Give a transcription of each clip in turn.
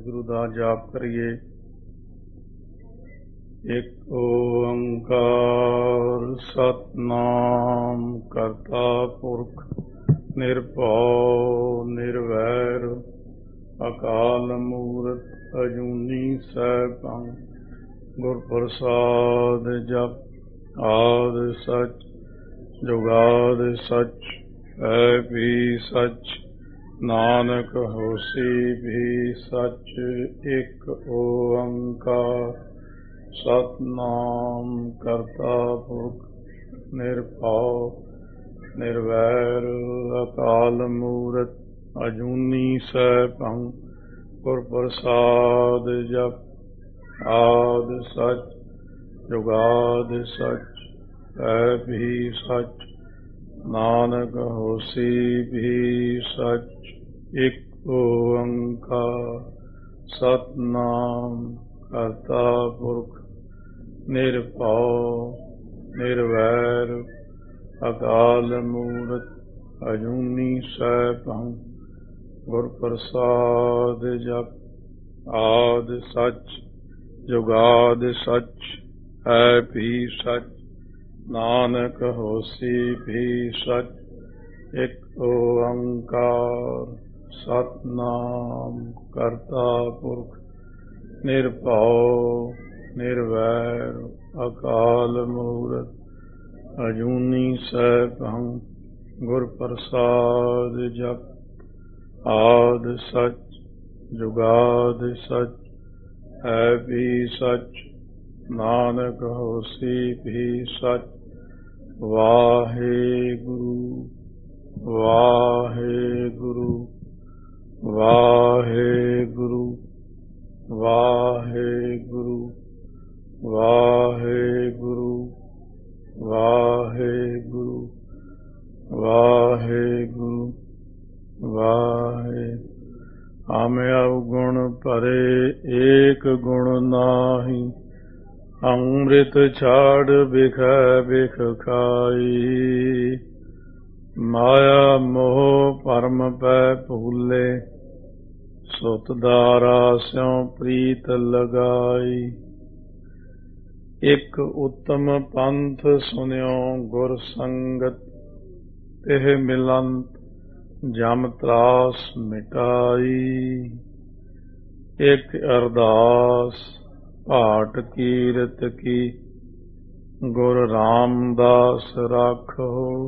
ਵਾਹਿਗੁਰੂ ਦਾ ਜਾਪ ਕਰੀਏ। ਇੱਕ ਓੰਕਾਰ ਸਤਿਨਾਮ ਕਰਤਾ ਪੁਰਖ ਨਿਰਭਉ ਨਿਰਵੈਰ ਅਕਾਲ ਮੂਰਤ ਅਜੂਨੀ ਸੈਭੰ ਗੁਰ ਪ੍ਰਸਾਦ ਜਪ ਆਦਿ ਸਚ ਜੁਗਾਦਿ ਸਚ ਹੈ ਵੀ ਸਚ ਨਾਨਕ ਹੋਸੀ ਵੀ ਸਚ। ਇੱਕ ਓੰਕਾਰ ਸਤਿਨਾਮ ਕਰਤਾ ਪੁਰਖ ਨਿਰਭਉ ਨਿਰਵੈਰ ਅਕਾਲ ਮੂਰਤ ਅਜੂਨੀ ਸੈਭੰ ਗੁਰ ਪ੍ਰਸਾਦ ਜਪ ਆਦਿ ਸਚ ਜੁਗਾਦਿ ਸਚ ਹੈ ਵੀ ਸਚ ਨਾਨਕ ਹੋਸੀ ਵੀ ਸਚ। ਇੱਕ ਓੰਕਾਰ ਸਤਿਨਾਮ ਕਰਤਾ ਪੁਰਖ ਨਿਰਭਉ ਨਿਰਵੈਰ ਅਕਾਲ ਮੂਰਤ ਅਜੂਨੀ ਸੈਭੰ ਗੁਰ ਪ੍ਰਸਾਦ ਜਪ ਆਦਿ ਸਚ ਜੁਗਾਦਿ ਸਚ ਹੈ ਵੀ ਸਚ ਨਾਨਕ ਹੋਸੀ ਵੀ ਸਚ। ਇੱਕ ਓੰਕਾਰ ਸਤਿਨਾਮ ਕਰਤਾ ਪੁਰਖ ਨਿਰਭਉ ਨਿਰਵੈਰ ਅਕਾਲ ਮੂਰਤ ਅਜੂਨੀ ਸੈਭੰ ਗੁਰ ਪ੍ਰਸਾਦ ਜਪ ਆਦਿ ਸਚ ਜੁਗਾਦਿ ਸਚ ਹੈ ਵੀ ਸਚ ਨਾਨਕ ਹੋਸੀ ਵੀ ਸਚ। ਵਾਹਿਗੁਰੂ ਵਾਹਿਗੁਰੂ ਵਾਹਿਗੁਰੂ ਵਾਹਿਗੁਰੂ ਵਾਹਿਗੁਰੂ ਵਾਹਿਗੁਰੂ ਵਾਹਿਗੁਰੂ ਵਾਹਿ। ਹਮ ਅਵਗੁਣ ਭਰੇ ਏਕ ਗੁਣ ਨਾਹੀ ਅੰਮ੍ਰਿਤ ਛਾੜ ਬਿਖੈ ਬਿਖ ਖਾਈ। ਮਾਇਆ ਮੋਹ ਭਰਮ ਪੈ ਭੂਲੇ ਸੁਤ ਦਾਰਾ ਸਿਉ ਪ੍ਰੀਤ ਲਗਾਈ। ਇੱਕ ਉੱਤਮ ਪੰਥ ਸੁਨਿਓ ਗੁਰ ਸੰਗਤ ਤਿਹ ਮਿਲੰਤ ਜਮ ਤਰਾਸ ਮਿਟਾਈ। ਇੱਕ ਅਰਦਾਸ ਭਾਟ ਕੀਰਤ ਕੀ ਗੁਰ ਰਾਮਦਾਸ ਰਾਖੋ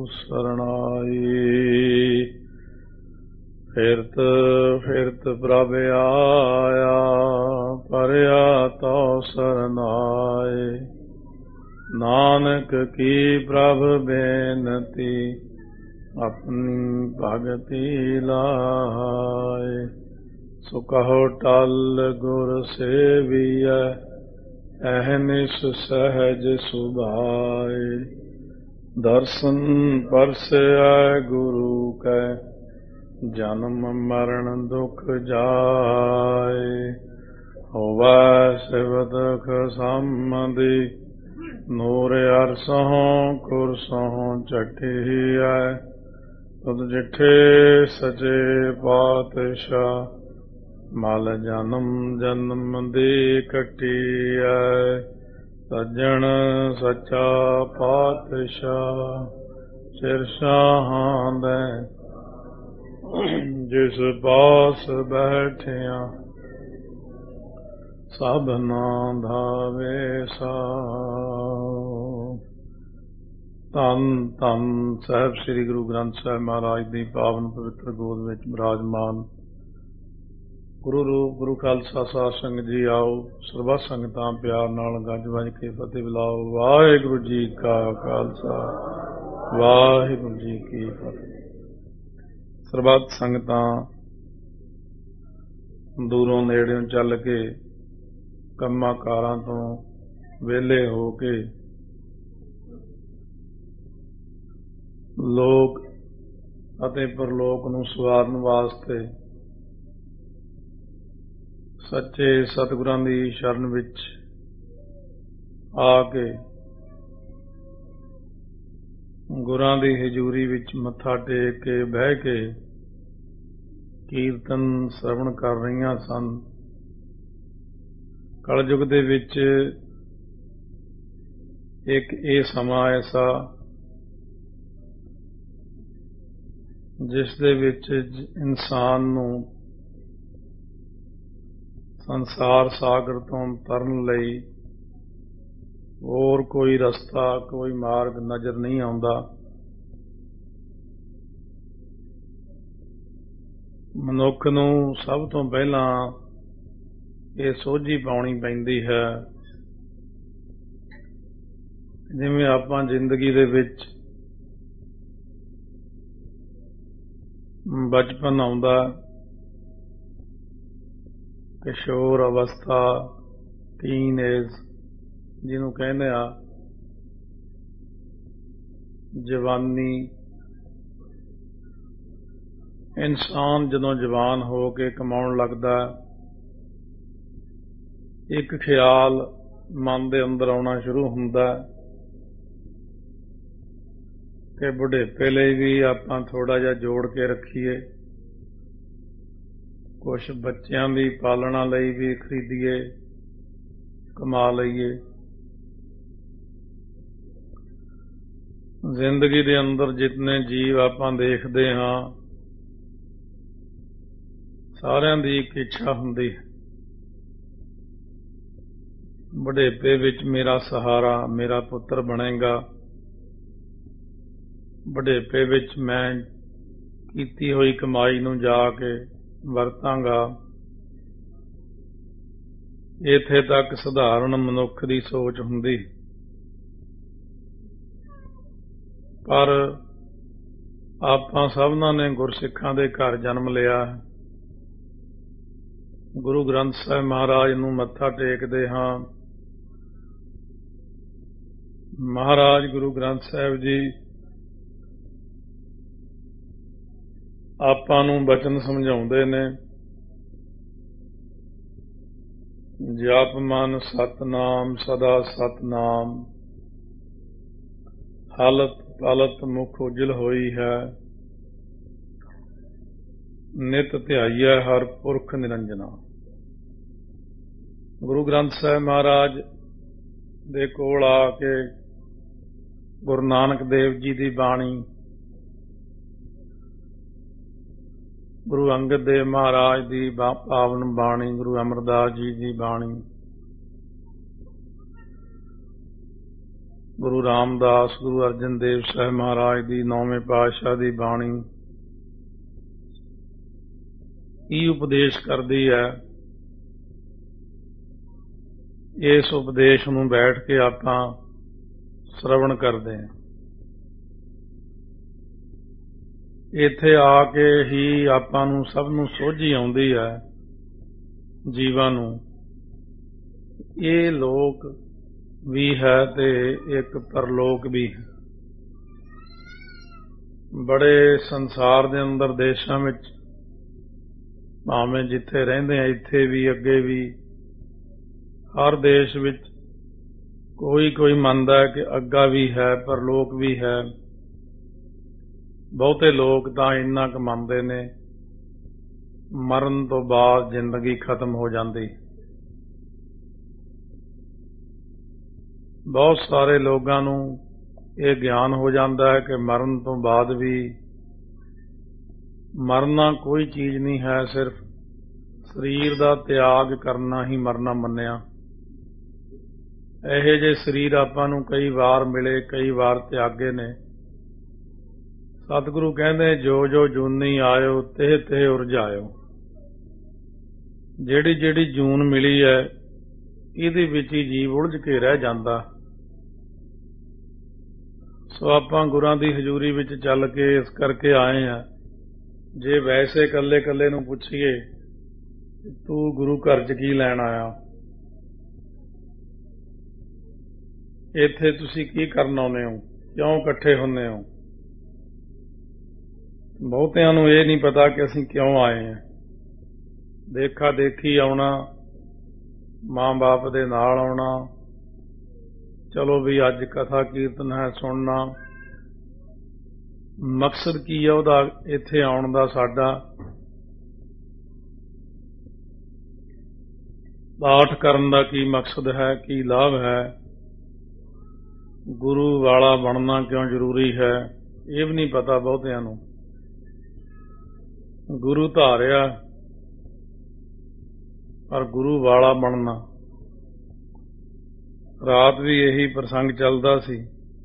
ਸਰਣਾਈ। ਫਿਰਤ ਫਿਰਤ ਪ੍ਰਭ ਆਇਆ ਪਰਿਆ ਤੋ ਸਰਨਾਏ। ਨਾਨਕ ਕੀ ਪ੍ਰਭ ਬੇਨਤੀ ਆਪਣੀ ਭਗਤੀ ਲਾਏ। ਸੋ ਕਹੋ ਟਲ ਗੁਰ ਸੇਵੀਐ ਅਹਨਿਸ ਸਹਿਜ ਸੁਭਾਏ। ਦਰਸ਼ਨ ਪਰਸੈ ਗੁਰੂ ਕੈ ਜਨਮ ਮਰਨ ਦੁਖ ਜਾਏ। ਹੋਵੈ ਸਿਵਦਖ ਸੰਬੰਧੀ ਨੂਰ ਅਰਸਹੁ ਕੁਰਸਹੁ ਝਟੀਐ। ਤੁਧ ਜਿਠੇ ਸਚੇ ਪਾਤਸ਼ਾਹ ਮਲ ਜਨਮ ਜਨਮ ਦੀ ਕੱਟੀਐ। ਸੱਜਣ ਸੱਚਾ ਪਾਤਸ਼ਾਹ ਸਿਰ ਸ਼ਾਹਾਂ ਦੇ ਜਿਸ ਪਾਸ ਬੈਠਿਆ ਸਭਨਾ ਦਾ ਵੇਸਾਉ। ਧੰਨ ਧੰਨ ਸਾਹਿਬ ਸ੍ਰੀ ਗੁਰੂ ਗ੍ਰੰਥ ਸਾਹਿਬ ਮਹਾਰਾਜ ਦੀ ਪਾਵਨ ਪਵਿੱਤਰ ਗੋਦ ਵਿੱਚ ਬਿਰਾਜਮਾਨ ਗੁਰੂ ਰੂਪ ਗੁਰੂ ਖਾਲਸਾ ਸਾਧ ਸੰਗਤ ਜੀ ਆਓ। ਸਰਬੱਤ ਸੰਗਤਾਂ ਪਿਆਰ ਨਾਲ ਗੱਜ ਵੱਜ ਕੇ ਫਤਿਹ ਬੁਲਾਓ। ਵਾਹਿਗੁਰੂ ਜੀ ਕਾ ਖਾਲਸਾ ਵਾਹਿਗੁਰੂ ਜੀ ਕੀ ਫਤਿਹ। ਸਰਬੱਤ ਸੰਗਤਾਂ ਦੂਰੋਂ ਨੇੜਿਓਂ ਚੱਲ ਕੇ ਕੰਮਾਂ ਕਾਰਾਂ ਤੋਂ ਵਿਹਲੇ ਹੋ ਕੇ ਲੋਕ ਅਤੇ ਪਰਲੋਕ ਨੂੰ ਸਵਾਰਨ ਵਾਸਤੇ ਸੱਚੇ ਸਤਿਗੁਰਾਂ ਦੀ ਸ਼ਰਨ ਵਿੱਚ ਆ ਕੇ ਗੁਰਾਂ ਦੀ ਹਜ਼ੂਰੀ ਵਿੱਚ ਮੱਥਾ ਟੇਕ ਕੇ ਬਹਿ ਕੇ ਕੀਰਤਨ ਸਰਵਣ ਕਰ ਰਹੀਆਂ ਸਨ। ਕਲਯੁਗ ਦੇ ਵਿੱਚ ਇੱਕ ਇਹ ਸਮਾਂ ਐਸਾ ਜਿਸ ਦੇ ਵਿੱਚ ਇਨਸਾਨ ਨੂੰ ਸੰਸਾਰ ਸਾਗਰ ਤੋਂ ਤਰਨ ਲਈ ਹੋਰ ਕੋਈ ਰਸਤਾ, ਕੋਈ ਮਾਰਗ ਨਜ਼ਰ ਨਹੀਂ ਆਉਂਦਾ। ਮਨੁੱਖ ਨੂੰ ਸਭ ਤੋਂ ਪਹਿਲਾਂ ਇਹ ਸੋਝੀ ਪਾਉਣੀ ਪੈਂਦੀ ਹੈ, ਜਿਵੇਂ ਆਪਾਂ ਜ਼ਿੰਦਗੀ ਦੇ ਵਿੱਚ ਬਚਪਨ ਆਉਂਦਾ, ਕਿਸ਼ੋਰ ਅਵਸਥਾ, ਟੀਨ ਏਜ ਜਿਹਨੂੰ ਕਹਿੰਦੇ ਆ, ਜਵਾਨੀ। ਇਨਸਾਨ ਜਦੋਂ ਜਵਾਨ ਹੋ ਕੇ ਕਮਾਉਣ ਲੱਗਦਾ, ਇੱਕ ਖਿਆਲ ਮਨ ਦੇ ਅੰਦਰ ਆਉਣਾ ਸ਼ੁਰੂ ਹੁੰਦਾ ਕਿ ਬੁਢੇਪੇ ਲਈ ਵੀ ਆਪਾਂ ਥੋੜ੍ਹਾ ਜਿਹਾ ਜੋੜ ਕੇ ਰੱਖੀਏ, ਕੁਛ ਬੱਚਿਆਂ ਦੀ ਪਾਲਣਾ ਲਈ ਵੀ ਖਰੀਦੀਏ, ਕਮਾ ਲਈਏ। ਜ਼ਿੰਦਗੀ ਦੇ ਅੰਦਰ ਜਿਤਨੇ ਜੀਵ ਆਪਾਂ ਦੇਖਦੇ ਹਾਂ, ਸਾਰਿਆਂ ਦੀ ਇੱਕ ਇੱਛਾ ਹੁੰਦੀ ਹੈ, ਬੁਢੇਪੇ ਵਿੱਚ ਮੇਰਾ ਸਹਾਰਾ ਮੇਰਾ ਪੁੱਤਰ ਬਣੇਗਾ, ਬੁਢੇਪੇ ਵਿੱਚ ਮੈਂ ਕੀਤੀ ਹੋਈ ਕਮਾਈ ਨੂੰ ਜਾ ਕੇ ਵਰਤਾਂਗਾ। ਇੱਥੇ ਤੱਕ ਸਧਾਰਨ ਮਨੁੱਖ ਦੀ ਸੋਚ ਹੁੰਦੀ, ਪਰ ਆਪਾਂ ਸਭਨਾਂ ਨੇ ਗੁਰਸਿੱਖਾਂ ਦੇ ਘਰ ਜਨਮ ਲਿਆ ਹੈ। ਗੁਰੂ ਗ੍ਰੰਥ ਸਾਹਿਬ ਮਹਾਰਾਜ ਨੂੰ ਮੱਥਾ ਟੇਕਦੇ ਹਾਂ। ਮਹਾਰਾਜ ਗੁਰੂ ਗ੍ਰੰਥ ਸਾਹਿਬ ਜੀ ਆਪਾਂ ਨੂੰ ਬਚਨ ਸਮਝਾਉਂਦੇ ਨੇ, ਜਪ ਮਨ ਸਤਨਾਮ ਸਦਾ ਸਤਨਾਮ, ਹਾਲਤ ਪਾਲਤ ਮੁਖ ਉਜਲ ਹੋਈ ਹੈ, ਨਿਤ ਧਿਆਈਐ ਹਰ ਪੁਰਖ ਨਿਰੰਜਨਾ। ਗੁਰੂ ਗ੍ਰੰਥ ਸਾਹਿਬ ਮਹਾਰਾਜ ਦੇ ਕੋਲ ਆ ਕੇ ਗੁਰੂ ਨਾਨਕ ਦੇਵ ਜੀ ਦੀ ਬਾਣੀ, ਗੁਰੂ ਅੰਗਦ ਦੇਵ ਮਹਾਰਾਜ ਦੀ ਪਾਵਨ ਬਾਣੀ, ਗੁਰੂ ਅਮਰਦਾਸ ਜੀ ਦੀ ਬਾਣੀ, ਗੁਰੂ ਰਾਮਦਾਸ, ਗੁਰੂ ਅਰਜਨ ਦੇਵ ਸਾਹਿਬ ਮਹਾਰਾਜ ਦੀ 9ਵੇਂ ਪਾਤਸ਼ਾਹ ਦੀ ਬਾਣੀ ਕੀ ਉਪਦੇਸ਼ ਕਰਦੀ ਹੈ। ਇਸ ਉਪਦੇਸ਼ ਨੂੰ ਬੈਠ ਕੇ ਆਪਾਂ ਸ਼ਰਵਣ ਕਰਦੇ ਹਾਂ। ਇੱਥੇ ਆ ਕੇ ਹੀ ਆਪਾਂ ਨੂੰ ਸਭ ਨੂੰ ਸੋਝੀ ਆਉਂਦੀ ਹੈ, ਜੀਵਾਂ ਨੂੰ, ਇਹ ਲੋਕ ਵੀ ਹੈ ਤੇ ਇੱਕ ਪਰਲੋਕ ਵੀ ਹੈ। ਬੜੇ ਸੰਸਾਰ ਦੇ ਅੰਦਰ ਦੇਸ਼ਾਂ ਵਿੱਚ ਭਾਵੇਂ ਜਿੱਥੇ ਰਹਿੰਦੇ ਆ, ਇੱਥੇ ਵੀ ਅੱਗੇ ਵੀ ਹਰ ਦੇਸ਼ ਵਿੱਚ ਕੋਈ ਮੰਨਦਾ ਹੈ ਕਿ ਅੱਗਾ ਵੀ ਹੈ, ਪਰਲੋਕ ਵੀ ਹੈ। ਬਹੁਤੇ ਲੋਕ ਤਾਂ ਇੰਨਾ ਕੁ ਮੰਨਦੇ ਨੇ, ਮਰਨ ਤੋਂ ਬਾਅਦ ਜ਼ਿੰਦਗੀ ਖਤਮ ਹੋ ਜਾਂਦੀ। ਬਹੁਤ ਸਾਰੇ ਲੋਕਾਂ ਨੂੰ ਇਹ ਗਿਆਨ ਹੋ ਜਾਂਦਾ ਹੈ ਕਿ ਮਰਨ ਤੋਂ ਬਾਅਦ ਵੀ ਮਰਨਾ ਕੋਈ ਚੀਜ਼ ਨਹੀਂ ਹੈ, ਸਿਰਫ ਸਰੀਰ ਦਾ ਤਿਆਗ ਕਰਨਾ ਹੀ ਮਰਨਾ ਮੰਨਿਆ। ਇਹੋ ਜਿਹੇ ਸਰੀਰ ਆਪਾਂ ਨੂੰ ਕਈ ਵਾਰ ਮਿਲੇ, ਕਈ ਵਾਰ ਤਿਆਗੇ ਨੇ। ਸਤਿਗੁਰੂ ਕਹਿੰਦੇ, ਜੋ ਜੋ ਜੂਨੀ ਆਇਓ ਤਿਹ ਤਿਹ ਉਰਝਾਇਓ। ਜਿਹੜੀ ਜਿਹੜੀ ਜੂਨ ਮਿਲੀ ਹੈ, ਇਹਦੇ ਵਿੱਚ ਹੀ ਜੀਵ ਉਲਝ ਕੇ ਰਹਿ ਜਾਂਦਾ। ਸੋ ਆਪਾਂ ਗੁਰਾਂ ਦੀ ਹਜ਼ੂਰੀ ਵਿੱਚ ਚੱਲ ਕੇ ਇਸ ਕਰਕੇ ਆਏ ਹਾਂ। ਜੇ ਵੈਸੇ ਇਕੱਲੇ ਇਕੱਲੇ ਨੂੰ ਪੁੱਛੀਏ ਤੂੰ ਗੁਰੂ ਘਰ 'ਚ ਕੀ ਲੈਣ ਆਇਆ, ਇੱਥੇ ਤੁਸੀਂ ਕੀ ਕਰਨ ਆਉਂਦੇ ਹੋ, ਕਿਉਂ ਇਕੱਠੇ ਹੁੰਦੇ ਹੋ? ਬਹੁਤਿਆਂ ਨੂੰ ਇਹ ਨਹੀਂ ਪਤਾ ਕਿ ਅਸੀਂ ਕਿਉਂ ਆਏ ਹਾਂ। ਦੇਖਾ ਦੇਖੀ ਆਉਣਾ, ਮਾਂ ਬਾਪ ਦੇ ਨਾਲ ਆਉਣਾ, ਚਲੋ ਵੀ ਅੱਜ ਕਥਾ ਕੀਰਤਨ ਹੈ ਸੁਣਨਾ, ਮਕਸਦ ਕੀ ਹੈ ਉਹਦਾ ਇੱਥੇ ਆਉਣ ਦਾ ਸਾਡਾ? ਪਾਠ ਕਰਨ ਦਾ ਕੀ ਮਕਸਦ ਹੈ, ਕੀ ਲਾਭ ਹੈ, ਗੁਰੂ ਵਾਲਾ ਬਣਨਾ ਕਿਉਂ ਜ਼ਰੂਰੀ ਹੈ, ਇਹ ਵੀ ਨਹੀਂ ਪਤਾ ਬਹੁਤਿਆਂ ਨੂੰ। ਗੁਰੂ ਧਾਰਿਆ ਪਰ ਗੁਰੂ ਵਾਲਾ ਬਣਨਾ। ਰਾਤ ਵੀ ਇਹੀ ਪ੍ਰਸੰਗ ਚੱਲਦਾ ਸੀ।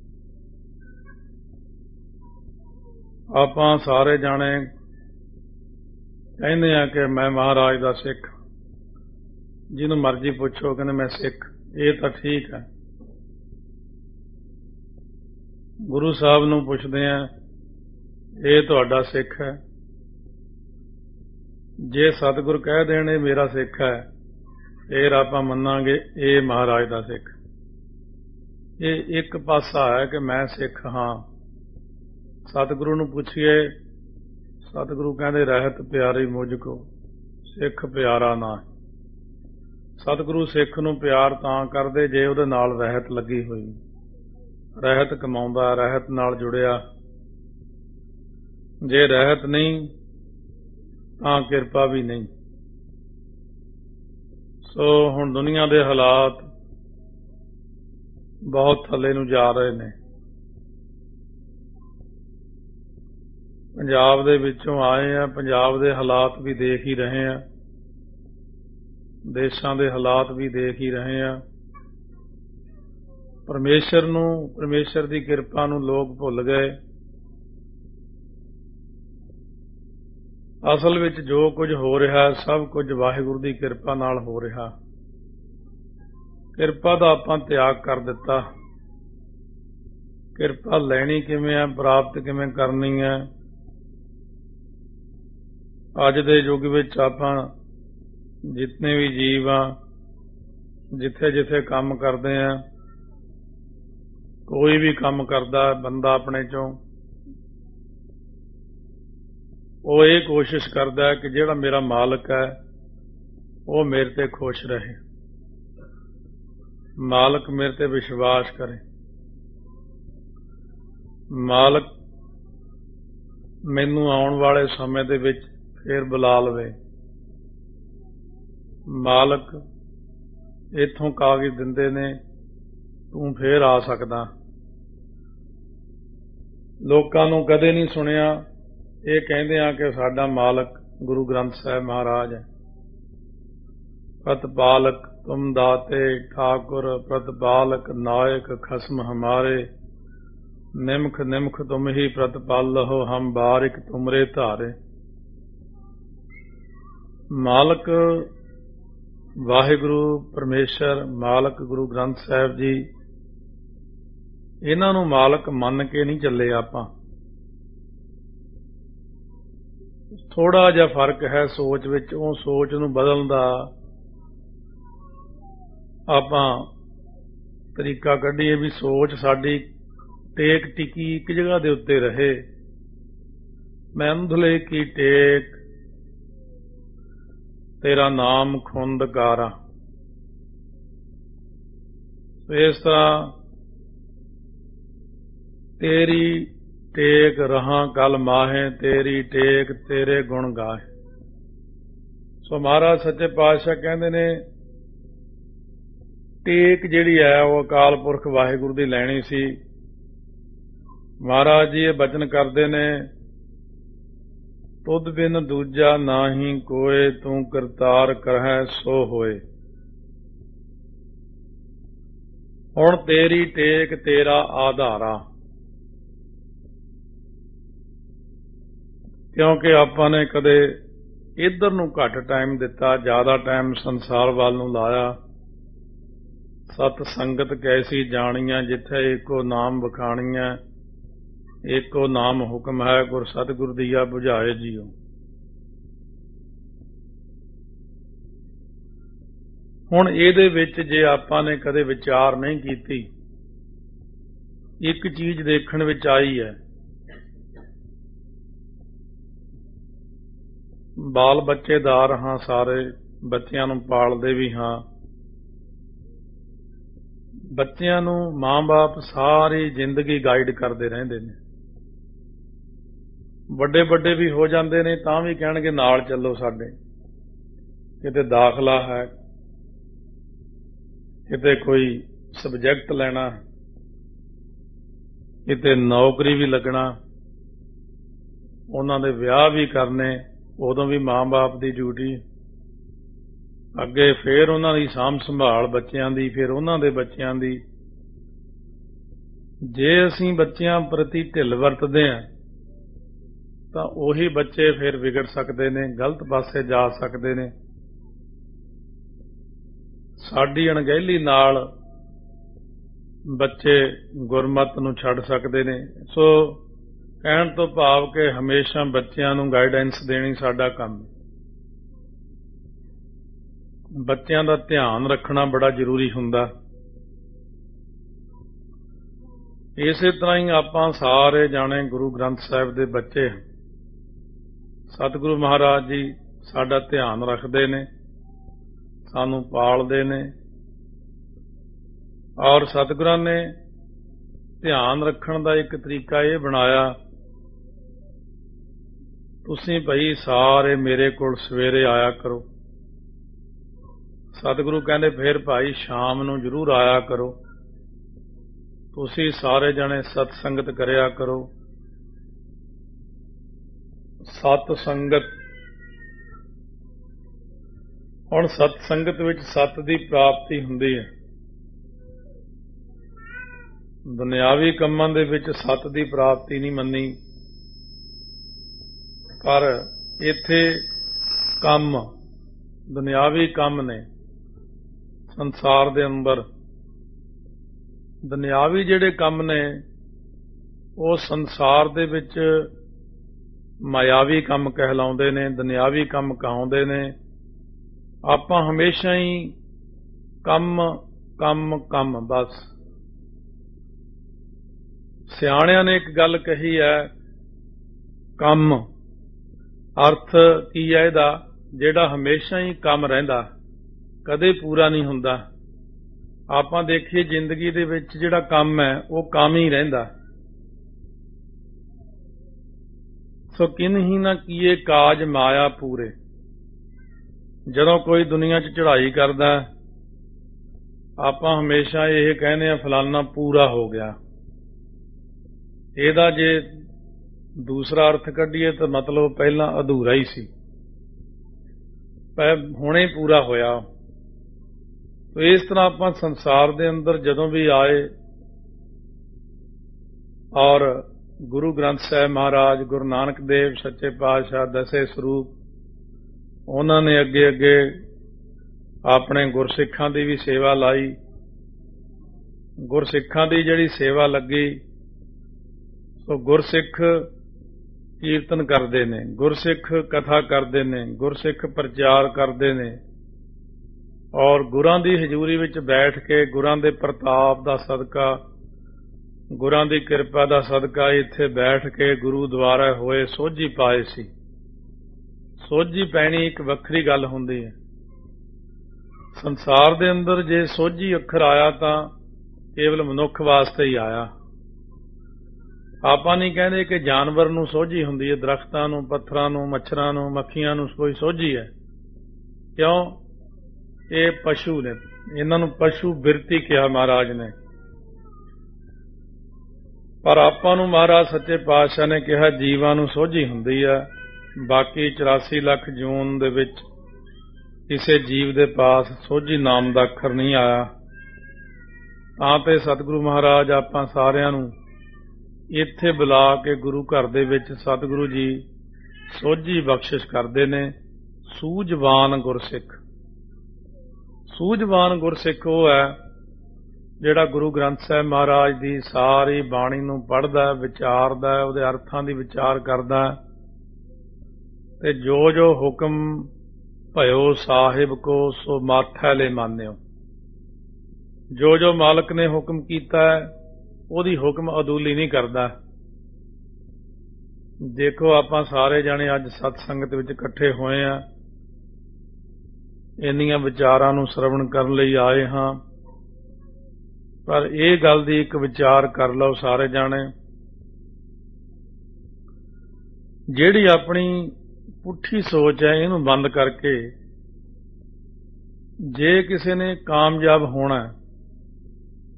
ਆਪਾਂ ਸਾਰੇ ਜਾਣੇ ਕਹਿੰਦੇ ਆ ਕਿ ਮੈਂ ਮਹਾਰਾਜ ਦਾ ਸਿੱਖ। ਜਿਹਨੂੰ ਮਰਜ਼ੀ ਪੁੱਛੋ ਕਹਿੰਦੇ ਮੈਂ ਸਿੱਖ। ਇਹ ਤਾਂ ਠੀਕ ਹੈ। ਗੁਰੂ ਸਾਹਿਬ ਨੂੰ ਪੁੱਛਦੇ ਆ, ਇਹ ਤੁਹਾਡਾ ਸਿੱਖ ਹੈ? ਜੇ ਸਤਿਗੁਰ ਕਹਿ ਦੇਣ ਇਹ ਮੇਰਾ ਸਿੱਖ ਹੈ, ਫਿਰ ਆਪਾਂ ਮੰਨਾਂਗੇ ਇਹ ਮਹਾਰਾਜ ਦਾ ਸਿੱਖ। ਇਹ ਇੱਕ ਪਾਸਾ ਹੈ ਕਿ ਮੈਂ ਸਿੱਖ ਹਾਂ। ਸਤਿਗੁਰੂ ਨੂੰ ਪੁੱਛੀਏ, ਸਤਿਗੁਰੂ ਕਹਿੰਦੇ ਰਹਿਤ ਪਿਆਰੀ ਮੁਝ ਕੋ, ਸਿੱਖ ਪਿਆਰਾ ਨਾ। ਸਤਿਗੁਰੂ ਸਿੱਖ ਨੂੰ ਪਿਆਰ ਤਾਂ ਕਰਦੇ ਜੇ ਉਹਦੇ ਨਾਲ ਰਹਿਤ ਲੱਗੀ ਹੋਈ, ਰਹਿਤ ਕਮਾਉਂਦਾ, ਰਹਿਤ ਨਾਲ ਜੁੜਿਆ। ਜੇ ਰਹਿਤ ਨਹੀਂ ਤਾਂ ਕਿਰਪਾ ਵੀ ਨਹੀਂ। ਸੋ ਹੁਣ ਦੁਨੀਆ ਦੇ ਹਾਲਾਤ ਬਹੁਤ ਥੱਲੇ ਨੂੰ ਜਾ ਰਹੇ ਨੇ। ਪੰਜਾਬ ਦੇ ਵਿੱਚੋਂ ਆਏ ਆ, ਪੰਜਾਬ ਦੇ ਹਾਲਾਤ ਵੀ ਦੇਖ ਹੀ ਰਹੇ ਆ, ਦੇਸ਼ਾਂ ਦੇ ਹਾਲਾਤ ਵੀ ਦੇਖ ਹੀ ਰਹੇ ਆ। ਪਰਮੇਸ਼ਰ ਨੂੰ, ਪਰਮੇਸ਼ਰ ਦੀ ਕਿਰਪਾ ਨੂੰ ਲੋਕ ਭੁੱਲ ਗਏ। ਅਸਲ ਵਿੱਚ ਜੋ ਕੁਝ ਹੋ ਰਿਹਾ ਸਭ ਕੁਝ ਵਾਹਿਗੁਰੂ ਦੀ ਕਿਰਪਾ ਨਾਲ ਹੋ ਰਿਹਾ। ਕਿਰਪਾ ਦਾ ਆਪਾਂ ਤਿਆਗ ਕਰ ਦਿੱਤਾ। ਕਿਰਪਾ ਲੈਣੀ ਕਿਵੇਂ ਹੈ, ਪ੍ਰਾਪਤ ਕਿਵੇਂ ਕਰਨੀ ਹੈ। ਅੱਜ ਦੇ ਯੁੱਗ ਵਿੱਚ ਆਪਾਂ ਜਿਤਨੇ ਵੀ ਜੀਵ ਆ, ਜਿੱਥੇ ਜਿੱਥੇ ਕੰਮ ਕਰਦੇ ਆ, ਕੋਈ ਵੀ ਕੰਮ ਕਰਦਾ ਬੰਦਾ ਆਪਣੇ ਚੋਂ, ਉਹ ਇਹ ਕੋਸ਼ਿਸ਼ ਕਰਦਾ ਹੈ ਕਿ ਜਿਹੜਾ ਮੇਰਾ ਮਾਲਕ ਹੈ ਉਹ ਮੇਰੇ ਤੇ ਖੁਸ਼ ਰਹੇ, ਮਾਲਕ ਮੇਰੇ ਤੇ ਵਿਸ਼ਵਾਸ ਕਰੇ, ਮਾਲਕ ਮੈਨੂੰ ਆਉਣ ਵਾਲੇ ਸਮੇਂ ਦੇ ਵਿੱਚ ਫੇਰ ਬੁਲਾ ਲਵੇ, ਮਾਲਕ ਇੱਥੋਂ ਕਾਗਜ਼ ਦਿੰਦੇ ਨੇ ਤੂੰ ਫੇਰ ਆ ਸਕਦਾ। ਲੋਕਾਂ ਨੂੰ ਕਦੇ ਨਹੀਂ ਸੁਣਿਆ ਇਹ ਕਹਿੰਦੇ ਆ ਕਿ ਸਾਡਾ ਮਾਲਕ ਗੁਰੂ ਗ੍ਰੰਥ ਸਾਹਿਬ ਮਹਾਰਾਜ ਹੈ। ਪ੍ਰਤਪਾਲਕ ਤੁਮ ਦਾਤੇ ਠਾकुर, ਪ੍ਰਤਪਾਲਕ ਨਾਇਕ ਖਸਮ ਹਮਾਰੇ, ਨਿਮਖ ਨਿਮਖ ਤੁਮ ਹੀ ਪ੍ਰਤਪਾਲਹੁ, ਹਮ ਬਾਰਿਕ ਤੁਮਰੇ ਧਾਰੇ। ਮਾਲਕ ਵਾਹਿਗੁਰੂ ਪਰਮੇਸ਼ਰ, ਮਾਲਕ ਗੁਰੂ ਗ੍ਰੰਥ ਸਾਹਿਬ ਜੀ, ਇਹਨਾਂ ਨੂੰ ਮਾਲਕ ਮੰਨ ਕੇ ਨਹੀਂ ਚੱਲੇ ਆਪਾਂ। ਥੋੜਾ ਜਿਹਾ ਫਰਕ ਹੈ ਸੋਚ ਵਿੱਚ। ਉਹ ਸੋਚ ਨੂੰ ਬਦਲਣ ਦਾ ਆਪਾਂ ਤਰੀਕਾ ਕੱਢੀਏ ਵੀ ਸੋਚ ਸਾਡੀ ਟੇਕ ਟਿਕੀ ਇੱਕ ਜਗ੍ਹਾ ਦੇ ਉੱਤੇ ਰਹੇ। ਮੈਂ ਅੰਧਲੇ ਕੀ ਟੇਕ ਤੇਰਾ ਨਾਮ ਖੁੰਦਕਾਰਾ। ਇਸ ਤਰ੍ਹਾਂ ਤੇਰੀ ਟੇਕ ਰਹਾਂ ਕਲ ਮਾਹੇ, ਤੇਰੀ ਟੇਕ ਤੇਰੇ ਗੁਣ ਗਾਹੇ। ਸੋ ਮਹਾਰਾਜ ਸੱਚੇ ਪਾਤਸ਼ਾਹ ਕਹਿੰਦੇ ਨੇ ਟੇਕ ਜਿਹੜੀ ਹੈ ਉਹ ਅਕਾਲ ਪੁਰਖ ਵਾਹਿਗੁਰੂ ਦੀ ਲੈਣੀ ਸੀ। ਮਹਾਰਾਜ ਜੀ ਇਹ ਬਚਨ ਕਰਦੇ ਨੇ, ਤੁਧ ਬਿਨ ਦੂਜਾ ਨਾਹੀ ਕੋਏ, ਤੂੰ ਕਰਤਾਰ ਕਰਹਿ ਸੋ ਹੋਏ। ਹੁਣ ਤੇਰੀ ਟੇਕ ਤੇਰਾ ਆਧਾਰਾ। ਕਿਉਂਕਿ ਆਪਾਂ ਨੇ ਕਦੇ ਇੱਧਰ ਨੂੰ ਘੱਟ ਟਾਈਮ ਦਿੱਤਾ, ਜ਼ਿਆਦਾ ਟਾਈਮ ਸੰਸਾਰ ਵੱਲ ਨੂੰ ਲਾਇਆ। ਸਤ ਸੰਗਤ ਕੈਸੀ ਜਾਣੀਆਂ, ਜਿੱਥੇ ਇੱਕੋ ਨਾਮ ਵਖਾਣੀਆਂ, ਇੱਕੋ ਨਾਮ ਹੁਕਮ ਹੈ, ਗੁਰ ਸਤਿਗੁਰ ਦੀਆ ਬੁਝਾਏ ਜੀਓ। ਹੁਣ ਇਹਦੇ ਵਿੱਚ ਜੇ ਆਪਾਂ ਨੇ ਕਦੇ ਵਿਚਾਰ ਨਹੀਂ ਕੀਤੀ, ਇੱਕ ਚੀਜ਼ ਦੇਖਣ ਵਿੱਚ ਆਈ ਹੈ, ਬਾਲ ਬੱਚੇਦਾਰ ਹਾਂ, ਸਾਰੇ ਬੱਚਿਆਂ ਨੂੰ ਪਾਲਦੇ ਵੀ ਹਾਂ। ਬੱਚਿਆਂ ਨੂੰ ਮਾਂ-ਬਾਪ ਸਾਰੀ ਜ਼ਿੰਦਗੀ ਗਾਈਡ ਕਰਦੇ ਰਹਿੰਦੇ ਨੇ। ਵੱਡੇ ਵੱਡੇ ਵੀ ਹੋ ਜਾਂਦੇ ਨੇ ਤਾਂ ਵੀ ਕਹਿਣਗੇ ਨਾਲ ਚੱਲੋ ਸਾਡੇ, ਕਿਤੇ ਦਾਖਲਾ ਹੈ, ਕਿਤੇ ਕੋਈ ਸਬਜੈਕਟ ਲੈਣਾ, ਕਿਤੇ ਨੌਕਰੀ ਵੀ ਲੱਗਣਾ, ਉਹਨਾਂ ਦੇ ਵਿਆਹ ਵੀ ਕਰਨੇ, ਉਦੋਂ ਵੀ ਮਾਂ-ਬਾਪ ਦੀ ਡਿਊਟੀ, ਅੱਗੇ ਫੇਰ ਉਹਨਾਂ ਦੀ ਸਾਂਭ ਸੰਭਾਲ ਬੱਚਿਆਂ ਦੀ, ਫਿਰ ਉਹਨਾਂ ਦੇ ਬੱਚਿਆਂ ਦੀ। ਜੇ ਅਸੀਂ ਬੱਚਿਆਂ ਪ੍ਰਤੀ ਢਿੱਲ ਵਰਤਦੇ ਹਾਂ ਤਾਂ ਉਹੀ ਬੱਚੇ ਫਿਰ ਵਿਗੜ ਸਕਦੇ ਨੇ, ਗਲਤ ਪਾਸੇ ਜਾ ਸਕਦੇ ਨੇ। ਸਾਡੀ ਅਣਗਹਿਲੀ ਨਾਲ ਬੱਚੇ ਗੁਰਮਤ ਨੂੰ ਛੱਡ ਸਕਦੇ ਨੇ। ਸੋ ਕਹਿਣ ਤੋਂ ਭਾਵ ਕਿ ਹਮੇਸ਼ਾ ਬੱਚਿਆਂ ਨੂੰ ਗਾਈਡੈਂਸ ਦੇਣੀ ਸਾਡਾ ਕੰਮ। ਬੱਚਿਆਂ ਦਾ ਧਿਆਨ ਰੱਖਣਾ ਬੜਾ ਜ਼ਰੂਰੀ ਹੁੰਦਾ। ਇਸੇ ਤਰ੍ਹਾਂ ਹੀ ਆਪਾਂ ਸਾਰੇ ਜਾਣੇ ਗੁਰੂ ਗ੍ਰੰਥ ਸਾਹਿਬ ਦੇ ਬੱਚੇ। ਸਤਿਗੁਰੂ ਮਹਾਰਾਜ ਜੀ ਸਾਡਾ ਧਿਆਨ ਰੱਖਦੇ ਨੇ, ਸਾਨੂੰ ਪਾਲਦੇ ਨੇ, ਔਰ ਸਤਿਗੁਰਾਂ ਨੇ ਧਿਆਨ ਰੱਖਣ ਦਾ ਇੱਕ ਤਰੀਕਾ ਇਹ ਬਣਾਇਆ, ਤੁਸੀਂ ਭਾਈ ਸਾਰੇ ਮੇਰੇ ਕੋਲ ਸਵੇਰੇ ਆਇਆ ਕਰੋ। ਸਤਿਗੁਰੂ ਕਹਿੰਦੇ ਫਿਰ ਭਾਈ ਸ਼ਾਮ ਨੂੰ ਜ਼ਰੂਰ ਆਇਆ ਕਰੋ, ਤੁਸੀਂ ਸਾਰੇ ਜਣੇ ਸਤ ਸੰਗਤ ਕਰਿਆ ਕਰੋ। ਸਤ ਸੰਗਤ, ਹੁਣ ਸਤ ਸੰਗਤ ਵਿੱਚ ਸਤ ਦੀ ਪ੍ਰਾਪਤੀ ਹੁੰਦੀ ਹੈ। ਦੁਨਿਆਵੀ ਕੰਮਾਂ ਦੇ ਵਿੱਚ ਸਤ ਦੀ ਪ੍ਰਾਪਤੀ ਨਹੀਂ ਮੰਨੀ, ਪਰ ਇੱਥੇ ਕੰਮ, ਦੁਨਿਆਵੀ ਕੰਮ ਨੇ ਸੰਸਾਰ ਦੇ ਅੰਦਰ। ਦੁਨਿਆਵੀ ਜਿਹੜੇ ਕੰਮ ਨੇ ਉਹ ਸੰਸਾਰ ਦੇ ਵਿੱਚ ਮਾਇਆਵੀ ਕੰਮ ਕਹਿਲਾਉਂਦੇ ਨੇ, ਦੁਨਿਆਵੀ ਕੰਮ ਕਹਾਉਂਦੇ ਨੇ। ਆਪਾਂ ਹਮੇਸ਼ਾ ਹੀ ਕੰਮ ਕੰਮ ਕੰਮ ਬਸ। ਸਿਆਣਿਆਂ ਨੇ ਇੱਕ ਗੱਲ ਕਹੀ ਹੈ, ਕੰਮ ਅਰਥ ਕੀ ਹੈ ਇਹਦਾ, ਜਿਹੜਾ ਹਮੇਸ਼ਾ ਹੀ ਕੰਮ ਰਹਿੰਦਾ, ਕਦੇ ਪੂਰਾ ਨਹੀਂ ਹੁੰਦਾ। ਆਪਾਂ ਦੇਖੀਏ ਜ਼ਿੰਦਗੀ ਦੇ ਵਿੱਚ ਜਿਹੜਾ ਕੰਮ ਹੈ ਉਹ ਕੰਮ ਹੀ ਰਹਿੰਦਾ। ਸੋ ਕਿਨਹੀ ਨਾ ਕੀਏ ਕਾਜ ਮਾਇਆ ਪੂਰੇ। ਜਦੋਂ ਕੋਈ ਦੁਨੀਆ 'ਚ ਚੜ੍ਹਾਈ ਕਰਦਾ, ਆਪਾਂ ਹਮੇਸ਼ਾ ਇਹ ਕਹਿੰਦੇ ਆ ਫਲਾਨਾ ਪੂਰਾ ਹੋ ਗਿਆ। ਇਹਦਾ ਜੇ ਦੂਸਰਾ ਅਰਥ ਕੱਢੀਏ ਤਾਂ ਮਤਲਬ ਪਹਿਲਾਂ ਅਧੂਰਾ ਹੀ ਸੀ, ਹੁਣੇ ਪੂਰਾ ਹੋਇਆ। ਇਸ ਤਰ੍ਹਾਂ ਆਪਾਂ ਸੰਸਾਰ ਦੇ ਅੰਦਰ ਜਦੋਂ ਵੀ ਆਏ, ਔਰ ਗੁਰੂ ਗ੍ਰੰਥ ਸਾਹਿਬ ਮਹਾਰਾਜ, ਗੁਰੂ ਨਾਨਕ ਦੇਵ ਸੱਚੇ ਪਾਤਸ਼ਾਹ, ਦਸੇ ਸਰੂਪ, ਉਹਨਾਂ ਨੇ ਅੱਗੇ ਅੱਗੇ ਆਪਣੇ ਗੁਰਸਿੱਖਾਂ ਦੀ ਵੀ ਸੇਵਾ ਲਾਈ। ਗੁਰਸਿੱਖਾਂ ਦੀ ਜਿਹੜੀ ਸੇਵਾ ਲੱਗੀ, ਸੋ ਗੁਰਸਿੱਖ ਕੀਰਤਨ ਕਰਦੇ ਨੇ, ਗੁਰਸਿੱਖ ਕਥਾ ਕਰਦੇ ਨੇ, ਗੁਰਸਿੱਖ ਪ੍ਰਚਾਰ ਕਰਦੇ ਨੇ, ਔਰ ਗੁਰਾਂ ਦੀ ਹਜ਼ੂਰੀ ਵਿੱਚ ਬੈਠ ਕੇ ਗੁਰਾਂ ਦੇ ਪ੍ਰਤਾਪ ਦਾ ਸਦਕਾ, ਗੁਰਾਂ ਦੀ ਕਿਰਪਾ ਦਾ ਸਦਕਾ ਇੱਥੇ ਬੈਠ ਕੇ ਗੁਰੂ ਦੁਆਰਾ ਹੋਏ ਸੋਝੀ ਪਾਏ ਸੀ। ਸੋਝੀ ਪੈਣੀ ਇੱਕ ਵੱਖਰੀ ਗੱਲ ਹੁੰਦੀ ਹੈ। ਸੰਸਾਰ ਦੇ ਅੰਦਰ ਜੇ ਸੋਝੀ ਅੱਖਰ ਆਇਆ ਤਾਂ ਕੇਵਲ ਮਨੁੱਖ ਵਾਸਤੇ ਹੀ ਆਇਆ। ਆਪਾਂ ਨਹੀਂ ਕਹਿੰਦੇ ਕਿ ਜਾਨਵਰ ਨੂੰ ਸੋਝੀ ਹੁੰਦੀ ਹੈ, ਦਰਖਤਾਂ ਨੂੰ, ਪੱਥਰਾਂ ਨੂੰ, ਮੱਛਰਾਂ ਨੂੰ, ਮੱਖੀਆਂ ਨੂੰ ਕੋਈ ਸੋਝੀ ਹੈ। ਕਿਉਂ? ਇਹ ਪਸ਼ੂ ਨੇ, ਇਹਨਾਂ ਨੂੰ ਪਸ਼ੂ ਬਿਰਤੀ ਕਿਹਾ ਮਹਾਰਾਜ ਨੇ। ਪਰ ਆਪਾਂ ਨੂੰ ਮਹਾਰਾਜ ਸੱਚੇ ਪਾਤਸ਼ਾਹ ਨੇ ਕਿਹਾ ਜੀਵਾਂ ਨੂੰ ਸੋਝੀ ਹੁੰਦੀ ਹੈ। ਬਾਕੀ 84 ਲੱਖ ਜੂਨ ਦੇ ਵਿੱਚ ਕਿਸੇ ਜੀਵ ਦੇ ਪਾਸ ਸੋਝੀ ਨਾਮ ਦਾ ਅੱਖਰ ਨਹੀਂ ਆਇਆ। ਤਾਂ ਤੇ ਸਤਿਗੁਰੂ ਮਹਾਰਾਜ ਆਪਾਂ ਸਾਰਿਆਂ ਨੂੰ ਇੱਥੇ ਬੁਲਾ ਕੇ ਗੁਰੂ ਘਰ ਦੇ ਵਿੱਚ ਸਤਿਗੁਰੂ ਜੀ ਸੋਝੀ ਬਖਸ਼ਿਸ਼ ਕਰਦੇ ਨੇ। ਸੂਝਵਾਨ ਗੁਰਸਿੱਖ, ਸੂਝਵਾਨ ਗੁਰਸਿੱਖ ਉਹ ਹੈ ਜਿਹੜਾ ਗੁਰੂ ਗ੍ਰੰਥ ਸਾਹਿਬ ਮਹਾਰਾਜ ਦੀ ਸਾਰੀ ਬਾਣੀ ਨੂੰ ਪੜ੍ਹਦਾ, ਵਿਚਾਰਦਾ, ਉਹਦੇ ਅਰਥਾਂ ਦੀ ਵਿਚਾਰ ਕਰਦਾ, ਤੇ ਜੋ ਜੋ ਹੁਕਮ ਭਇਓ ਸਾਹਿਬ ਕੋ ਸੋ ਮਾਥੈ ਲੈ ਮਾਨਿਓ। ਜੋ ਜੋ ਮਾਲਕ ਨੇ ਹੁਕਮ ਕੀਤਾ ਉਹਦੀ ਹੁਕਮ ਅਦੂਲੀ ਨਹੀਂ ਕਰਦਾ। ਦੇਖੋ ਆਪਾਂ ਸਾਰੇ ਜਾਣੇ ਅੱਜ ਸਤ ਸੰਗਤ ਵਿੱਚ ਇਕੱਠੇ ਹੋਏ ਆ, ਇੰਨੀਆਂ ਵਿਚਾਰਾਂ ਨੂੰ ਸਰਵਣ ਕਰਨ ਲਈ ਆਏ ਹਾਂ, ਪਰ ਇਹ ਗੱਲ ਦੀ ਇੱਕ ਵਿਚਾਰ ਕਰ ਲਓ ਸਾਰੇ ਜਾਣੇ, ਜਿਹੜੀ ਆਪਣੀ ਪੁੱਠੀ ਸੋਚ ਹੈ ਇਹਨੂੰ ਬੰਦ ਕਰਕੇ ਜੇ ਕਿਸੇ ਨੇ ਕਾਮਯਾਬ ਹੋਣਾ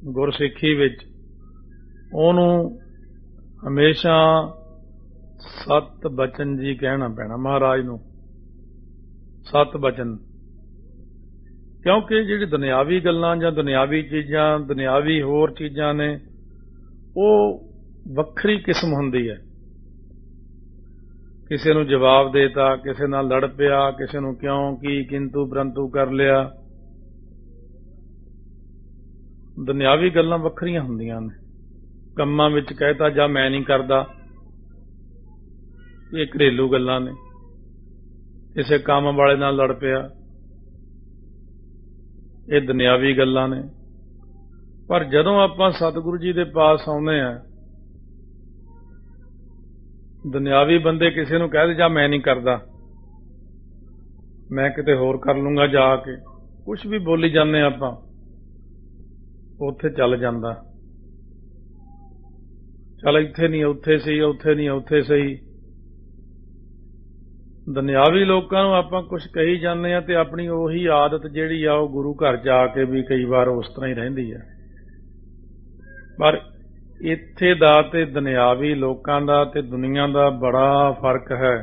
ਗੁਰਸਿੱਖੀ ਵਿੱਚ ਉਹਨੂੰ ਹਮੇਸ਼ਾ ਸਤ ਬਚਨ ਜੀ ਕਹਿਣਾ ਪੈਣਾ। ਮਹਾਰਾਜ ਨੂੰ ਸਤ ਬਚਨ, ਕਿਉਂਕਿ ਜਿਹੜੀ ਦੁਨਿਆਵੀ ਗੱਲਾਂ ਜਾਂ ਦੁਨਿਆਵੀ ਚੀਜ਼ਾਂ, ਦੁਨਿਆਵੀ ਹੋਰ ਚੀਜ਼ਾਂ ਨੇ, ਉਹ ਵੱਖਰੀ ਕਿਸਮ ਹੁੰਦੀ ਹੈ। ਕਿਸੇ ਨੂੰ ਜਵਾਬ ਦੇਤਾ, ਕਿਸੇ ਨਾਲ ਲੜ ਪਿਆ, ਕਿਸੇ ਨੂੰ ਕਿਉਂ ਕੀ ਕਿੰਤੂ ਪਰੰਤੂ ਕਰ ਲਿਆ। ਦੁਨਿਆਵੀ ਗੱਲਾਂ ਵੱਖਰੀਆਂ ਹੁੰਦੀਆਂ ਨੇ। ਕੰਮਾਂ ਵਿੱਚ ਕਹਿਤਾ ਜਾਂ ਮੈਂ ਨਹੀਂ ਕਰਦਾ, ਇਹ ਘਰੇਲੂ ਗੱਲਾਂ ਨੇ। ਕਿਸੇ ਕੰਮ ਵਾਲੇ ਨਾਲ ਲੜ ਪਿਆ, ਇਹ ਦੁਨਿਆਵੀ ਗੱਲਾਂ ਨੇ। ਪਰ ਜਦੋਂ ਆਪਾਂ ਸਤਿਗੁਰੂ ਜੀ ਦੇ ਪਾਸ ਆਉਂਦੇ ਆ, ਦੁਨਿਆਵੀ ਬੰਦੇ ਕਿਸੇ ਨੂੰ ਕਹਿ ਦੇ ਜਾਂ ਮੈਂ ਨਹੀਂ ਕਰਦਾ, ਮੈਂ ਕਿਤੇ ਹੋਰ ਕਰ ਲੂੰਗਾ ਜਾ ਕੇ, ਕੁਛ ਵੀ ਬੋਲੀ ਜਾਂਦੇ ਆਪਾਂ, ਉੱਥੇ ਚੱਲ ਜਾਂਦਾ। ਚੱਲ ਇੱਥੇ ਨਹੀਂ ਉੱਥੇ ਸਹੀ, ਉੱਥੇ ਨਹੀਂ ਉੱਥੇ ਸਹੀ। ਦੁਨਿਆਵੀ ਲੋਕਾਂ ਨੂੰ ਆਪਾਂ ਕੁਛ ਕਹੀ ਜਾਂਦੇ ਆ ਤੇ ਆਪਣੀ ਉਹੀ ਆਦਤ ਜਿਹੜੀ ਆ ਉਹ ਗੁਰੂ ਘਰ ਜਾ ਕੇ ਵੀ ਕਈ ਵਾਰ ਉਸ ਤਰ੍ਹਾਂ ਹੀ ਰਹਿੰਦੀ ਹੈ। ਪਰ ਇੱਥੇ ਦਾ ਤੇ ਦੁਨਿਆਵੀ ਲੋਕਾਂ ਦਾ ਤੇ ਦੁਨੀਆ ਦਾ ਬੜਾ ਫਰਕ ਹੈ।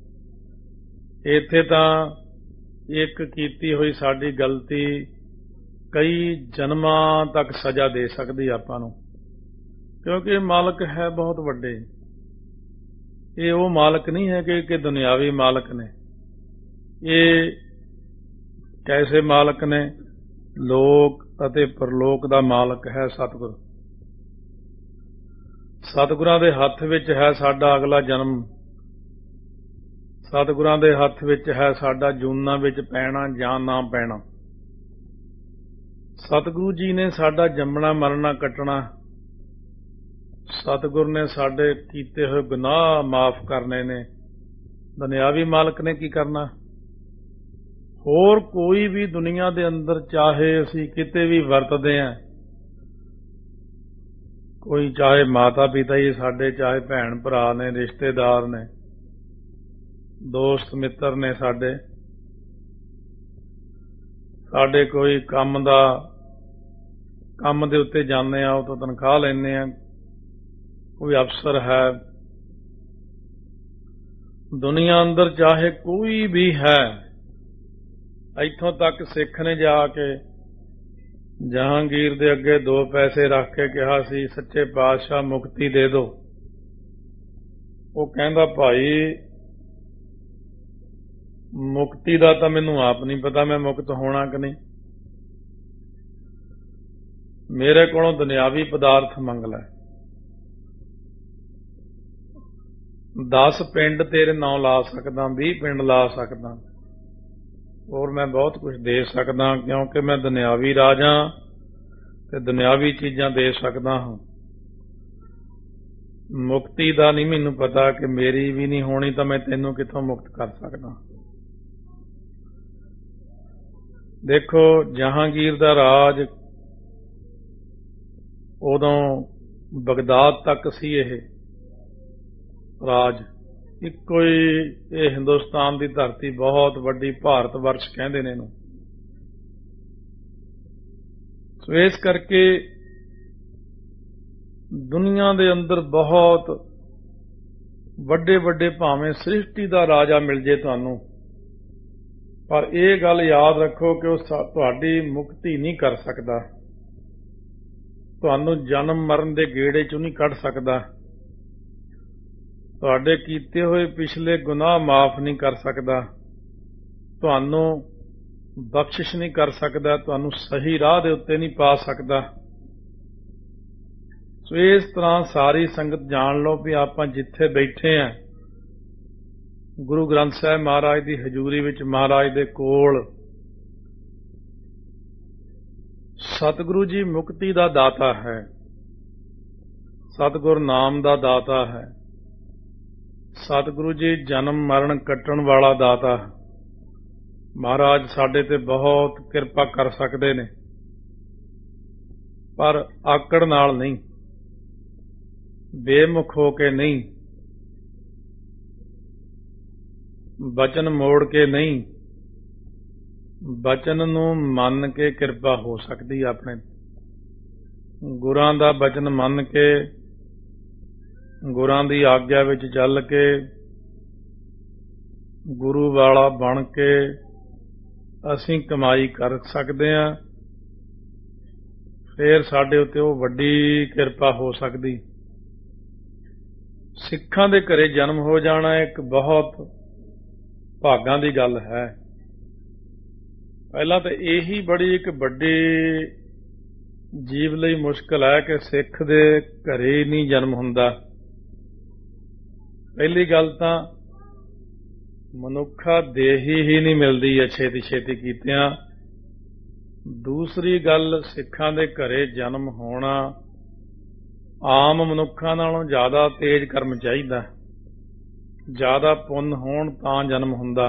ਇੱਥੇ ਤਾਂ ਇੱਕ ਕੀਤੀ ਹੋਈ ਸਾਡੀ ਗਲਤੀ ਕਈ ਜਨਮਾਂ ਤੱਕ ਸਜ਼ਾ ਦੇ ਸਕਦੀ ਆਪਾਂ ਨੂੰ, ਕਿਉਂਕਿ ਮਾਲਕ ਹੈ ਬਹੁਤ ਵੱਡੇ। ਇਹ ਉਹ ਮਾਲਕ ਨਹੀਂ ਹੈ ਕਿ ਦੁਨਿਆਵੀ ਮਾਲਕ ਨੇ। ਇਹ ਕੈਸੇ ਮਾਲਕ ਨੇ? ਲੋਕ ਅਤੇ ਪਰਲੋਕ ਦਾ ਮਾਲਕ ਹੈ ਸਤਿਗੁਰ। ਸਤਿਗੁਰਾਂ ਦੇ ਹੱਥ ਵਿੱਚ ਹੈ ਸਾਡਾ ਅਗਲਾ ਜਨਮ। ਸਤਿਗੁਰਾਂ ਦੇ ਹੱਥ ਵਿੱਚ ਹੈ ਸਾਡਾ ਜੂਨਾਂ ਵਿੱਚ ਪੈਣਾ ਜਾਂ ਨਾ ਪੈਣਾ। ਸਤਿਗੁਰੂ ਜੀ ਨੇ ਸਾਡਾ ਜੰਮਣਾ ਮਰਨਾ ਕੱਟਣਾ। ਸਤਿਗੁਰ ਨੇ ਸਾਡੇ ਕੀਤੇ ਹੋਏ ਗੁਨਾਹ ਮਾਫ ਕਰਨੇ ਨੇ। ਦੁਨਿਆਵੀ ਮਾਲਕ ਨੇ ਕੀ ਕਰਨਾ? ਹੋਰ ਕੋਈ ਵੀ ਦੁਨੀਆ ਦੇ ਅੰਦਰ ਚਾਹੇ ਅਸੀਂ ਕਿਤੇ ਵੀ ਵਰਤਦੇ ਹਾਂ, ਕੋਈ ਚਾਹੇ ਮਾਤਾ ਪਿਤਾ ਹੀ ਸਾਡੇ, ਚਾਹੇ ਭੈਣ ਭਰਾ ਨੇ, ਰਿਸ਼ਤੇਦਾਰ ਨੇ, ਦੋਸਤ ਮਿੱਤਰ ਨੇ ਸਾਡੇ ਕੋਈ ਕੰਮ ਦੇ ਉੱਤੇ ਜਾਂਦੇ ਆ, ਉਹ ਤੋਂ ਤਨਖਾਹ ਲੈਂਦੇ ਆ, ਕੋਈ ਅਫਸਰ ਹੈ ਦੁਨੀਆ ਅੰਦਰ, ਚਾਹੇ ਕੋਈ ਵੀ ਹੈ। ਇੱਥੋਂ ਤੱਕ ਸਿੱਖ ਨੇ ਜਾ ਕੇ ਜਹਾਂਗੀਰ ਦੇ ਅੱਗੇ 2 ਪੈਸੇ ਰੱਖ ਕੇ ਕਿਹਾ ਸੀ, ਸੱਚੇ ਪਾਤਸ਼ਾਹ ਮੁਕਤੀ ਦੇ ਦਿਓ। ਉਹ ਕਹਿੰਦਾ ਭਾਈ ਮੁਕਤੀ ਦਾ ਤਾਂ ਮੈਨੂੰ ਆਪ ਨਹੀਂ ਪਤਾ, ਮੈਂ ਮੁਕਤ ਹੋਣਾ ਕਿ ਨਹੀਂ। ਮੇਰੇ ਕੋਲੋਂ ਦੁਨਿਆਵੀ ਪਦਾਰਥ ਮੰਗ ਲੈ, 10 ਪਿੰਡ ਤੇਰੇ ਨਾਂ ਲਾ ਸਕਦਾ, 20 ਪਿੰਡ ਲਾ ਸਕਦਾ, ਹੋਰ ਮੈਂ ਬਹੁਤ ਕੁਝ ਦੇ ਸਕਦਾ, ਕਿਉਂਕਿ ਮੈਂ ਦੁਨਿਆਵੀ ਰਾਜਾ ਤੇ ਦੁਨਿਆਵੀ ਚੀਜ਼ਾਂ ਦੇ ਸਕਦਾ ਹਾਂ। ਮੁਕਤੀ ਦਾ ਨਹੀਂ ਮੈਨੂੰ ਪਤਾ, ਕਿ ਮੇਰੀ ਵੀ ਨਹੀਂ ਹੋਣੀ ਤਾਂ ਮੈਂ ਤੈਨੂੰ ਕਿੱਥੋਂ ਮੁਕਤ ਕਰ ਸਕਦਾ। ਦੇਖੋ ਜਹਾਂਗੀਰ ਦਾ ਰਾਜ ਉਦੋਂ ਬਗਦਾਦ ਤੱਕ ਸੀ। ਇਹ ਰਾਜ ਇੱਕੋ ਹੀ, ਇਹ ਹਿੰਦੁਸਤਾਨ ਦੀ ਧਰਤੀ ਬਹੁਤ ਵੱਡੀ, ਭਾਰਤ ਵਰਸ਼ ਕਹਿੰਦੇ ਨੇ ਇਹਨੂੰ। ਸੋ ਇਸ ਕਰਕੇ ਦੁਨੀਆ ਦੇ ਅੰਦਰ ਬਹੁਤ ਵੱਡੇ ਵੱਡੇ ਭਾਵੇਂ ਸ੍ਰਿਸ਼ਟੀ ਦਾ ਰਾਜਾ ਮਿਲ ਜੇ ਤੁਹਾਨੂੰ, ਪਰ ਇਹ ਗੱਲ ਯਾਦ ਰੱਖੋ ਕਿ ਉਹ ਤੁਹਾਡੀ ਮੁਕਤੀ ਨਹੀਂ ਕਰ ਸਕਦਾ, ਤੁਹਾਨੂੰ ਜਨਮ ਮਰਨ ਦੇ ਗੇੜੇ ਚੋਂ ਨਹੀਂ ਕੱਢ ਸਕਦਾ, ਤੁਹਾਡੇ ਕੀਤੇ ਹੋਏ ਪਿਛਲੇ ਗੁਨਾਹ ਮਾਫ ਨਹੀਂ ਕਰ ਸਕਦਾ, ਤੁਹਾਨੂੰ ਬਖਸ਼ਿਸ਼ ਨਹੀਂ ਕਰ ਸਕਦਾ, ਤੁਹਾਨੂੰ ਸਹੀ ਰਾਹ ਦੇ ਉੱਤੇ ਨਹੀਂ ਪਾ ਸਕਦਾ। ਸੋ ਇਸ ਤਰ੍ਹਾਂ ਸਾਰੀ ਸੰਗਤ ਜਾਣ ਲਓ ਵੀ ਆਪਾਂ ਜਿੱਥੇ ਬੈਠੇ ਹਾਂ, ਗੁਰੂ ਗ੍ਰੰਥ ਸਾਹਿਬ ਮਹਾਰਾਜ ਦੀ ਹਜ਼ੂਰੀ ਵਿੱਚ, ਮਹਾਰਾਜ ਦੇ ਕੋਲ, ਸਤਿਗੁਰੂ ਜੀ ਮੁਕਤੀ ਦਾ ਦਾਤਾ ਹੈ, ਸਤਿਗੁਰ ਨਾਮ ਦਾ ਦਾਤਾ ਹੈ, ਸਤਿਗੁਰੂ ਜੀ ਜਨਮ ਮਰਨ ਕੱਟਣ ਵਾਲਾ ਦਾਤਾ ਹੈ। ਮਹਾਰਾਜ ਸਾਡੇ ਤੇ ਬਹੁਤ ਕਿਰਪਾ ਕਰ ਸਕਦੇ ਨੇ, ਪਰ ਆਕੜ ਨਾਲ ਨਹੀਂ, ਬੇਮੁਖ ਹੋ ਕੇ ਨਹੀਂ, ਬਚਨ ਮੋੜ ਕੇ ਨਹੀਂ, ਬਚਨ ਨੂੰ ਮੰਨ ਕੇ ਕਿਰਪਾ ਹੋ ਸਕਦੀ ਆਪਣੇ। ਗੁਰਾਂ ਦਾ ਬਚਨ ਮੰਨ ਕੇ, ਗੁਰਾਂ ਦੀ ਆਗਿਆ ਵਿੱਚ ਚੱਲ ਕੇ, ਗੁਰੂ ਵਾਲਾ ਬਣ ਕੇ ਅਸੀਂ ਕਮਾਈ ਕਰ ਸਕਦੇ ਹਾਂ। ਫਿਰ ਸਾਡੇ ਉੱਤੇ ਉਹ ਵੱਡੀ ਕਿਰਪਾ ਹੋ ਸਕਦੀ। ਸਿੱਖਾਂ ਦੇ ਘਰੇ ਜਨਮ ਹੋ ਜਾਣਾ ਇੱਕ ਬਹੁਤ ਭਾਗਾਂ ਦੀ ਗੱਲ ਹੈ। ਪਹਿਲਾਂ ਤਾਂ ਇਹੀ ਬੜੀ ਇੱਕ ਵੱਡੀ ਜੀਵ ਲਈ ਮੁਸ਼ਕਲ ਹੈ ਕਿ ਸਿੱਖ ਦੇ ਘਰੇ ਨਹੀਂ ਜਨਮ ਹੁੰਦਾ। ਪਹਿਲੀ ਗੱਲ ਤਾਂ ਮਨੁੱਖਾ ਦੇਹੀ ਹੀ ਨਹੀਂ ਮਿਲਦੀ ਹੈ ਛੇਤੀ ਛੇਤੀ ਕੀਤਿਆਂ। ਦੂਸਰੀ ਗੱਲ, ਸਿੱਖਾਂ ਦੇ ਘਰੇ ਜਨਮ ਹੋਣਾ ਆਮ ਮਨੁੱਖਾਂ ਨਾਲੋਂ ਜ਼ਿਆਦਾ ਤੇਜ਼ ਕਰਮ ਚਾਹੀਦਾ, ਜ਼ਿਆਦਾ ਪੁੰਨ ਹੋਣ ਤਾਂ ਜਨਮ ਹੁੰਦਾ।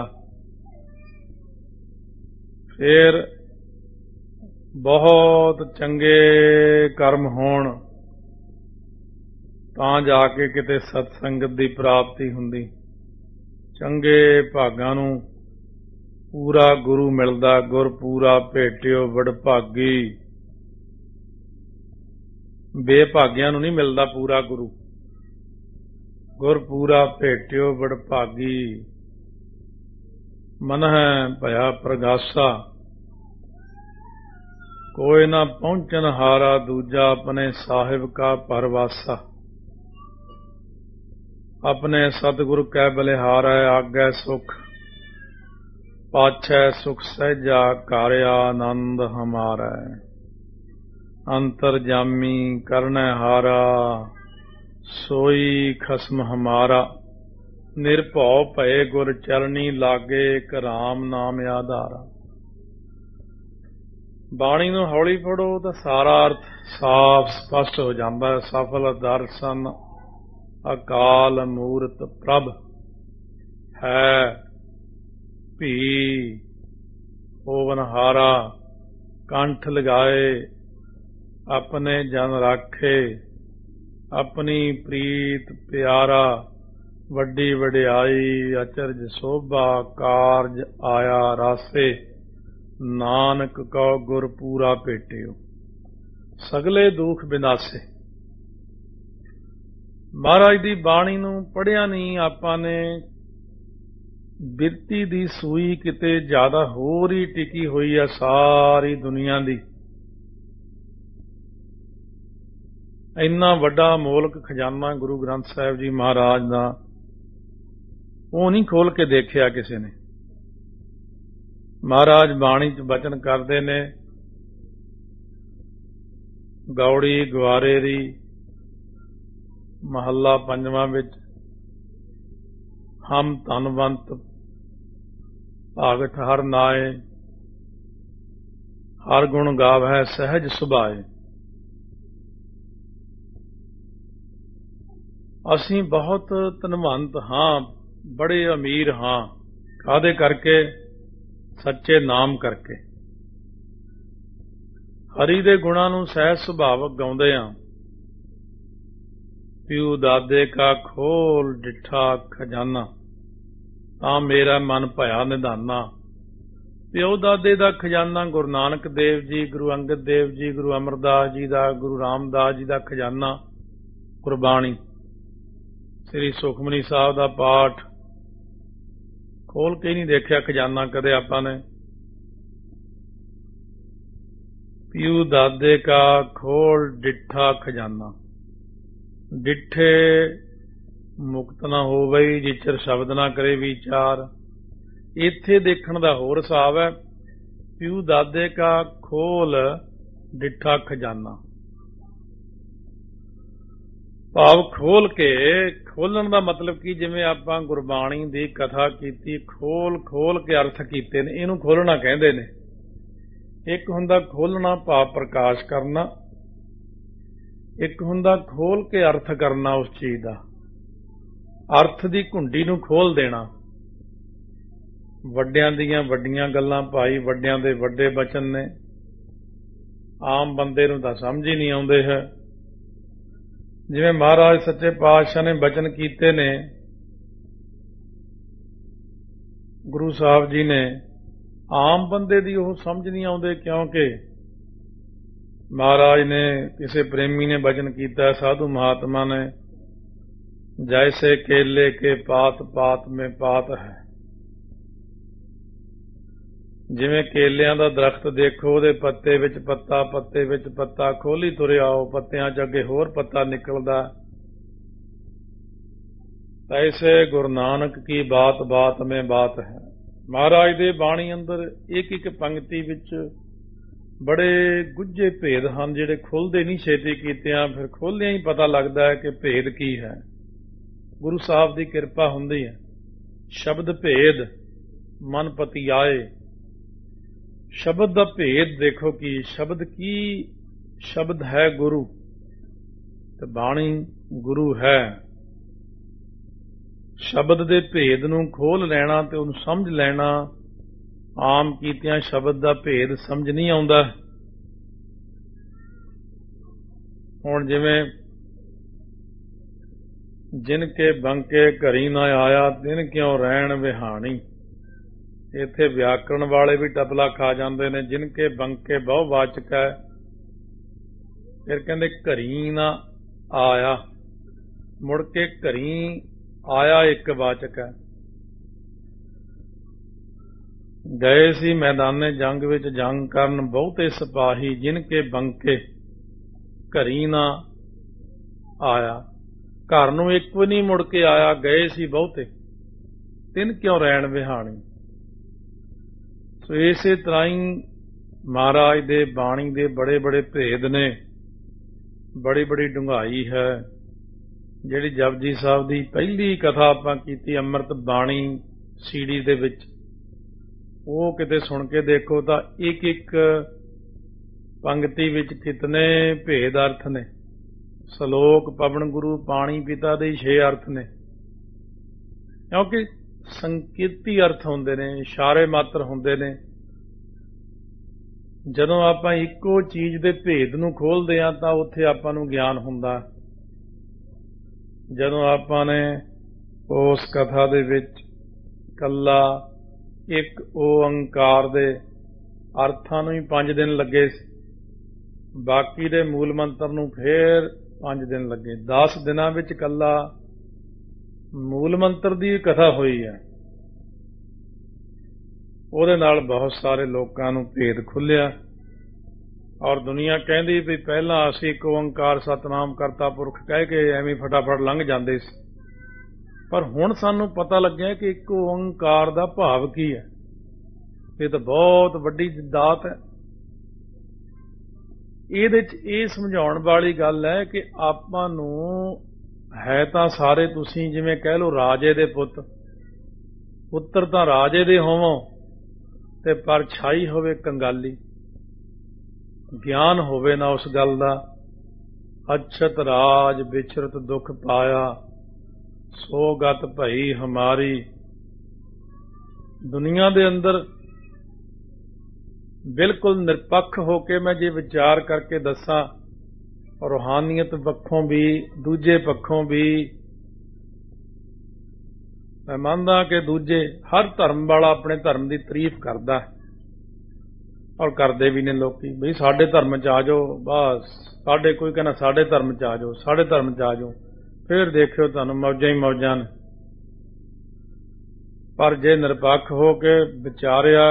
ਫਿਰ ਬਹੁਤ ਚੰਗੇ ਕਰਮ ਹੋਣ ਤਾਂ ਜਾ ਕੇ ਕਿਤੇ ਸਤਸੰਗਤ ਦੀ ਪ੍ਰਾਪਤੀ ਹੁੰਦੀ। ਚੰਗੇ ਭਾਗਾਂ ਨੂੰ ਪੂਰਾ ਗੁਰੂ ਮਿਲਦਾ। ਗੁਰ ਪੂਰਾ ਭੇਟਿਓ ਵਡਭਾਗੀ। ਬੇਭਾਗਿਆਂ ਨੂੰ ਨਹੀਂ ਮਿਲਦਾ ਪੂਰਾ ਗੁਰੂ। ਗੁਰ ਪੂਰਾ ਭੇਟਿਓ ਵਡਭਾਗੀ। ਮਨਹਿ ਭਇਆ ਪ੍ਰਗਾਸਾ। ਕੋਈ ਨਾ ਪਹੁੰਚਨ ਹਾਰਾ ਦੂਜਾ, ਆਪਣੇ ਸਾਹਿਬ ਕਾ ਪਰਵਾਸਾ। ਆਪਣੇ ਸਤਿਗੁਰ ਕੈ ਬਲਿਹਾਰੈ, ਆਗੈ ਸੁਖ ਪਾਛੈ ਸੁਖ ਸਹਿਜਾ, ਘਰ ਆਨੰਦ ਹਮਾਰੈ। ਅੰਤਰਜਾਮੀ ਕਰਨੈ ਹਾਰਾ, ਸੋਈ ਖਸਮ ਹਮਾਰਾ। ਨਿਰਭਉ ਭਏ ਗੁਰ ਚਰਨੀ, ਲਾਗੇ ਇਕ ਰਾਮ ਨਾਮ ਆਧਾਰਾ। ਬਾਣੀ ਨੂੰ ਹੌਲੀ ਪੜ੍ਹੋ ਤਾਂ ਸਾਰਾ ਅਰਥ ਸਾਫ਼ ਸਪਸ਼ਟ ਹੋ ਜਾਂਦਾ। ਸਫਲ ਦਰਸ਼ਨ ਅਕਾਲ ਮੂਰਤ ਪ੍ਰਭ ਹੈ, ਭੀ ਹੋਵਨਹਾਰਾ। ਕੰਠ ਲਗਾਏ ਆਪਣੇ ਜਨ ਰਾਖੇ, ਆਪਣੀ ਪ੍ਰੀਤ ਪਿਆਰਾ। ਵੱਡੀ ਵਡਿਆਈ ਅਚਰਜ ਸੋਭਾ, ਕਾਰਜ ਆਇਆ ਰਾਸੇ। ਨਾਨਕ ਕਉ ਗੁਰ ਪੂਰਾ ਭੇਟਿਓ, ਸਗਲੇ ਦੁਖ ਬਿਨਾਸੇ। ਮਹਾਰਾਜ ਦੀ ਬਾਣੀ ਨੂੰ ਪੜ੍ਹਿਆ ਨਹੀਂ ਆਪਾਂ ਨੇ, ਬਿਰਤੀ ਦੀ ਸੂਈ ਕਿਤੇ ਜ਼ਿਆਦਾ ਹੋਰ ਹੀ ਟਿਕੀ ਹੋਈ ਹੈ ਸਾਰੀ ਦੁਨੀਆ ਦੀ। ਇੰਨਾ ਵੱਡਾ ਅਮੋਲਕ ਖਜ਼ਾਨਾ ਗੁਰੂ ਗ੍ਰੰਥ ਸਾਹਿਬ ਜੀ ਮਹਾਰਾਜ ਦਾ, ਉਹ ਨਹੀਂ ਖੋਲ ਕੇ ਦੇਖਿਆ ਕਿਸੇ ਨੇ। ਮਹਾਰਾਜ ਬਾਣੀ 'ਚ ਬਚਨ ਕਰਦੇ ਨੇ, ਗੌੜੀ ਗੁਆਰੇ ਦੀ ਮਹੱਲਾ ਪੰਜਵਾਂ ਵਿੱਚ, ਹਮ ਧਨਵੰਤ ਭਾਗਠ ਹਰ ਨਾਏ, ਹਰ ਗੁਣ ਗਾਵੈ ਸਹਿਜ ਸੁਭਾਏ। ਅਸੀਂ ਬਹੁਤ ਧਨਵੰਤ ਹਾਂ, ਬੜੇ ਅਮੀਰ ਹਾਂ। ਕਾਹਦੇ ਕਰਕੇ? ਸੱਚੇ ਨਾਮ ਕਰਕੇ। ਹਰੀ ਦੇ ਗੁਣਾਂ ਨੂੰ ਸਹਿਜ ਸੁਭਾਵਕ ਗਾਉਂਦੇ ਹਾਂ। ਪਿਉ ਦਾਦੇ ਕਾ ਖੋਲ ਡਿਠਾ ਖਜ਼ਾਨਾ, ਤਾਂ ਮੇਰਾ ਮਨ ਭਇਆ ਨਿਧਾਨਾ। ਪਿਓ ਦਾਦੇ ਦਾ ਖਜ਼ਾਨਾ ਗੁਰੂ ਨਾਨਕ ਦੇਵ ਜੀ, ਗੁਰੂ ਅੰਗਦ ਦੇਵ ਜੀ, ਗੁਰੂ ਅਮਰਦਾਸ ਜੀ ਦਾ, ਗੁਰੂ ਰਾਮਦਾਸ ਜੀ ਦਾ ਖਜ਼ਾਨਾ ਗੁਰਬਾਣੀ। ਸ੍ਰੀ ਸੁਖਮਨੀ ਸਾਹਿਬ ਦਾ ਪਾਠ ਖੋਲ ਕੇ ਨਹੀਂ ਦੇਖਿਆ ਖਜ਼ਾਨਾ ਕਦੇ ਆਪਾਂ ਨੇ। ਪਿਉ ਦਾਦੇ ਕਾ ਖੋਲ ਡਿਠਾ ਖਜ਼ਾਨਾ। ਡਿਠੇ ਮੁਕਤ ਨਾ ਹੋਵਈ, ਜਿਚਰ ਸ਼ਬਦ ਨਾ ਕਰੇ ਵਿਚਾਰ। ਇੱਥੇ ਦੇਖਣ ਦਾ ਹੋਰ ਹਿਸਾਬ ਹੈ। ਪਿਉ ਦਾਦੇ ਕਾ ਖੋਲ ਡਿਠਾ ਖਜ਼ਾਨਾ, ਭਾਵ ਖੋਲ ਕੇ। ਖੋਲਣ ਦਾ ਮਤਲਬ ਕੀ? ਜਿਵੇਂ ਆਪਾਂ ਗੁਰਬਾਣੀ ਦੀ ਕਥਾ ਕੀਤੀ, ਖੋਲ ਕੇ ਅਰਥ ਕੀਤੇ ਨੇ, ਇਹਨੂੰ ਖੋਲਣਾ ਕਹਿੰਦੇ ਨੇ। ਇੱਕ ਹੁੰਦਾ ਖੋਲਣਾ ਭਾਵ ਪ੍ਰਕਾਸ਼ ਕਰਨਾ, ਇੱਕ ਹੁੰਦਾ ਖੋਲ ਕੇ ਅਰਥ ਕਰਨਾ ਉਸ ਚੀਜ਼ ਦਾ। ਅਰਥ ਦੀ ਘੁੰਡੀ ਨੂੰ ਖੋਲ ਦੇਣਾ। ਵੱਡਿਆਂ ਦੀਆਂ ਵੱਡੀਆਂ ਗੱਲਾਂ ਭਾਈ, ਵੱਡਿਆਂ ਦੇ ਵੱਡੇ ਬਚਨ ਨੇ, ਆਮ ਬੰਦੇ ਨੂੰ ਤਾਂ ਸਮਝ ਹੀ ਨਹੀਂ ਆਉਂਦੇ ਹੈ। ਜਿਵੇਂ ਮਹਾਰਾਜ ਸੱਚੇ ਪਾਤਸ਼ਾਹ ਨੇ ਬਚਨ ਕੀਤੇ ਨੇ, ਗੁਰੂ ਸਾਹਿਬ ਜੀ ਨੇ, ਆਮ ਬੰਦੇ ਦੀ ਉਹ ਸਮਝ ਨਹੀਂ ਆਉਂਦੇ, ਕਿਉਂਕਿ महाराज ने किसी प्रेमी ने वचन किया, साधु महात्मा ने, जैसे केले के पात पात में पात है। जिवें केलियां दा दरख्त देखो, ਉਹਦੇ पत्ते विच पत्ता, पत्ते विच पत्ता, खोली तुरे आओ, पत्तियां च अगे होर पत्ता निकलदा। ऐसे गुरु नानक की बात बात में बात है। महाराज दे बाणी अंदर एक एक पंक्ति विच बड़े गुझे भेद हैं, जिहड़े खुलदे नहीं छेती कीतियां, फिर खोलियां ही पता लगता है कि भेद की है। गुरु साहब की किरपा हुंदी है। शब्द भेद मन पति आए। शब्द का भेद देखो कि शब्द की शब्द है गुरु, ते बाणी गुरु है। शब्द दे भेद नूं खोल लेना ते उहनूं समझ लेना, आम कीतियां शब्द दा भेद समझ नहीं आउंदा। हुण जिवें जिनके बंके घरी ना आया, तिन क्यों रहण विहाणी। इत्थे व्याकरण वाले भी टपला खा जांदे ने। जिनके बंके बहुवाचक है, फिर कहंदे घरी ना आया, मुड़ के घरी आया एक वाचक है। गए सी मैदाने जंग विच जंग करन बहुते सिपाही, जिनके बंके घरी ना आया। घर नूं एक भी नहीं मुड़ के आया, गए सी बहुते, तिन क्यों रहण विहाणी। सो इसे तरह ही महाराज दे बाणी दे बड़े बड़े भेद ने, बड़ी बड़ी डूंघाई है। जिहड़ी जपजी साहब दी पहली कथा आपां कीती अमृत बाणी सीडी दे विच, वो किते सुन के देखो तो एक एक पंक्ति विच कितने भेद अर्थ ने। सलोक पवन गुरु पाणी पिता दे 6 अर्थ ने, क्योंकि संकेती अर्थ होंदे ने, इशारे मात्र होंदे ने। जदों आपां इक्को चीज दे भेद नूं खोलदे हां तां उत्थे आपां नूं ज्ञान हुंदा। जदों आपां ने उस कथा दे विच कल्ला एक ओंकार दे अर्थां नूं ही 5 दिन लगे, बाकी दे मूल मंत्र नूं फिर 5 दिन लगे। 10 दिनां विच कल्ला मूल मंत्र दी कथा हुई है। ਉਹਦੇ ਨਾਲ बहुत सारे लोगों नूं भेद खुलिया। और दुनिया कहती भी पहला असीं एक ओंकार सतनाम करता पुरख कह के एवं फटाफट लंघ जाते सी, पर हुण सानूं पता लग्या कि एक ओंकार दा भाव की है। ये तो बहुत वड्डी दात है। ਇਹਦੇ ਚ ਇਹ ਸਮਝਾਉਣ ਵਾਲੀ ਗੱਲ ਹੈ ਕਿ ਆਪਾਂ ਨੂੰ ਹੈ ਤਾਂ ਸਾਰੇ ਤੁਸੀਂ ਜਿਵੇਂ ਕਹਿ ਲਓ ਰਾਜੇ ਦੇ ਪੁੱਤਰ ਤਾਂ ਰਾਜੇ ਦੇ ਹੋਵੋ, ਤੇ ਪਰ ਛਾਈ ਹੋਵੇ ਕੰਗਾਲੀ, ਗਿਆਨ ਹੋਵੇ ਨਾ ਉਸ ਗੱਲ ਦਾ। ਅਛਤ ਰਾਜ ਵਿਚਰਤ ਦੁੱਖ ਪਾਇਆ, ਸੋ ਗਤ ਭਈ ਹਮਾਰੀ। ਦੁਨੀਆ ਦੇ ਅੰਦਰ बिल्कुल निरपक्ष होके मैं जे विचार करके दसा, रूहानियत पक्षों भी दूजे पक्षों भी मैं मानदा कि दूजे हर धर्म वाला अपने धर्म की तारीफ करता और करते भी ने लोग बई साडे धर्म च आ जाओ, बस साडे कोई कहना साडे धर्म च आ जाओ, साडे धर्म च आ जाओ, फिर देखियो तुहानूं मौजां ही मौजां ने। पर जे निरपक्ष हो के विचारिया,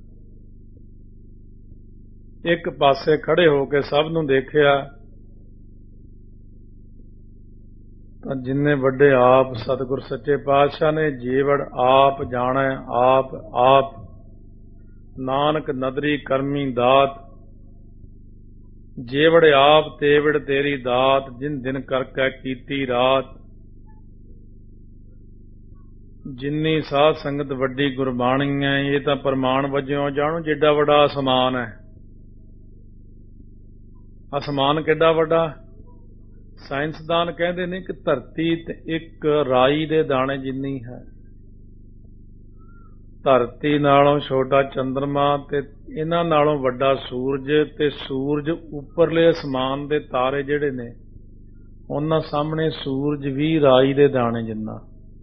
एक पासे खड़े होके सब नूं देखिया, तां जिन्ने वड्डे आप सतगुर सच्चे पातशाह ने जीवड़ आप जाने आप आप, नानक नदरी करमी दात, जेवड़ आप तेवड़ तेरी दात, जिन दिन करके कीती रात। जिन्नी साध संगत वड्डी गुरबाणी है, ये तां प्रमाण वजों जाणो जिड्डा वड्डा आसमान है। आसमान किड्डा वड्डा, साइंसदान कहते ने कि धरती एक राई दे दाने जिन्नी है। धरती नालों छोटा चंद्रमा ते इन्हां नालों वड्डा सूरज, ते सूरज उपरले आसमान दे तारे जिहड़े ने उन्हां सामने सूरज भी राई दे दाने जिन्ना।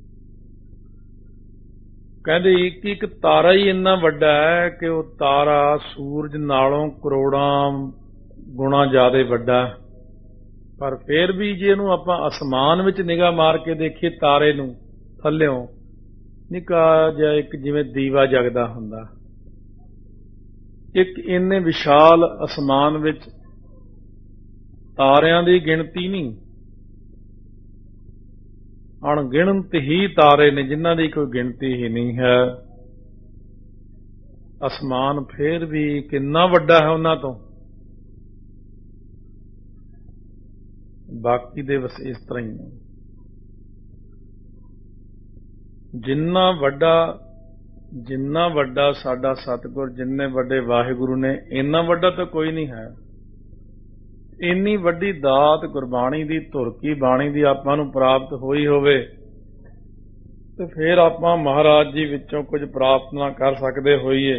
कहते एक एक तारा ही इन्ना वड्डा है कि वह तारा सूरज नालों करोड़ां ਗੁਣਾ ਜ਼ਿਆਦਾ ਵੱਡਾ। ਪਰ ਫਿਰ ਵੀ ਜੇ ਇਹਨੂੰ ਆਪਾਂ ਅਸਮਾਨ ਵਿੱਚ ਨਿਗਾਹ ਮਾਰ ਕੇ ਦੇਖੀਏ, ਤਾਰੇ ਨੂੰ ਥੱਲਿਓਂ, ਨਿੱਕਾ ਜਿਹਾ ਇੱਕ ਜਿਵੇਂ ਦੀਵਾ ਜਗਦਾ ਹੁੰਦਾ, ਇੱਕ ਇੰਨੇ ਵਿਸ਼ਾਲ ਅਸਮਾਨ ਵਿੱਚ ਤਾਰਿਆਂ ਦੀ ਗਿਣਤੀ ਨਹੀਂ, ਅਣਗਿਣਤ ਹੀ ਤਾਰੇ ਨੇ ਜਿਨ੍ਹਾਂ ਦੀ ਕੋਈ ਗਿਣਤੀ ਹੀ ਨਹੀਂ ਹੈ। ਅਸਮਾਨ ਫੇਰ ਵੀ ਕਿੰਨਾ ਵੱਡਾ ਹੈ ਉਹਨਾਂ ਤੋਂ। ਬਾਕੀ ਦੇ ਬਸ ਇਸ ਤਰ੍ਹਾਂ ਹੀ ਹੈ। ਜਿੰਨਾ ਵੱਡਾ ਸਾਡਾ ਸਤਿਗੁਰ, ਜਿੰਨੇ ਵੱਡੇ ਵਾਹਿਗੁਰੂ ਨੇ, ਇੰਨਾ ਵੱਡਾ ਤਾਂ ਕੋਈ ਨਹੀਂ ਹੈ। ਇੰਨੀ ਵੱਡੀ ਦਾਤ ਗੁਰਬਾਣੀ ਦੀ, ਧੁਰਕੀ ਬਾਣੀ ਦੀ ਆਪਾਂ ਨੂੰ ਪ੍ਰਾਪਤ ਹੋਈ ਹੋਵੇ ਤੇ ਫਿਰ ਆਪਾਂ ਮਹਾਰਾਜ ਜੀ ਵਿੱਚੋਂ ਕੁਝ ਪ੍ਰਾਪਤ ਨਾ ਕਰ ਸਕਦੇ ਹੋਈਏ।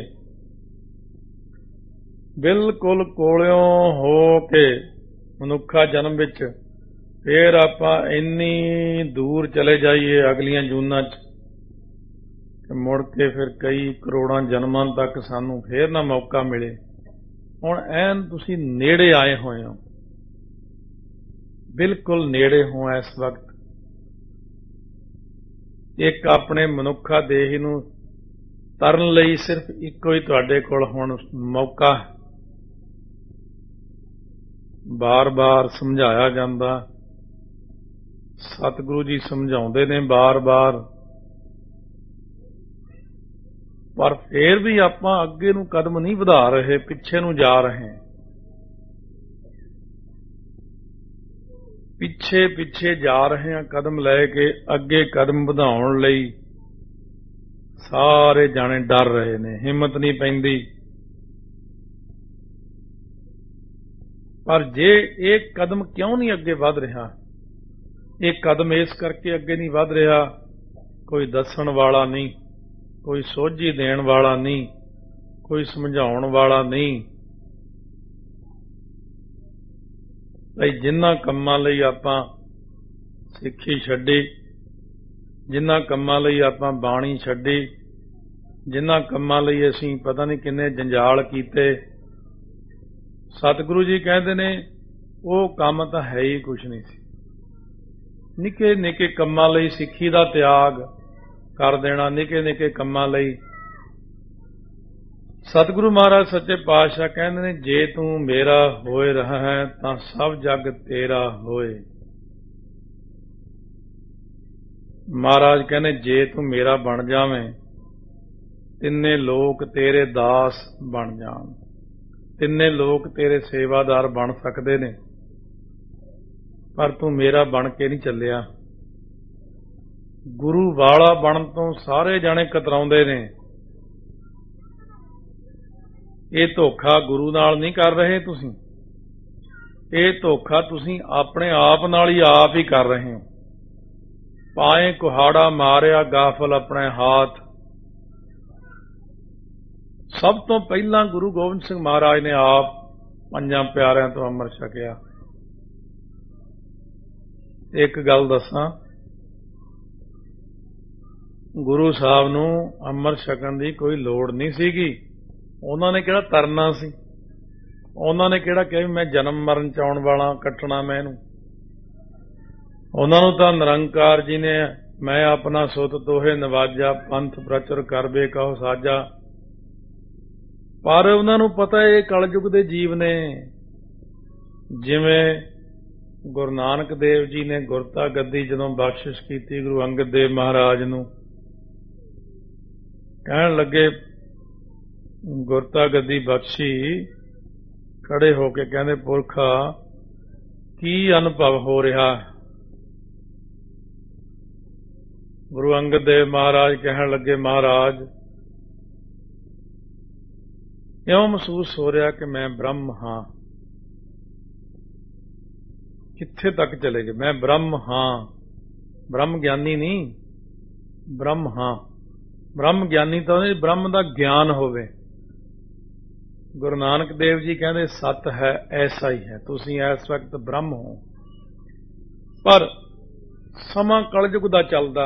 ਬਿਲਕੁਲ ਕੋਲਿਓਂ ਹੋ ਕੇ ਮਨੁੱਖਾ ਜਨਮ ਵਿੱਚ ਫਿਰ ਆਪਾਂ ਇੰਨੀ ਦੂਰ ਚਲੇ ਜਾਈਏ ਅਗਲੀਆਂ ਜੂਨਾਂ 'ਚ, ਮੁੜ ਕੇ ਫਿਰ ਕਈ ਕਰੋੜਾਂ ਜਨਮਾਂ ਤੱਕ ਸਾਨੂੰ ਫੇਰ ਨਾ ਮੌਕਾ ਮਿਲੇ। ਹੁਣ ਐਨ ਤੁਸੀਂ ਨੇੜੇ ਆਏ ਹੋਏ ਹੋ, ਬਿਲਕੁਲ ਨੇੜੇ ਹੋ ਇਸ ਵਕਤ। ਇੱਕ ਆਪਣੇ ਮਨੁੱਖਾ ਦੇਹ ਨੂੰ ਤਰਨ ਲਈ ਸਿਰਫ ਇੱਕੋ ਹੀ ਤੁਹਾਡੇ ਕੋਲ ਹੁਣ ਮੌਕਾ। ਬਾਰ-ਬਾਰ ਸਮਝਾਇਆ ਜਾਂਦਾ, ਸਤਿਗੁਰੂ ਜੀ ਸਮਝਾਉਂਦੇ ਨੇ ਬਾਰ-ਬਾਰ, ਪਰ ਫੇਰ ਵੀ ਆਪਾਂ ਅੱਗੇ ਨੂੰ ਕਦਮ ਨਹੀਂ ਵਧਾ ਰਹੇ, ਪਿੱਛੇ ਨੂੰ ਜਾ ਰਹੇ ਹਾਂ। ਪਿੱਛੇ ਜਾ ਰਹੇ ਹਾਂ ਕਦਮ ਲੈ ਕੇ। ਅੱਗੇ ਕਦਮ ਵਧਾਉਣ ਲਈ ਸਾਰੇ ਜਾਣੇ ਡਰ ਰਹੇ ਨੇ, ਹਿੰਮਤ ਨਹੀਂ ਪੈਂਦੀ। ਪਰ ਜੇ ਇਹ ਕਦਮ ਕਿਉਂ ਨਹੀਂ ਅੱਗੇ ਵਧ ਰਿਹਾ? ਇਹ ਕਦਮ ਇਸ ਕਰਕੇ ਅੱਗੇ ਨਹੀਂ ਵਧ ਰਿਹਾ, ਕੋਈ ਦੱਸਣ ਵਾਲਾ ਨਹੀਂ, ਕੋਈ ਸੋਝੀ ਦੇਣ ਵਾਲਾ ਨਹੀਂ, ਕੋਈ ਸਮਝਾਉਣ ਵਾਲਾ ਨਹੀਂ। ਭਾਈ ਜਿਨ੍ਹਾਂ ਕੰਮਾਂ ਲਈ ਆਪਾਂ ਸਿੱਖੀ ਛੱਡੀ, ਜਿਨ੍ਹਾਂ ਕੰਮਾਂ ਲਈ ਆਪਾਂ ਬਾਣੀ ਛੱਡੀ, ਜਿਨ੍ਹਾਂ ਕੰਮਾਂ ਲਈ ਅਸੀਂ ਪਤਾ ਨਹੀਂ ਕਿੰਨੇ ਜੰਜਾਲ ਕੀਤੇ, ਸਤਿਗੁਰੂ ਜੀ ਕਹਿੰਦੇ ਨੇ ਉਹ ਕੰਮ ਤਾਂ ਹੈ ਹੀ ਕੁਛ ਨਹੀਂ ਸੀ। ਨਿੱਕੇ ਨਿੱਕੇ ਕੰਮਾਂ ਲਈ ਸਿੱਖੀ ਦਾ ਤਿਆਗ ਕਰ ਦੇਣਾ, ਨਿੱਕੇ ਨਿੱਕੇ ਕੰਮਾਂ ਲਈ। ਸਤਿਗੁਰੂ ਮਹਾਰਾਜ ਸੱਚੇ ਪਾਤਸ਼ਾਹ ਕਹਿੰਦੇ ਨੇ, ਜੇ ਤੂੰ ਮੇਰਾ ਹੋਏ ਰਹਾ ਹੈ ਤਾਂ ਸਭ ਜਗ ਤੇਰਾ ਹੋਏ। ਮਹਾਰਾਜ ਕਹਿੰਦੇ, ਜੇ ਤੂੰ ਮੇਰਾ ਬਣ ਜਾਵੇਂ, ਤਿੰਨੇ ਲੋਕ ਤੇਰੇ ਦਾਸ ਬਣ ਜਾਣ, ਤਿੰਨੇ ਲੋਕ ਤੇਰੇ ਸੇਵਾਦਾਰ ਬਣ ਸਕਦੇ ਨੇ, ਪਰ ਤੂੰ ਮੇਰਾ ਬਣ ਕੇ ਨਹੀਂ ਚੱਲਿਆ। ਗੁਰੂ ਵਾਲਾ ਬਣਨ ਤੋਂ ਸਾਰੇ ਜਾਣੇ ਕਤਰਾਉਂਦੇ ਨੇ। ਇਹ ਧੋਖਾ ਗੁਰੂ ਨਾਲ ਨਹੀਂ ਕਰ ਰਹੇ ਤੁਸੀਂ, ਇਹ ਧੋਖਾ ਤੁਸੀਂ ਆਪਣੇ ਆਪ ਨਾਲ ਹੀ ਆਪ ਹੀ ਕਰ ਰਹੇ ਹੋ। ਪਾਏ ਕੁਹਾੜਾ ਮਾਰਿਆ ਗਾਫਲ ਆਪਣੇ ਹਾਥ। ਸਭ ਤੋਂ ਪਹਿਲਾਂ ਗੁਰੂ ਗੋਬਿੰਦ ਸਿੰਘ ਮਹਾਰਾਜ ਨੇ ਆਪ ਪੰਜਾਂ ਪਿਆਰਿਆਂ ਤੋਂ ਅੰਮ੍ਰਿਤ ਛਕਿਆ। ਇੱਕ ਗੱਲ ਦੱਸਾਂ, ਗੁਰੂ ਸਾਹਿਬ ਨੂੰ ਅੰਮ੍ਰਿਤ ਛਕਣ ਦੀ ਕੋਈ ਲੋੜ ਨਹੀਂ ਸੀਗੀ। ਉਹਨਾਂ ਨੇ ਕਿਹੜਾ ਤਰਨਾ ਸੀ, ਉਹਨਾਂ ਨੇ ਕਿਹੜਾ ਕਿਹਾ ਵੀ ਮੈਂ ਜਨਮ ਮਰਨ ਚ ਆਉਣ ਵਾਲਾ, ਕੱਟਣਾ ਮੈਂ ਇਹਨੂੰ। ਉਹਨਾਂ ਨੂੰ ਤਾਂ ਨਿਰੰਕਾਰ ਜੀ ਨੇ ਮੈਂ ਆਪਣਾ ਸੁਤ ਤੋਹੇ ਨਵਾਜਾ, ਪੰਥ ਪ੍ਰਚਰ ਕਰਵੇ ਕਹੋ ਸਾਜਾ। ਪਰ ਉਹਨਾਂ ਨੂੰ ਪਤਾ ਇਹ ਕਲਯੁਗ ਦੇ ਜੀਵ ਨੇ। ਜਿਵੇਂ ਗੁਰੂ ਨਾਨਕ ਦੇਵ ਜੀ ਨੇ ਗੁਰਤਾ ਗੱਦੀ ਜਦੋਂ ਬਖਸ਼ਿਸ਼ ਕੀਤੀ ਗੁਰੂ ਅੰਗਦ ਦੇਵ ਮਹਾਰਾਜ ਨੂੰ, ਕਹਿਣ ਲੱਗੇ ਗੁਰਤਾ ਗੱਦੀ ਬਖਸ਼ੀ, ਖੜੇ ਹੋ ਕੇ ਕਹਿੰਦੇ ਪੁਰਖਾ ਕੀ ਅਨੁਭਵ ਹੋ ਰਿਹਾ? ਗੁਰੂ ਅੰਗਦ ਦੇਵ ਮਹਾਰਾਜ ਕਹਿਣ ਲੱਗੇ, ਮਹਾਰਾਜ ਇਉਂ ਮਹਿਸੂਸ ਹੋ ਰਿਹਾ ਕਿ ਮੈਂ ਬ੍ਰਹਮ ਹਾਂ। ਕਿੱਥੇ ਤੱਕ ਚਲੇ ਗਏ? ਮੈਂ ਬ੍ਰਹਮ ਹਾਂ, ਬ੍ਰਹਮ ਗਿਆਨੀ ਨਹੀਂ, ਬ੍ਰਹਮ ਹਾਂ। ਬ੍ਰਹਮ ਗਿਆਨੀ ਤਾਂ ਉਹਨੇ ਬ੍ਰਹਮ ਦਾ ਗਿਆਨ ਹੋਵੇ। ਗੁਰੂ ਨਾਨਕ ਦੇਵ ਜੀ ਕਹਿੰਦੇ ਸਤ ਹੈ ਐਸਾ ਹੀ ਹੈ, ਤੁਸੀਂ ਇਸ ਵਕਤ ਬ੍ਰਹਮ ਹੋ। ਪਰ ਸਮਾਂ ਕਲਯੁਗ ਦਾ ਚੱਲਦਾ,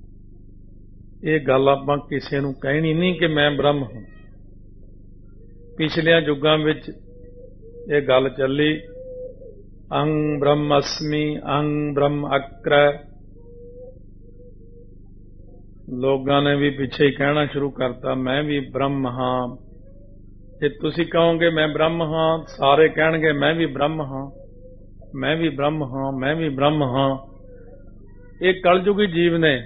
ਇਹ ਗੱਲ ਆਪਾਂ ਕਿਸੇ ਨੂੰ ਕਹਿਣੀ ਨਹੀਂ ਕਿ ਮੈਂ ਬ੍ਰਹਮ ਹਾਂ। ਪਿਛਲਿਆਂ ਯੁੱਗਾਂ ਵਿੱਚ ਇਹ ਗੱਲ ਚੱਲੀ, ਅਹੰ ਬ੍ਰਹਮ ਅਸਮੀ, ਅਹੰ ਬ੍ਰਹਮ ਅਕ੍ਰੈ। ਲੋਕਾਂ ਨੇ ਵੀ ਪਿੱਛੇ ਹੀ ਕਹਿਣਾ ਸ਼ੁਰੂ ਕਰਤਾ, ਮੈਂ ਵੀ ਬ੍ਰਹਮ ਹਾਂ। ਜੇ ਤੁਸੀਂ ਕਹੋਗੇ ਮੈਂ ਬ੍ਰਹਮ ਹਾਂ, ਸਾਰੇ ਕਹਿਣਗੇ ਮੈਂ ਵੀ ਬ੍ਰਹਮ ਹਾਂ, ਮੈਂ ਵੀ ਬ੍ਰਹਮ ਹਾਂ, ਮੈਂ ਵੀ ਬ੍ਰਹਮ ਹਾਂ। ਇਹ ਕਲਯੁਗੀ ਜੀਵ ਨੇ।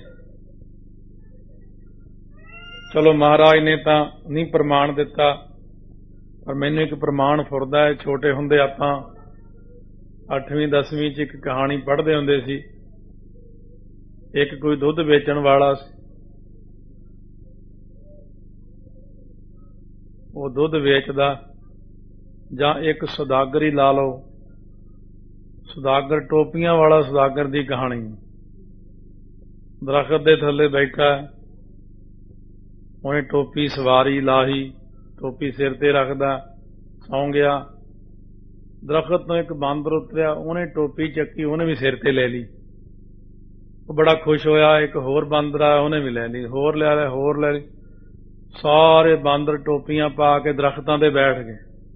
ਚਲੋ ਮਹਾਰਾਜ ਨੇ ਤਾਂ ਨਹੀਂ ਪ੍ਰਮਾਣ ਦਿੱਤਾ, ਪਰ ਮੈਨੂੰ ਇੱਕ ਪ੍ਰਮਾਣ ਫੁਰਦਾ ਹੈ। ਛੋਟੇ ਹੁੰਦੇ ਆਪਾਂ 8ਵੀਂ 10ਵੀਂ 'ਚ ਇੱਕ ਕਹਾਣੀ ਪੜ੍ਹਦੇ ਹੁੰਦੇ ਸੀ। ਇੱਕ ਕੋਈ ਦੁੱਧ ਵੇਚਣ ਵਾਲਾ ਸੀ, ਉਹ ਦੁੱਧ ਵੇਚਦਾ, ਜਾਂ ਇੱਕ ਸੁਦਾਗਰ ਹੀ ਲਾ ਲਓ, ਸੁਦਾਗਰ ਟੋਪੀਆਂ ਵਾਲਾ ਸੁਦਾਗਰ ਦੀ ਕਹਾਣੀ। ਦਰਖਤ ਦੇ ਥੱਲੇ ਬੈਠਾ, ਉਹਨੇ ਟੋਪੀ ਸਵਾਰੀ ਲਾਹੀ, ਟੋਪੀ ਸਿਰ ਤੇ ਰੱਖਦਾ, ਸੌਂ ਗਿਆ। ਦਰਖਤ ਤੋਂ ਇੱਕ ਬਾਂਦਰ ਉਤਰਿਆ, ਉਹਨੇ ਟੋਪੀ ਚੱਕੀ, ਉਹਨੇ ਵੀ ਸਿਰ ਤੇ ਲੈ ਲਈ। ਉਹ ਬੜਾ ਖੁਸ਼ ਹੋਇਆ। ਇੱਕ ਹੋਰ ਬਾਂਦਰ ਆਇਆ, ਉਹਨੇ ਵੀ ਲੈ ਲਈ, ਹੋਰ ਲੈ ਲਿਆ, ਹੋਰ ਲੈ ਲਈ। ਸਾਰੇ ਬਾਂਦਰ ਟੋਪੀਆਂ ਪਾ ਕੇ ਦਰਖਤਾਂ ਤੇ ਬੈਠ ਗਏ।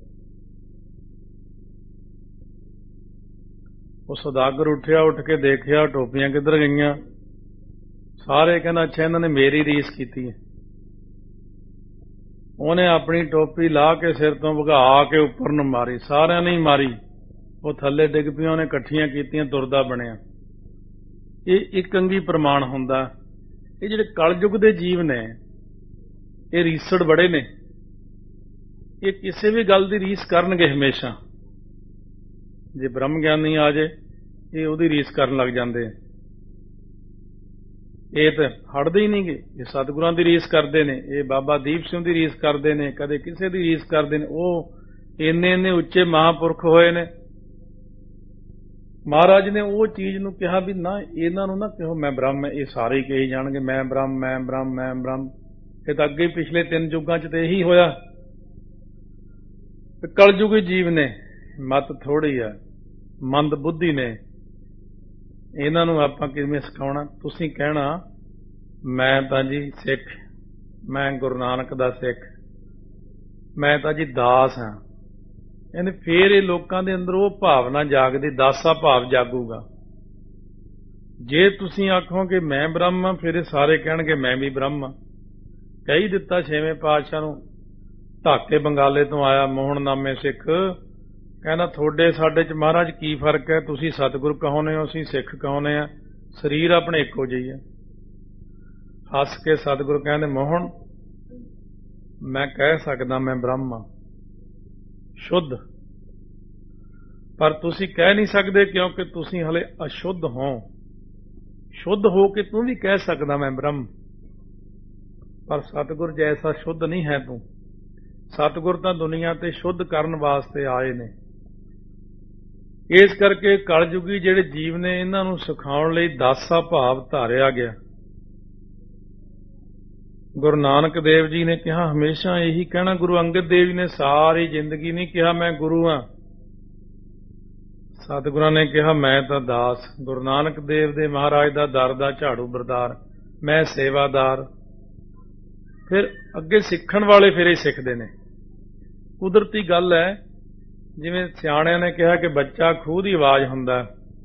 ਉਹ ਸੁਦਾਗਰ ਉੱਠਿਆ, ਉੱਠ ਕੇ ਦੇਖਿਆ ਟੋਪੀਆਂ ਕਿੱਧਰ ਗਈਆਂ। ਸਾਰੇ ਕਹਿੰਦਾ ਅੱਛਾ ਇਹਨਾਂ ਨੇ ਮੇਰੀ ਰੀਸ ਕੀਤੀ ਹੈ। ਉਹਨੇ ਆਪਣੀ ਟੋਪੀ ਲਾ ਕੇ ਸਿਰ ਤੋਂ ਵਗਾ ਕੇ ਉੱਪਰ ਨੂੰ ਮਾਰੀ, ਸਾਰਿਆਂ ਨੇ ਹੀ ਮਾਰੀ। ਉਹ ਥੱਲੇ ਡਿੱਗ ਪਈਆਂ, ਉਹਨੇ ਇਕੱਠੀਆਂ ਕੀਤੀਆਂ, ਤੁਰਦਾ ਬਣਿਆ। ਇਹ ਇੱਕ ਅੰਗੀ ਪ੍ਰਮਾਣ ਹੁੰਦਾ। ਇਹ ਜਿਹੜੇ ਕਲਯੁਗ ਦੇ ਜੀਵ ਨੇ, ਇਹ ਰੀਸੜ ਬੜੇ ਨੇ। ਇਹ ਕਿਸੇ ਵੀ ਗੱਲ ਦੀ ਰੀਸ ਕਰਨਗੇ ਹਮੇਸ਼ਾ। ਜੇ ਬ੍ਰਹਮ ਗਿਆਨੀ ਆ ਜੇ, ਇਹ ਉਹਦੀ ਰੀਸ ਕਰਨ ਲੱਗ ਜਾਂਦੇ। ਇਹ ਤਾਂ ਹਟਦੇ ਹੀ ਨਹੀਂ ਗੇ। ਇਹ ਸਤਿਗੁਰਾਂ ਦੀ ਰੀਸ ਕਰਦੇ ਨੇ, ਇਹ ਬਾਬਾ ਦੀਪ ਸਿੰਘ ਦੀ ਰੀਸ ਕਰਦੇ ਨੇ, ਕਦੇ ਕਿਸੇ ਦੀ ਰੀਸ ਕਰਦੇ ਨੇ। ਉਹ ਇੰਨੇ ਉੱਚੇ ਮਹਾਂਪੁਰਖ ਹੋਏ ਨੇ। ਮਹਾਰਾਜ ਨੇ ਉਹ ਚੀਜ਼ ਨੂੰ ਕਿਹਾ ਵੀ ਨਾ, ਇਹਨਾਂ ਨੂੰ ਨਾ ਕਹੋ ਮੈਂ ਬ੍ਰਹਮ। ਇਹ ਸਾਰੇ ਹੀ ਕਹੀ ਜਾਣਗੇ ਮੈਂ ਬ੍ਰਹਮ, ਮੈਂ ਬ੍ਰਹਮ, ਮੈਂ ਬ੍ਰਹਮ। ਇਹ ਤਾਂ ਅੱਗੇ ਪਿਛਲੇ 3 ਯੁੱਗਾਂ 'ਚ ਤਾਂ ਇਹੀ ਹੋਇਆ। ਕਲਯੁਗੀ ਜੀਵ ਨੇ, ਮਤ ਥੋੜ੍ਹੀ ਆ, ਮੰਦ ਬੁੱਧੀ ਨੇ। ਇਹਨਾਂ ਨੂੰ ਆਪਾਂ ਕਿਵੇਂ ਸਿਖਾਉਣਾ? ਤੁਸੀਂ ਕਹਿਣਾ ਮੈਂ ਤਾਂ ਜੀ ਸਿੱਖ, ਮੈਂ ਗੁਰੂ ਨਾਨਕ ਦਾ ਸਿੱਖ, ਮੈਂ ਤਾਂ ਜੀ ਦਾਸ ਹਾਂ। ਇਹਨੇ ਫੇਰ ਇਹ ਲੋਕਾਂ ਦੇ ਅੰਦਰ ਉਹ ਭਾਵਨਾ ਜਾਗਦੀ, ਦਾਸਾ ਭਾਵ ਜਾਗੂਗਾ। ਜੇ ਤੁਸੀਂ ਆਖੋ ਕਿ ਮੈਂ ਬ੍ਰਹਮ ਹਾਂ, ਫਿਰ ਇਹ ਸਾਰੇ ਕਹਿਣਗੇ ਮੈਂ ਵੀ ਬ੍ਰਹਮ ਹਾਂ। ਕਹਿ ਦਿੱਤਾ 6ਵੇਂ ਪਾਤਸ਼ਾਹ ਨੂੰ, ਢਾਕੇ ਬੰਗਾਲੇ ਤੋਂ ਆਇਆ ਮੋਹਨਨਾਮੇ ਸਿੱਖ, ਕਹਿੰਦਾ ਤੁਹਾਡੇ ਸਾਡੇ 'ਚ ਮਹਾਰਾਜ ਕੀ ਫਰਕ ਹੈ? ਤੁਸੀਂ ਸਤਿਗੁਰ ਕਹਾਉਂਦੇ ਹੋ, ਅਸੀਂ ਸਿੱਖ ਕਹਾਉਂਦੇ ਹਾਂ, ਸਰੀਰ ਆਪਣੇ ਇੱਕੋ ਜਿਹੀ ਹੈ। ਹੱਸ ਕੇ ਸਤਿਗੁਰ ਕਹਿੰਦੇ ਮੋਹਨ, ਮੈਂ ਕਹਿ ਸਕਦਾ ਮੈਂ ਬ੍ਰਹਮ ਹਾਂ ਸ਼ੁੱਧ, ਪਰ ਤੁਸੀਂ ਕਹਿ ਨਹੀਂ ਸਕਦੇ ਕਿਉਂਕਿ ਤੁਸੀਂ ਹਲੇ ਅਸ਼ੁੱਧ ਹੋ। ਸ਼ੁੱਧ ਹੋ ਕੇ ਤੂੰ ਵੀ ਕਹਿ ਸਕਦਾ ਮੈਂ ਬ੍ਰਹਮ, ਪਰ ਸਤਿਗੁਰ ਜੈਸਾ ਸ਼ੁੱਧ ਨਹੀਂ ਹੈ ਤੂੰ। ਸਤਿਗੁਰ ਤਾਂ ਦੁਨੀਆ ਤੇ ਸ਼ੁੱਧ ਕਰਨ ਵਾਸਤੇ ਆਏ ਨੇ। ਇਸ ਕਰਕੇ ਕਲਯੁਗੀ ਜਿਹੜੇ ਜੀਵ ਨੇ, ਇਹਨਾਂ ਨੂੰ ਸਿਖਾਉਣ ਲਈ ਦਾਸਾ ਭਾਵ ਧਾਰਿਆ ਗਿਆ। ਗੁਰੂ ਨਾਨਕ ਦੇਵ ਜੀ ਨੇ ਕਿਹਾ ਹਮੇਸ਼ਾ ਇਹੀ ਕਹਿਣਾ। ਗੁਰੂ ਅੰਗਦ ਦੇਵ ਜੀ ਨੇ ਸਾਰੀ ਜ਼ਿੰਦਗੀ ਨਹੀਂ ਕਿਹਾ ਮੈਂ ਗੁਰੂ ਹਾਂ। ਸਤਿਗੁਰਾਂ ਨੇ ਕਿਹਾ ਮੈਂ ਤਾਂ ਦਾਸ। ਗੁਰੂ ਨਾਨਕ ਦੇਵ ਦੇ ਮਹਾਰਾਜ ਦਾ ਦਰ ਦਾ ਝਾੜੂ ਬਰਦਾਰ, ਮੈਂ ਸੇਵਾਦਾਰ। ਫਿਰ ਅੱਗੇ ਸਿੱਖਣ ਵਾਲੇ ਫਿਰ ਹੀ ਸਿੱਖਦੇ ਨੇ। ਕੁਦਰਤੀ ਗੱਲ ਹੈ, ਜਿਵੇਂ ਸਿਆਣਿਆਂ ਨੇ ਕਿਹਾ ਕਿ ਬੱਚਾ ਖੂਹ ਦੀ ਆਵਾਜ਼ ਹੁੰਦਾ।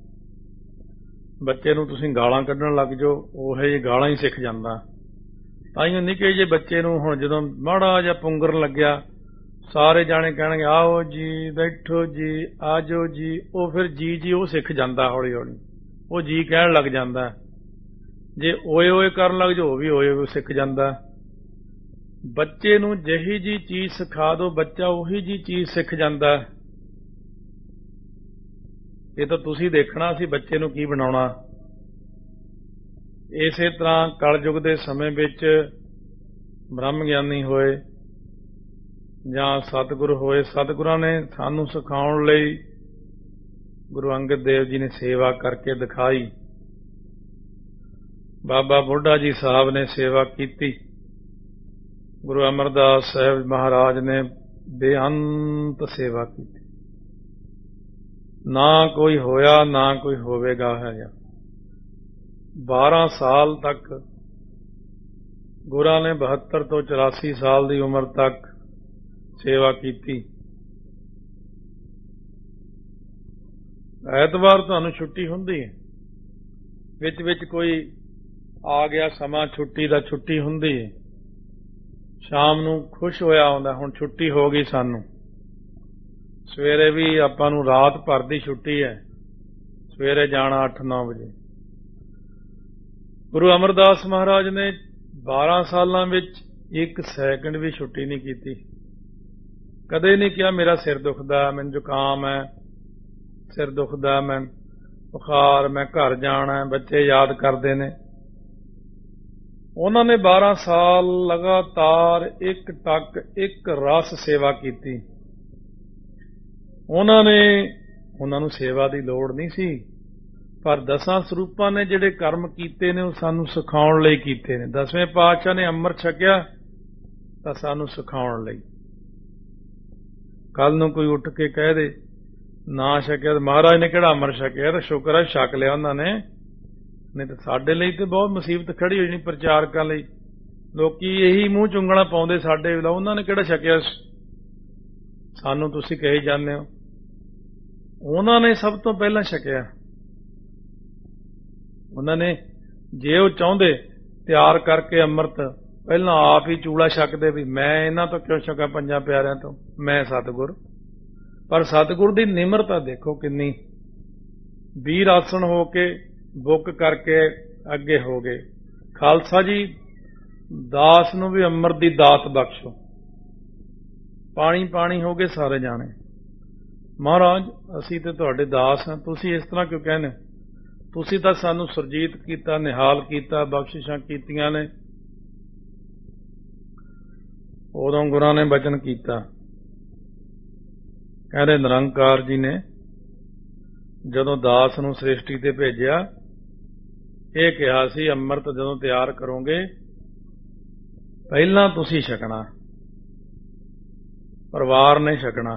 ਬੱਚੇ ਨੂੰ ਤੁਸੀਂ ਗਾਲਾਂ ਕੱਢਣ ਲੱਗ ਜਾਓ, ਉਹ ਜਿਹੀ ਗਾਲਾਂ ਹੀ ਸਿੱਖ ਜਾਂਦਾ। ਤਾਈਓ ਨਿੱਕੇ ਜਿਹੇ ਬੱਚੇ ਨੂੰ ਹੁਣ ਜਦੋਂ ਮਾੜਾ ਜਿਹਾ ਪੁੰਗਰਨ ਲੱਗਿਆ, ਸਾਰੇ ਜਾਣੇ ਕਹਿਣਗੇ ਆਓ ਜੀ, ਬੈਠੋ ਜੀ, ਆ ਜਾਓ ਜੀ। ਉਹ ਫਿਰ ਜੀ ਉਹ ਸਿੱਖ ਜਾਂਦਾ ਹੌਲੀ ਹੌਲੀ, ਉਹ ਜੀ ਕਹਿਣ ਲੱਗ ਜਾਂਦਾ। ਜੇ ਓਏ ਓਏ ਕਰਨ ਲੱਗ ਜਾਓ, ਉਹ ਵੀ ਓਏ ਓਏ ਸਿੱਖ ਜਾਂਦਾ। ਬੱਚੇ ਨੂੰ ਜਿਹੀ ਜੀ ਚੀਜ਼ ਸਿਖਾ ਦਿਓ, ਬੱਚਾ ਉਹੀ ਜੀ ਚੀਜ਼ ਸਿੱਖ ਜਾਂਦਾ। ਇਹ ਤਾਂ ਤੁਸੀਂ ਦੇਖਣਾ ਸੀ ਬੱਚੇ ਨੂੰ ਕੀ ਬਣਾਉਣਾ। ਇਸੇ ਤਰ੍ਹਾਂ ਕਲਯੁਗ ਦੇ ਸਮੇਂ ਵਿੱਚ ਬ੍ਰਹਮ ਗਿਆਨੀ ਹੋਏ ਜਾਂ ਸਤਿਗੁਰ ਹੋਏ, ਸਤਿਗੁਰਾਂ ਨੇ ਸਾਨੂੰ ਸਿਖਾਉਣ ਲਈ ਗੁਰੂ ਅੰਗਦ ਦੇਵ ਜੀ ਨੇ ਸੇਵਾ ਕਰਕੇ ਦਿਖਾਈ। ਬਾਬਾ ਬੁੱਢਾ ਜੀ ਸਾਹਿਬ ਨੇ ਸੇਵਾ ਕੀਤੀ। ਗੁਰੂ ਅਮਰਦਾਸ ਸਾਹਿਬ ਮਹਾਰਾਜ ਨੇ ਬੇਅੰਤ ਸੇਵਾ ਕੀਤੀ। ਨਾ ਕੋਈ ਹੋਇਆ, ਨਾ ਕੋਈ ਹੋਵੇਗਾ ਹੈ। 12 ਸਾਲ ਤੱਕ ਗੁਰਾਂ ਨੇ 72 ਤੋਂ 84 ਸਾਲ ਦੀ ਉਮਰ ਤੱਕ ਸੇਵਾ ਕੀਤੀ। ਐਤਵਾਰ ਤੁਹਾਨੂੰ ਛੁੱਟੀ ਹੁੰਦੀ ਹੈ, ਵਿੱਚ ਵਿੱਚ ਕੋਈ ਆ ਗਿਆ ਸਮਾਂ ਛੁੱਟੀ ਦਾ, ਛੁੱਟੀ ਹੁੰਦੀ ਹੈ, ਸ਼ਾਮ ਨੂੰ ਖੁਸ਼ ਹੋਇਆ ਆਉਂਦਾ ਹੁਣ ਛੁੱਟੀ ਹੋ ਗਈ ਸਾਨੂੰ। ਸਵੇਰੇ ਵੀ ਆਪਾਂ ਨੂੰ ਰਾਤ ਭਰ ਦੀ ਛੁੱਟੀ ਹੈ, ਸਵੇਰੇ ਜਾਣਾ 8-9 ਵਜੇ। ਗੁਰੂ ਅਮਰਦਾਸ ਮਹਾਰਾਜ ਨੇ 12 ਸਾਲਾਂ ਵਿੱਚ 1 ਸੈਕਿੰਡ ਵੀ ਛੁੱਟੀ ਨਹੀਂ ਕੀਤੀ। ਕਦੇ ਨਹੀਂ ਕਿਹਾ ਮੇਰਾ ਸਿਰ ਦੁਖਦਾ, ਮੈਨੂੰ ਜ਼ੁਕਾਮ ਹੈ, ਸਿਰ ਦੁਖਦਾ, ਮੈਂ ਬੁਖਾਰ, ਮੈਂ ਘਰ ਜਾਣਾ, ਬੱਚੇ ਯਾਦ ਕਰਦੇ ਨੇ। ਉਹਨਾਂ ਨੇ 12 ਸਾਲ ਲਗਾਤਾਰ ਇੱਕ ਟੱਕ ਇੱਕ ਰਸ ਸੇਵਾ ਕੀਤੀ। ਉਹਨਾਂ ਨੂੰ ਸੇਵਾ ਦੀ ਲੋੜ ਨਹੀਂ ਸੀ, ਪਰ 10 ਸਰੂਪਾਂ ਨੇ ਜਿਹੜੇ ਕਰਮ ਕੀਤੇ ਨੇ ਉਹ ਸਾਨੂੰ ਸਿਖਾਉਣ ਲਈ ਕੀਤੇ ਨੇ। 10ਵੇਂ ਪਾਤਸ਼ਾਹ ਨੇ ਅੰਮ੍ਰਿਤ ਛਕਿਆ ਤਾਂ ਸਾਨੂੰ ਸਿਖਾਉਣ ਲਈ। ਕੱਲ ਨੂੰ ਕੋਈ ਉੱਠ ਕੇ ਕਹਿ ਦੇ ਨਾ ਛਕਿਆ, ਤਾਂ ਮਹਾਰਾਜ ਨੇ ਕਿਹੜਾ ਅੰਮ੍ਰਿਤ ਛਕਿਆ, ਤਾਂ ਸ਼ੁਕਰ ਹੈ ਛਕ ਲਿਆ ਉਹਨਾਂ ਨੇ, ਨਹੀਂ ਤਾਂ ਸਾਡੇ ਲਈ ਤੇ ਬਹੁਤ ਮੁਸੀਬਤ ਖੜੀ ਹੋਈ ਨਹੀਂ। ਪ੍ਰਚਾਰਕਾਂ ਲਈ ਲੋਕੀ ਇਹੀ ਮੂੰਹ ਚੁੰਗਣਾ ਪਾਉਂਦੇ ਸਾਡੇ ਵੱਲੋਂ, ਉਹਨਾਂ ਨੇ ਕਿਹੜਾ ਛਕਿਆ, ਸਾਨੂੰ ਤੁਸੀਂ ਕਹੀ ਜਾਂਦੇ ਹੋ। ਉਹਨਾਂ ਨੇ ਸਭ ਤੋਂ ਪਹਿਲਾਂ ਛਕਿਆ। ਉਹਨਾਂ ਨੇ ਜੇ ਉਹ ਚਾਹੁੰਦੇ ਤਿਆਰ ਕਰਕੇ ਅੰਮ੍ਰਿਤ ਪਹਿਲਾਂ ਆਪ ਹੀ ਚੂੜਾ ਛਕਦੇ ਵੀ ਮੈਂ ਇਹਨਾਂ ਤੋਂ ਕਿਉਂ ਛਕਾਂ, 5 ਪਿਆਰਿਆਂ ਤੋਂ, ਮੈਂ ਸਤਿਗੁਰ। ਪਰ ਸਤਿਗੁਰ ਦੀ ਨਿਮਰਤਾ ਦੇਖੋ ਕਿੰਨੀ, 20 ਆਸਣ ਹੋ ਕੇ ਬੁੱਕ ਕਰਕੇ ਅੱਗੇ ਹੋ ਗਏ। ਖਾਲਸਾ ਜੀ ਦਾਸ ਨੂੰ ਵੀ ਅੰਮ੍ਰਿਤ ਦੀ ਦਾਤ ਬਖਸ਼ੋ। ਪਾਣੀ ਪਾਣੀ ਹੋ ਗਏ ਸਾਰੇ ਜਾਣੇ। ਮਹਾਰਾਜ ਅਸੀਂ ਤੇ ਤੁਹਾਡੇ ਦਾਸ ਹਾਂ, ਤੁਸੀਂ ਇਸ ਤਰ੍ਹਾਂ ਕਿਉਂ ਕਹਿੰਦੇ? ਤੁਸੀਂ ਤਾਂ ਸਾਨੂੰ ਸੁਰਜੀਤ ਕੀਤਾ, ਨਿਹਾਲ ਕੀਤਾ, ਬਖਸ਼ਿਸ਼ਾਂ ਕੀਤੀਆਂ ਨੇ। ਉਦੋਂ ਗੁਰਾਂ ਨੇ ਬਚਨ ਕੀਤਾ, ਕਹਿੰਦੇ ਨਿਰੰਕਾਰ ਜੀ ਨੇ ਜਦੋਂ ਦਾਸ ਨੂੰ ਸ੍ਰਿਸ਼ਟੀ ਤੇ ਭੇਜਿਆ, ਇਹ ਕਿਹਾ ਸੀ ਅੰਮ੍ਰਿਤ ਜਦੋਂ ਤਿਆਰ ਕਰੋਗੇ ਪਹਿਲਾਂ ਤੁਸੀਂ ਛਕਣਾ, ਪਰਿਵਾਰ ਨੇ ਛਕਣਾ,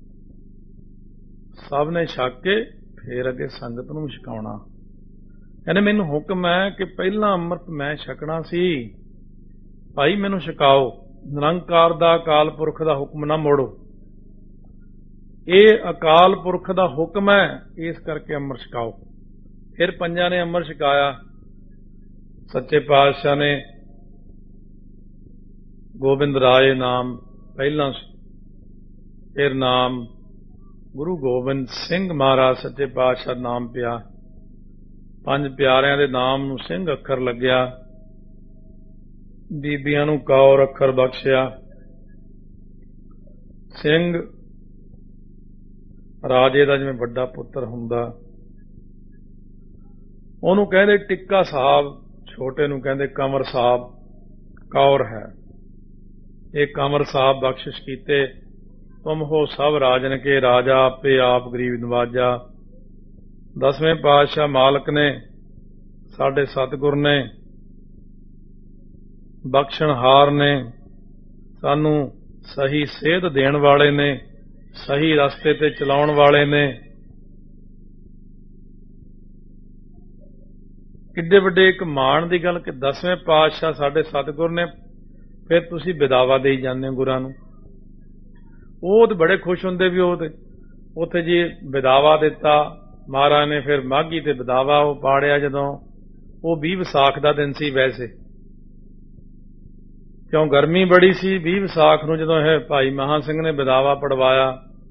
ਸਭ ਨੇ ਛਕ ਕੇ ਫੇਰ ਅੱਗੇ ਸੰਗਤ ਨੂੰ ਛਕਾਉਣਾ। ਕਹਿੰਦੇ ਮੈਨੂੰ ਹੁਕਮ ਹੈ ਕਿ ਪਹਿਲਾਂ ਅੰਮ੍ਰਿਤ ਮੈਂ ਛਕਣਾ ਸੀ, ਭਾਈ ਮੈਨੂੰ ਛਕਾਓ। ਨਿਰੰਕਾਰ ਦਾ ਅਕਾਲ ਪੁਰਖ ਦਾ ਹੁਕਮ ਨਾ ਮੋੜੋ, ਇਹ ਅਕਾਲ ਪੁਰਖ ਦਾ ਹੁਕਮ ਹੈ, ਇਸ ਕਰਕੇ ਅੰਮ੍ਰਿਤ ਛਕਾਓ। ਫਿਰ 5 ਨੇ ਅੰਮ੍ਰਿਤ ਛਕਾਇਆ। ਸੱਚੇ ਪਾਤਸ਼ਾਹ ਨੇ ਗੋਬਿੰਦ ਰਾਏ ਨਾਮ ਪਹਿਲਾਂ, ਫਿਰ ਨਾਮ ਗੁਰੂ ਗੋਬਿੰਦ ਸਿੰਘ ਮਹਾਰਾਜ ਸੱਚੇ ਪਾਤਸ਼ਾਹ ਨਾਮ ਪਿਆ। 5 ਪਿਆਰਿਆਂ ਦੇ ਨਾਮ ਨੂੰ ਸਿੰਘ ਅੱਖਰ ਲੱਗਿਆ, ਬੀਬੀਆਂ ਨੂੰ ਕੌਰ ਅੱਖਰ ਬਖਸ਼ਿਆ। ਸਿੰਘ ਰਾਜੇ ਦਾ ਜਿਵੇਂ ਵੱਡਾ ਪੁੱਤਰ ਹੁੰਦਾ, ਉਹਨੂੰ ਕਹਿੰਦੇ ਟਿੱਕਾ ਸਾਹਿਬ, ਛੋਟੇ ਨੂੰ ਕਹਿੰਦੇ ਕਮਰ ਸਾਹਿਬ, ਕੌਰ ਹੈ। ਇਹ ਕਮਰ ਸਾਹਿਬ ਬਖਸ਼ਿਸ਼ ਕੀਤੇ। ਤੁਮ ਹੋ ਸਭ ਰਾਜਨ ਕੇ ਰਾਜਾ, ਆਪੇ ਆਪ ਗਰੀਬ ਨਵਾਜਾ। 10ਵੇਂ ਪਾਤਸ਼ਾਹ ਮਾਲਕ ਨੇ, ਸਾਡੇ ਸਤਿਗੁਰ ਨੇ, ਬਖਸ਼ਣਹਾਰ ਨੇ, ਸਾਨੂੰ ਸਹੀ ਸੇਧ ਦੇਣ ਵਾਲੇ ਨੇ, ਸਹੀ ਰਸਤੇ ਤੇ ਚਲਾਉਣ ਵਾਲੇ ਨੇ। ਕਿੱਡੇ ਵੱਡੇ ਇੱਕ ਮਾਣ ਦੀ ਗੱਲ ਕਿ 10ਵੇਂ ਪਾਤਸ਼ਾਹ ਸਾਡੇ ਸਤਿਗੁਰ ਨੇ, ਫਿਰ ਤੁਸੀਂ ਵਿਦਾਵਾ ਦੇਈ ਜਾਂਦੇ ਹੋ ਗੁਰਾਂ ਨੂੰ। ਉਹ ਤੇ ਬੜੇ ਖੁਸ਼ ਹੁੰਦੇ ਵੀ ਉਹ ਤੇ ਉੱਥੇ ਜੀ ਵਿਦਾਵਾ ਦਿੱਤਾ ਮਹਾਰਾਜ ਨੇ। ਫਿਰ ਮਾਘੀ ਤੇ ਵਿਦਾਵਾ ਉਹ ਪਾੜਿਆ, ਜਦੋਂ ਉਹ 20 ਵਿਸਾਖ ਦਾ ਦਿਨ ਸੀ ਵੈਸੇ, ਕਿਉਂ ਗਰਮੀ ਬੜੀ ਸੀ। 20 ਵਿਸਾਖ ਨੂੰ ਜਦੋਂ ਇਹ ਭਾਈ ਮਹਾਂ ਸਿੰਘ ਨੇ ਵਿਦਾਵਾ ਪੜਵਾਇਆ,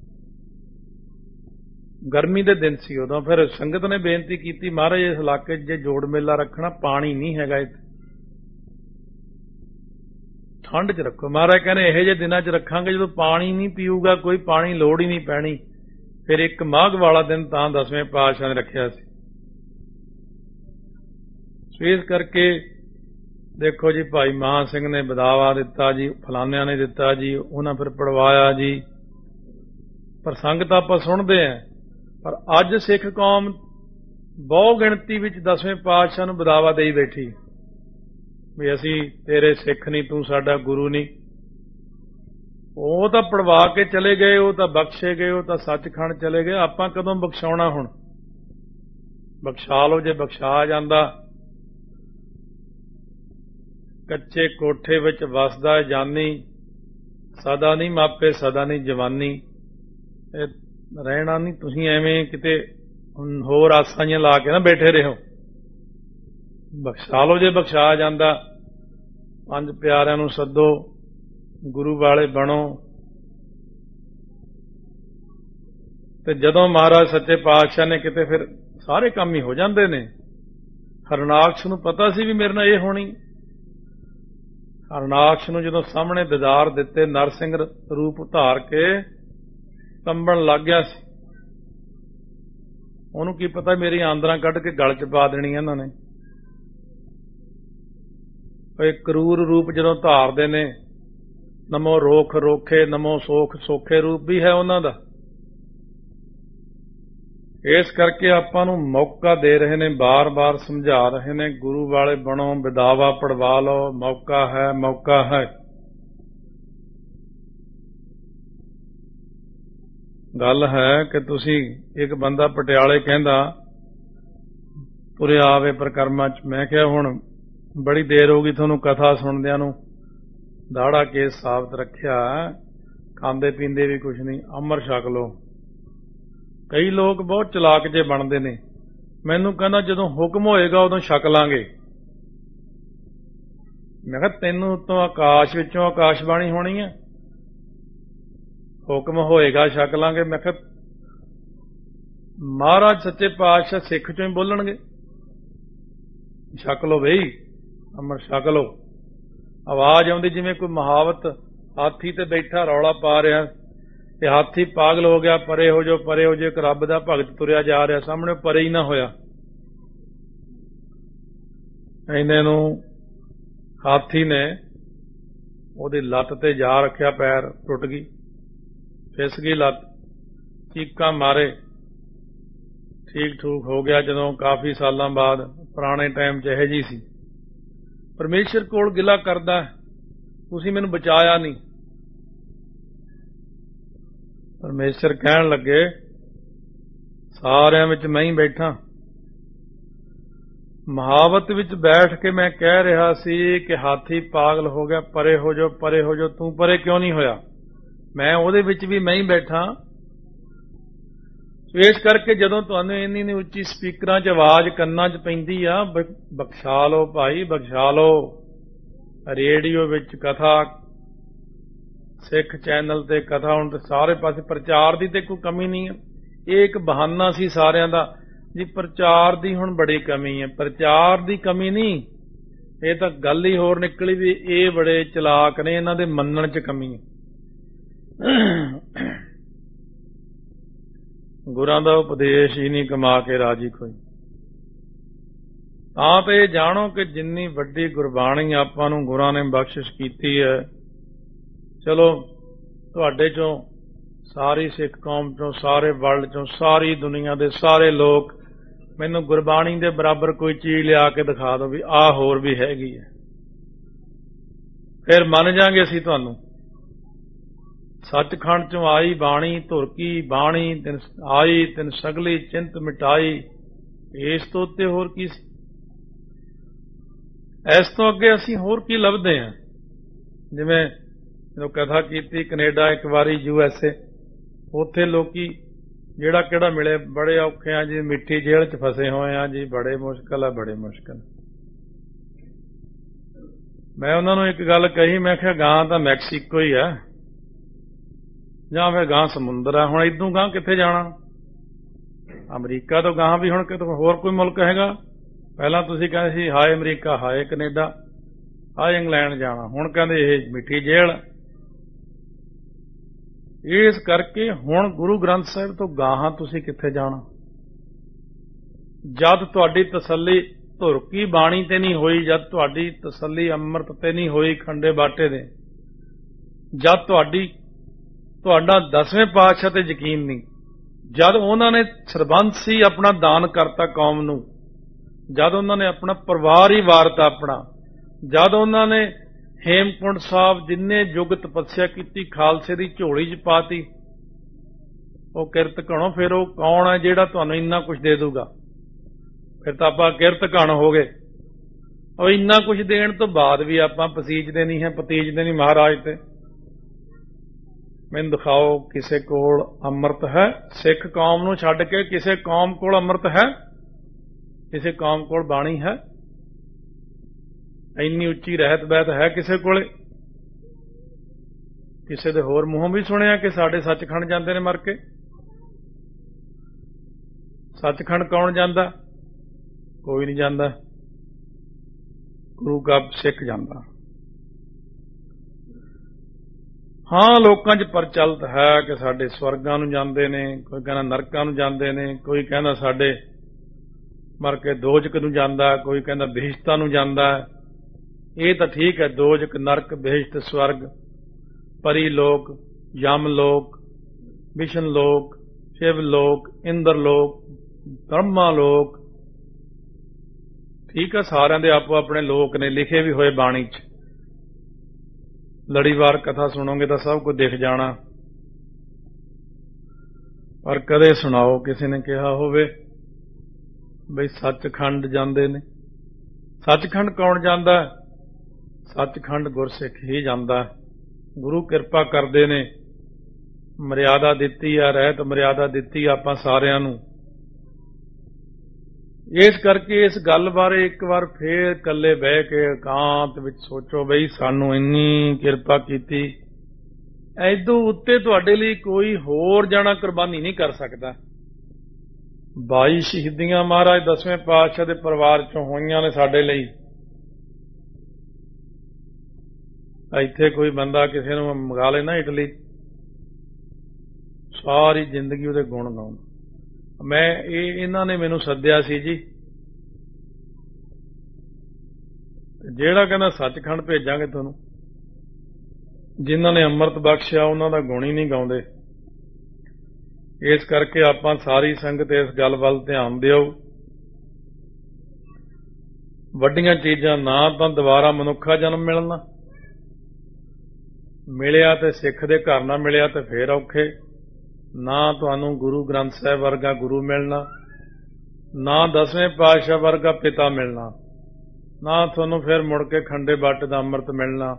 ਗਰਮੀ ਦੇ ਦਿਨ ਸੀ ਉਦੋਂ। ਫਿਰ ਸੰਗਤ ਨੇ ਬੇਨਤੀ ਕੀਤੀ, ਮਹਾਰਾਜ ਇਸ ਇਲਾਕੇ 'ਚ ਜੇ ਜੋੜ ਮੇਲਾ ਰੱਖਣਾ, ਪਾਣੀ ਨਹੀਂ ਹੈਗਾ ਇੱਥੇ, ਠੰਡ 'ਚ ਰੱਖੋ। ਮਹਾਰਾਜ ਕਹਿੰਦੇ ਇਹੋ ਜਿਹੇ ਦਿਨਾਂ 'ਚ ਰੱਖਾਂਗੇ ਜਦੋਂ ਪਾਣੀ ਨਹੀਂ ਪੀਊਗਾ ਕੋਈ, ਪਾਣੀ ਲੋੜ ਹੀ ਨਹੀਂ ਪੈਣੀ। ਫਿਰ ਇੱਕ ਮਾਘ ਵਾਲਾ ਦਿਨ ਤਾਂ 10ਵੇਂ ਪਾਤਸ਼ਾਹ ਨੇ ਰੱਖਿਆ ਸੀ। ਇਸ ਕਰਕੇ ਦੇਖੋ ਜੀ, ਭਾਈ ਮਹਾਂ ਸਿੰਘ ਨੇ ਵਿਦਾਵਾ ਦਿੱਤਾ ਜੀ, ਫਲਾਨਿਆਂ ਨੇ ਦਿੱਤਾ ਜੀ, ਉਹਨਾਂ ਫਿਰ ਪੜਵਾਇਆ ਜੀ। ਪਰ ਸੰਗਤ ਆਪਾਂ ਸੁਣਦੇ ਹਾਂ, ਪਰ ਅੱਜ ਸਿੱਖ ਕੌਮ ਬਹੁ ਗਿਣਤੀ ਵਿੱਚ 10ਵੇਂ ਪਾਤਸ਼ਾਹ ਨੂੰ ਵਿਦਾਵਾ ਦੇਈ ਬੈਠੀ ਵੀ ਅਸੀਂ ਤੇਰੇ ਸਿੱਖ ਨਹੀਂ, ਤੂੰ ਸਾਡਾ ਗੁਰੂ ਨਹੀਂ। ਉਹ ਤਾਂ ਪੜਵਾ ਕੇ ਚਲੇ ਗਏ, ਉਹ ਤਾਂ ਬਖਸ਼ੇ ਗਏ, ਉਹ ਤਾਂ ਸੱਚਖੰਡ ਚਲੇ ਗਏ। ਆਪਾਂ ਕਦੋਂ ਬਖਸ਼ਾਉਣਾ? ਹੁਣ ਬਖਸ਼ਾ ਲਓ ਜੇ ਬਖਸ਼ਾ ਜਾਂਦਾ। ਕੱਚੇ ਕੋਠੇ ਵਿੱਚ ਵਸਦਾ ਜਾਨੀ, ਸਦਾ ਨਹੀਂ ਮਾਪੇ ਸਦਾ ਨਹੀਂ ਜਵਾਨੀ, ਇਹ ਰਹਿਣਾ ਨਹੀਂ। ਤੁਸੀਂ ਐਵੇਂ ਕਿਤੇ ਹੋਰ ਆਸਾਂ ਜਿਹੀਆਂ ਲਾ ਕੇ ਨਾ ਬੈਠੇ ਰਹੋ। ਬਖਸ਼ਾ ਲਓ ਜੇ ਬਖਸ਼ਾ ਜਾਂਦਾ। 5 ਪਿਆਰਿਆਂ ਨੂੰ ਸੱਦੋ, ਗੁਰੂ ਵਾਲੇ ਬਣੋ, ਤੇ ਜਦੋਂ ਮਹਾਰਾਜ ਸੱਚੇ ਪਾਤਸ਼ਾਹ ਨੇ ਕਿਤੇ ਫਿਰ ਸਾਰੇ ਕੰਮ ਹੀ ਹੋ ਜਾਂਦੇ ਨੇ। ਹਰਨਾਕਸ਼ ਨੂੰ ਪਤਾ ਸੀ ਵੀ ਮੇਰੇ ਨਾਲ ਇਹ ਹੋਣੀ। ਹਰਨਾਕਸ਼ ਨੂੰ ਜਦੋਂ ਸਾਹਮਣੇ ਦੀਦਾਰ ਦਿੱਤੇ, ਨਰਸਿੰਘ ਰੂਪ ਧਾਰ ਕੇ ਕੰਬਣ ਲੱਗ ਗਿਆ ਸੀ। ਉਹਨੂੰ ਕੀ ਪਤਾ ਮੇਰੀਆਂ ਆਂਦਰਾਂ ਕੱਢ ਕੇ ਗਲ 'ਚ ਪਾ ਦੇਣੀਆਂ ਇਹਨਾਂ ਨੇ। ਇਹ ਕਰੂਰ ਰੂਪ ਜਦੋਂ ਧਾਰਦੇ ਨੇ, ਨਮੋ ਰੋਖ ਰੋਖੇ ਨਮੋ ਸੋਖ ਸੋਖੇ ਰੂਪ ਵੀ ਹੈ ਉਹਨਾਂ ਦਾ। ਇਸ ਕਰਕੇ ਆਪਾਂ ਨੂੰ ਮੌਕਾ ਦੇ ਰਹੇ ਨੇ, ਬਾਰ-ਬਾਰ ਸਮਝਾ ਰਹੇ ਨੇ, ਗੁਰੂ ਵਾਲੇ ਬਣੋ, ਵਿਦਾਵਾ ਪੜਵਾ ਲਓ, ਮੌਕਾ ਹੈ ਮੌਕਾ ਹੈ। ਗੱਲ ਹੈ ਕਿ ਤੁਸੀਂ, ਇੱਕ ਬੰਦਾ ਪਟਿਆਲੇ ਕਹਿੰਦਾ ਤੁਰਿਆ ਆਵੇ ਪਰਿਕਰਮਾ 'ਚ। ਮੈਂ ਕਿਹਾ ਹੁਣ ਬੜੀ ਦੇਰ ਹੋ ਗਈ ਤੁਹਾਨੂੰ ਕਥਾ ਸੁਣਦਿਆਂ ਨੂੰ, ਦਾੜਾ ਕੇਸ ਸਾਬਤ ਰੱਖਿਆ, ਖਾਂਦੇ ਪੀਂਦੇ ਵੀ ਕੁਛ ਨਹੀਂ, ਅੰਮ੍ਰਿਤ ਛਕ ਲਓ। ਕਈ ਲੋਕ ਬਹੁਤ ਚਲਾਕ ਜੇ ਬਣਦੇ ਨੇ। ਮੈਨੂੰ ਕਹਿੰਦਾ ਜਦੋਂ ਹੁਕਮ ਹੋਏਗਾ ਉਦੋਂ ਛਕ ਲਾਂਗੇ। ਮੈਂ ਕਿਹਾ ਤੈਨੂੰ ਉੱਤੋਂ ਆਕਾਸ਼ ਵਿੱਚੋਂ ਆਕਾਸ਼ਬਾਣੀ ਹੋਣੀ ਹੈ, ਹੁਕਮ ਹੋਏਗਾ ਛਕ ਲਾਂਗੇ। ਮੈਂ ਕਿਹਾ ਮਹਾਰਾਜ ਸੱਚੇ ਪਾਤਸ਼ਾਹ ਸਿੱਖ ਚੋਂ ਹੀ ਬੋਲਣਗੇ, ਛਕ ਲਓ ਬਈ, ਅੰਮ੍ਰਿਤ ਛਕ ਲਓ। ਆਵਾਜ਼ ਆਉਂਦੀ ਜਿਵੇਂ ਕੋਈ ਮੁਹਾਵਤ, ਹਾਥੀ ਤੇ ਬੈਠਾ ਰੌਲਾ ਪਾ ਰਿਹਾ ਤੇ ਹਾਥੀ ਪਾਗਲ ਹੋ ਗਿਆ, ਪਰੇ ਹੋ ਜਾਓ ਪਰੇ ਹੋ ਜਾਓ। ਇੱਕ ਰੱਬ ਦਾ ਭਗਤ ਤੁਰਿਆ ਜਾ ਰਿਹਾ, ਸਾਹਮਣੇ ਪਰੇ ਹੀ ਨਾ ਹੋਇਆ। ਇੰਨੇ ਨੂੰ ਹਾਥੀ ਨੇ ਉਹਦੀ ਲੱਤ ਤੇ ਜਾ ਰੱਖਿਆ, ਪੈਰ ਟੁੱਟ ਗਈ, ਫਿਸ ਗਈ ਲੱਤ, ਚੀਕਾਂ ਮਾਰੇ, ਠੀਕ ਠੂਕ ਹੋ ਗਿਆ। ਜਦੋਂ ਕਾਫੀ ਸਾਲਾਂ ਬਾਅਦ, ਪੁਰਾਣੇ ਟਾਈਮ 'ਚ ਇਹੋ ਜਿਹੀ ਸੀ। ਪਰਮੇਸ਼ਰ ਕੋਲ ਗਿਲਾ ਕਰਦਾ, ਤੁਸੀਂ ਮੈਨੂੰ ਬਚਾਇਆ ਨਹੀਂ। ਪਰਮੇਸ਼ਰ ਕਹਿਣ ਲੱਗੇ ਸਾਰਿਆਂ ਵਿੱਚ ਮੈਂ ਹੀ ਬੈਠਾ। ਮਹਾਵਤ ਵਿੱਚ ਬੈਠ ਕੇ ਮੈਂ ਕਹਿ ਰਿਹਾ ਸੀ ਕਿ ਹਾਥੀ ਪਾਗਲ ਹੋ ਗਿਆ, ਪਰੇ ਹੋ ਜਾਓ ਪਰੇ ਹੋ ਜਾਓ। ਤੂੰ ਪਰੇ ਕਿਉਂ ਨਹੀਂ ਹੋਇਆ? ਮੈਂ ਉਹਦੇ ਵਿੱਚ ਵੀ ਮੈਂ ਹੀ ਬੈਠਾ। ਇਸ ਕਰਕੇ ਜਦੋਂ ਤੁਹਾਨੂੰ ਇੰਨੀ ਉੱਚੀ ਸਪੀਕਰਾਂ 'ਚ ਆਵਾਜ਼ ਕੰਨਾਂ 'ਚ ਪੈਂਦੀ ਆ, ਬਖਸ਼ਾ ਲਓ ਭਾਈ ਬਖਸ਼ਾ ਲਓ। ਰੇਡੀਓ ਵਿੱਚ ਕਥਾ, ਸਿੱਖ ਚੈਨਲ ਤੇ ਕਥਾ, ਹੁਣ ਤੇ ਸਾਰੇ ਪਾਸੇ ਪ੍ਰਚਾਰ ਦੀ ਤੇ ਕੋਈ ਕਮੀ ਨਹੀਂ ਹੈ। ਇਹ ਇੱਕ ਬਹਾਨਾ ਸੀ ਸਾਰਿਆਂ ਦਾ ਜੀ, ਪ੍ਰਚਾਰ ਦੀ ਹੁਣ ਬੜੀ ਕਮੀ ਹੈ। ਪ੍ਰਚਾਰ ਦੀ ਕਮੀ ਨਹੀਂ, ਇਹ ਤਾਂ ਗੱਲ ਹੀ ਹੋਰ ਨਿਕਲੀ ਵੀ ਇਹ ਬੜੇ ਚਲਾਕ ਨੇ, ਇਹਨਾਂ ਦੇ ਮੰਨਣ 'ਚ ਕਮੀ ਹੈ। ਗੁਰਾਂ ਦਾ ਉਪਦੇਸ਼ ਹੀ ਨਹੀਂ ਕਮਾ ਕੇ ਰਾਜੀ ਕੋਈ। ਆਪ ਇਹ ਜਾਣੋ ਕਿ ਜਿੰਨੀ ਵੱਡੀ ਗੁਰਬਾਣੀ ਆਪਾਂ ਨੂੰ ਗੁਰਾਂ ਨੇ ਬਖਸ਼ਿਸ਼ ਕੀਤੀ ਹੈ, ਚਲੋ ਤੁਹਾਡੇ ਚੋਂ, ਸਾਰੀ ਸਿੱਖ ਕੌਮ ਚੋਂ, ਸਾਰੇ ਵਰਲਡ ਚੋਂ, ਸਾਰੀ ਦੁਨੀਆ ਦੇ ਸਾਰੇ ਲੋਕ ਮੈਨੂੰ ਗੁਰਬਾਣੀ ਦੇ ਬਰਾਬਰ ਕੋਈ ਚੀਜ਼ ਲਿਆ ਕੇ ਦਿਖਾ ਦਿਓ ਵੀ ਆਹ ਹੋਰ ਵੀ ਹੈਗੀ ਹੈ, ਫਿਰ ਮੰਨ ਜਾਾਂਗੇ ਅਸੀਂ ਤੁਹਾਨੂੰ। ਸੱਚਖੰਡ ਚੋਂ ਆਈ ਬਾਣੀ, ਧੁਰ ਕੀ ਬਾਣੀ ਤਿਨ ਆਈ, ਤਿਨ ਸਗਲੀ ਚਿੰਤ ਮਿਟਾਈ। ਇਸ ਤੋਂ ਉੱਤੇ ਹੋਰ ਕੀ ਸੀ? ਇਸ ਤੋਂ ਅੱਗੇ ਅਸੀਂ ਹੋਰ ਕੀ ਲੱਭਦੇ ਹਾਂ? ਜਿਵੇਂ ਜਦੋਂ ਕਥਾ ਕੀਤੀ ਕੈਨੇਡਾ ਇੱਕ ਵਾਰੀ, USA, ਉੱਥੇ ਲੋਕੀ ਜਿਹੜਾ ਕਿਹੜਾ ਮਿਲੇ, ਬੜੇ ਔਖੇ ਆ ਜੀ, ਮਿੱਠੀ ਜੇਲ੍ਹ 'ਚ ਫਸੇ ਹੋਏ ਆ ਜੀ, ਬੜੇ ਮੁਸ਼ਕਲ ਆ ਬੜੇ ਮੁਸ਼ਕਲ। ਮੈਂ ਉਹਨਾਂ ਨੂੰ ਇੱਕ ਗੱਲ ਕਹੀ, ਮੈਂ ਕਿਹਾ ਗਾਂ ਤਾਂ ਮੈਕਸੀਕੋ ਹੀ ਆ, ਜਾਂ ਫਿਰ ਗਾਂ ਸਮੁੰਦਰ ਆ। ਹੁਣ ਇਦੋਂ ਗਾਂ ਕਿੱਥੇ ਜਾਣਾ? ਅਮਰੀਕਾ ਤੋਂ ਗਾਂ ਵੀ ਹੁਣ ਕਿਤੇ ਹੋਰ ਕੋਈ ਮੁਲਕ ਹੈਗਾ? ਪਹਿਲਾਂ ਤੁਸੀਂ ਕਹਿੰਦੇ ਸੀ ਹਾਏ ਅਮਰੀਕਾ, ਹਾਏ ਕੈਨੇਡਾ, ਹਾਏ ਇੰਗਲੈਂਡ ਜਾਣਾ, ਹੁਣ ਕਹਿੰਦੇ ਇਹ ਮਿੱਠੀ ਜੇਲ੍ਹ। ਇਸ ਕਰਕੇ ਹੁਣ ਗੁਰੂ ਗ੍ਰੰਥ ਸਾਹਿਬ ਤੋਂ ਗਾਹਾਂ ਤੁਸੀਂ ਕਿੱਥੇ ਜਾਣਾ? ਜਦ ਤੁਹਾਡੀ ਤਸੱਲੀ ਧੁਰ ਕੀ ਬਾਣੀ ਤੇ ਨਹੀਂ ਹੋਈ, ਜਦ ਤੁਹਾਡੀ ਤਸੱਲੀ ਅੰਮ੍ਰਿਤ ਤੇ ਨਹੀਂ ਹੋਈ ਖੰਡੇ ਬਾਟੇ ਦੇ, ਜਦ ਤੁਹਾਡਾ 10ਵੇਂ ਪਾਤਸ਼ਾਹ ਤੇ ਯਕੀਨ ਨਹੀਂ, ਜਦ ਉਹਨਾਂ ਨੇ ਸਰਬੰਸ ਸੀ ਆਪਣਾ ਦਾਨ ਕਰਤਾ ਕੌਮ ਨੂੰ, ਜਦ ਉਹਨਾਂ ਨੇ ਆਪਣਾ ਪਰਿਵਾਰ ਹੀ ਵਾਰਤਾ ਆਪਣਾ, ਜਦ ਉਹਨਾਂ ਨੇ ਹੇਮਕੁੰਟ ਸਾਹਿਬ ਜਿੰਨੇ ਯੁੱਗ ਤਪੱਸਿਆ ਕੀਤੀ ਖਾਲਸੇ ਦੀ ਝੋਲੀ 'ਚ ਪਾਤੀ, ਉਹ ਕਿਰਤ ਘਣੋ। ਫਿਰ ਉਹ ਕੌਣ ਹੈ ਜਿਹੜਾ ਤੁਹਾਨੂੰ ਇੰਨਾ ਕੁਝ ਦੇ ਦੂਗਾ? ਫਿਰ ਤਾਂ ਆਪਾਂ ਕਿਰਤ ਘਣ ਹੋ ਗਏ। ਉਹ ਇੰਨਾ ਕੁਝ ਦੇਣ ਤੋਂ ਬਾਅਦ ਵੀ ਆਪਾਂ ਪਤੀਜਦੇ ਨਹੀਂ ਮਹਾਰਾਜ ਤੇ। ਮੈਨੂੰ ਦਿਖਾਓ ਕਿਸੇ ਕੋਲ ਅੰਮ੍ਰਿਤ ਹੈ। ਸਿੱਖ ਕੌਮ ਨੂੰ ਛੱਡ ਕੇ ਕਿਸੇ ਕੌਮ ਕੋਲ ਅੰਮ੍ਰਿਤ ਹੈ? ਕਿਸੇ ਕੌਮ ਕੋਲ ਬਾਣੀ ਹੈ? ਇੰਨੀ ਉੱਚੀ ਰਹਿਤ ਬਹਿਤ ਹੈ ਕਿਸੇ ਕੋਲੇ? ਕਿਸੇ ਦੇ ਹੋਰ ਮੂੰਹੋਂ ਵੀ ਸੁਣਿਆ ਕਿ ਸਾਡੇ ਸੱਚਖੰਡ ਜਾਂਦੇ ਨੇ ਮਰ ਕੇ। ਸੱਚਖੰਡ ਕੌਣ ਜਾਂਦਾ? ਕੋਈ ਨਹੀਂ ਜਾਂਦਾ। ਗੁਰੂ ਕਾ ਸਿੱਖ ਜਾਂਦਾ। ਹਾਂ, ਲੋਕਾਂ 'ਚ ਪ੍ਰਚਲਿਤ ਹੈ ਕਿ ਸਾਡੇ ਸਵਰਗਾਂ ਨੂੰ ਜਾਂਦੇ ਨੇ, ਕੋਈ ਕਹਿੰਦਾ ਨਰਕਾਂ ਨੂੰ ਜਾਂਦੇ ਨੇ, ਕੋਈ ਕਹਿੰਦਾ ਸਾਡੇ ਮਰ ਕੇ ਦੋਜ਼ਖ ਨੂੰ ਜਾਂਦਾ, ਕੋਈ ਕਹਿੰਦਾ ਬਹਿਸ਼ਤਾਂ ਨੂੰ ਜਾਂਦਾ। ਇਹ ਤਾਂ ਠੀਕ ਹੈ, ਦੋਜ਼ਖ, ਨਰਕ, ਬਹਿਸ਼ਤ, ਸਵਰਗ, ਪਰੀ ਲੋਕ, ਯਮ ਲੋਕ, ਵਿਸ਼ਨ ਲੋਕ, ਸ਼ਿਵ ਲੋਕ, ਇੰਦਰ ਲੋਕ, ਬ੍ਰਹਮਾ ਲੋਕ, ਠੀਕ ਆ। ਸਾਰਿਆਂ ਦੇ ਆਪੋ ਆਪਣੇ ਲੋਕ ਨੇ, ਲਿਖੇ ਵੀ ਹੋਏ ਬਾਣੀ 'ਚ। ਲੜੀਵਾਰ ਕਥਾ ਸੁਣੋਗੇ ਤਾਂ ਸਭ ਕੁਝ ਦਿਖ ਜਾਣਾ। ਪਰ ਕਦੇ ਸੁਣਾਓ ਕਿਸੇ ਨੇ ਕਿਹਾ ਹੋਵੇ ਬਈ ਸੱਚਖੰਡ ਜਾਂਦੇ ਨੇ। ਸੱਚਖੰਡ ਕੌਣ ਜਾਂਦਾ? ਸੱਚਖੰਡ ਗੁਰਸਿੱਖ ਹੀ ਜਾਂਦਾ। ਗੁਰੂ ਕਿਰਪਾ ਕਰਦੇ ਨੇ, ਮਰਿਆਦਾ ਦਿੱਤੀ ਆ, ਰਹਿਤ ਮਰਿਆਦਾ ਦਿੱਤੀ ਆਪਾਂ ਸਾਰਿਆਂ ਨੂੰ। ਇਸ ਕਰਕੇ ਇਸ ਗੱਲ ਬਾਰੇ ਇੱਕ ਵਾਰ ਫੇਰ ਇਕੱਲੇ ਬਹਿ ਕੇ ਇਕਾਂਤ ਵਿੱਚ ਸੋਚੋ ਬਈ ਸਾਨੂੰ ਇੰਨੀ ਕਿਰਪਾ ਕੀਤੀ, ਐਦੋਂ ਉੱਤੇ ਤੁਹਾਡੇ ਲਈ ਕੋਈ ਹੋਰ ਜਾਣਾ ਕੁਰਬਾਨੀ ਨਹੀਂ ਕਰ ਸਕਦਾ। 22 ਸ਼ਹੀਦੀਆਂ ਮਹਾਰਾਜ 10ਵੇਂ ਪਾਤਸ਼ਾਹ ਦੇ ਪਰਿਵਾਰ ਚੋਂ ਹੋਈਆਂ ਨੇ ਸਾਡੇ ਲਈ। ਇੱਥੇ ਕੋਈ ਬੰਦਾ ਕਿਸੇ ਨੂੰ ਮੰਗਾ ਲੈਣਾ ਇਟਲੀ, ਸਾਰੀ ਜ਼ਿੰਦਗੀ ਉਹਦੇ ਗੁਣ ਗਾਉਣ। ਇਹਨਾਂ ਨੇ ਮੈਨੂੰ ਸੱਦਿਆ ਸੀ ਜੀ, ਜਿਹੜਾ ਕਹਿੰਦਾ ਸੱਚਖੰਡ ਭੇਜਾਂਗੇ ਤੁਹਾਨੂੰ। ਜਿਨ੍ਹਾਂ ਨੇ ਅੰਮ੍ਰਿਤ ਬਖਸ਼ਿਆ ਉਹਨਾਂ ਦਾ ਗੁਣ ਹੀ ਨਹੀਂ ਗਾਉਂਦੇ। ਇਸ ਕਰਕੇ ਆਪਾਂ ਸਾਰੀ ਸੰਗਤ ਇਸ ਗੱਲ ਵੱਲ ਧਿਆਨ ਦਿਓ। ਵੱਡੀਆਂ ਚੀਜ਼ਾਂ ਨਾ ਤਾਂ ਦੁਬਾਰਾ ਮਨੁੱਖਾ ਜਨਮ ਮਿਲਣਾ, ਮਿਲਿਆ ਤੇ ਸਿੱਖ ਦੇ ਘਰ ਨਾ ਮਿਲਿਆ ਤੇ ਫੇਰ ਔਖੇ। ਨਾ ਤੁਹਾਨੂੰ ਗੁਰੂ ਗ੍ਰੰਥ ਸਾਹਿਬ ਵਰਗਾ ਗੁਰੂ ਮਿਲਣਾ, ਨਾ 10ਵੇਂ ਪਾਤਸ਼ਾਹ ਵਰਗਾ ਪਿਤਾ ਮਿਲਣਾ, ਨਾ ਤੁਹਾਨੂੰ ਫਿਰ ਮੁੜ ਕੇ ਖੰਡੇ ਬਾਟੇ ਦਾ ਅੰਮ੍ਰਿਤ ਮਿਲਣਾ।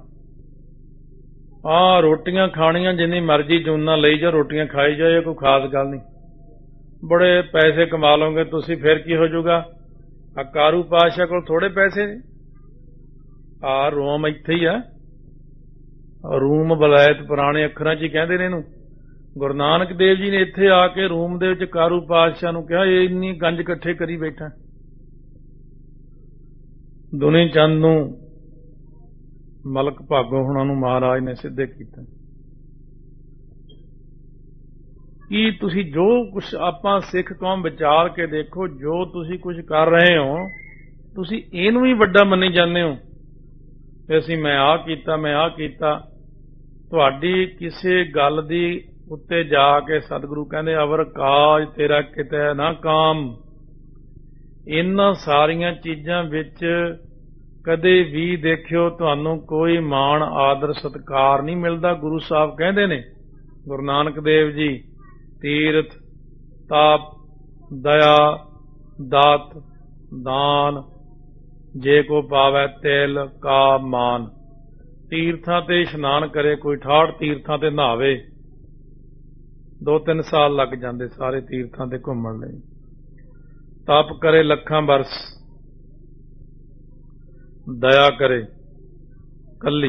ਰੋਟੀਆਂ ਖਾਣੀਆਂ ਜਿੰਨੀ ਮਰਜ਼ੀ ਚੂਨਾ ਲਈ ਜਾ, ਰੋਟੀਆਂ ਖਾਈ ਜਾਏ, ਕੋਈ ਖਾਸ ਗੱਲ ਨਹੀਂ। ਬੜੇ ਪੈਸੇ ਕਮਾ ਲਓਗੇ ਤੁਸੀਂ, ਫਿਰ ਕੀ ਹੋ ਜਾਊਗਾ? ਕਾਰੂ ਪਾਤਸ਼ਾਹ ਕੋਲ ਥੋੜੇ ਪੈਸੇ ਨੇ। ਰੋਮ ਇੱਥੇ ਹੀ ਆ, ਰੂਮ ਬਲਾਇਤ ਪੁਰਾਣੇ ਅੱਖਰਾਂ 'ਚ ਹੀ ਕਹਿੰਦੇ ਨੇ ਇਹਨੂੰ। ਗੁਰੂ ਨਾਨਕ ਦੇਵ ਜੀ ਨੇ ਇੱਥੇ ਆ ਕੇ ਰੂਮ ਦੇ ਵਿੱਚ ਕਾਰੂ ਪਾਤਸ਼ਾਹ ਨੂੰ ਕਿਹਾ, ਇਹ ਇੰਨੀ ਗੰਜ ਇਕੱਠੇ ਕਰੀ ਬੈਠਾ। ਦੁਨੀ ਚੰਦ ਨੂੰ, ਮਲਕ ਭਾਗੋ ਹੁਣਾਂ ਨੂੰ ਮਹਾਰਾਜ ਨੇ ਸਿੱਧੇ ਕੀਤਾ। ਕੀ ਤੁਸੀਂ ਜੋ ਕੁਛ ਆਪਾਂ ਸਿੱਖ ਕੌਮ ਵਿਚਾਰ ਕੇ ਦੇਖੋ, ਜੋ ਤੁਸੀਂ ਕੁਝ ਕਰ ਰਹੇ ਹੋ, ਤੁਸੀਂ ਇਹਨੂੰ ਵੀ ਵੱਡਾ ਮੰਨੀ ਜਾਂਦੇ ਹੋ ਕਿ ਅਸੀਂ ਮੈਂ ਆਹ ਕੀਤਾ, ਮੈਂ ਆਹ ਕੀਤਾ। ਤੁਹਾਡੀ ਕਿਸੇ ਗੱਲ ਦੀ ਉੱਤੇ ਜਾ ਕੇ ਸਤਿਗੁਰੂ ਕਹਿੰਦੇ ਅਵਰ ਕਾਜ ਤੇਰਾ ਕਿਤੇ ਨਾ ਕਾਮ। ਇਹਨਾਂ ਸਾਰੀਆਂ ਚੀਜ਼ਾਂ ਵਿੱਚ ਕਦੇ ਵੀ ਦੇਖਿਓ ਤੁਹਾਨੂੰ ਕੋਈ ਮਾਣ ਆਦਰ ਸਤਿਕਾਰ ਨਹੀਂ ਮਿਲਦਾ। ਗੁਰੂ ਸਾਹਿਬ ਕਹਿੰਦੇ ਨੇ, ਗੁਰੂ ਨਾਨਕ ਦੇਵ ਜੀ, ਤੀਰਥ, ਤਾਪ, ਦਇਆ, ਦਾਤ, ਦਾਨ, ਜੇ ਕੋ ਪਾਵੈ ਤਿਲ ਕਾ ਮਾਨ। ਤੀਰਥਾਂ ਤੇ ਇਸ਼ਨਾਨ ਕਰੇ ਕੋਈ, 68 ਤੀਰਥਾਂ ਤੇ ਨਹਾਵੇ, 2-3 ਸਾਲ ਲੱਗ ਜਾਂਦੇ ਸਾਰੇ ਤੀਰਥਾਂ ਤੇ ਘੁੰਮਣ ਲਈ। ਤਪ ਕਰੇ ਲੱਖਾਂ ਬਰਸ, ਦਇਆ ਕਰੇ ਕੱਲੀ,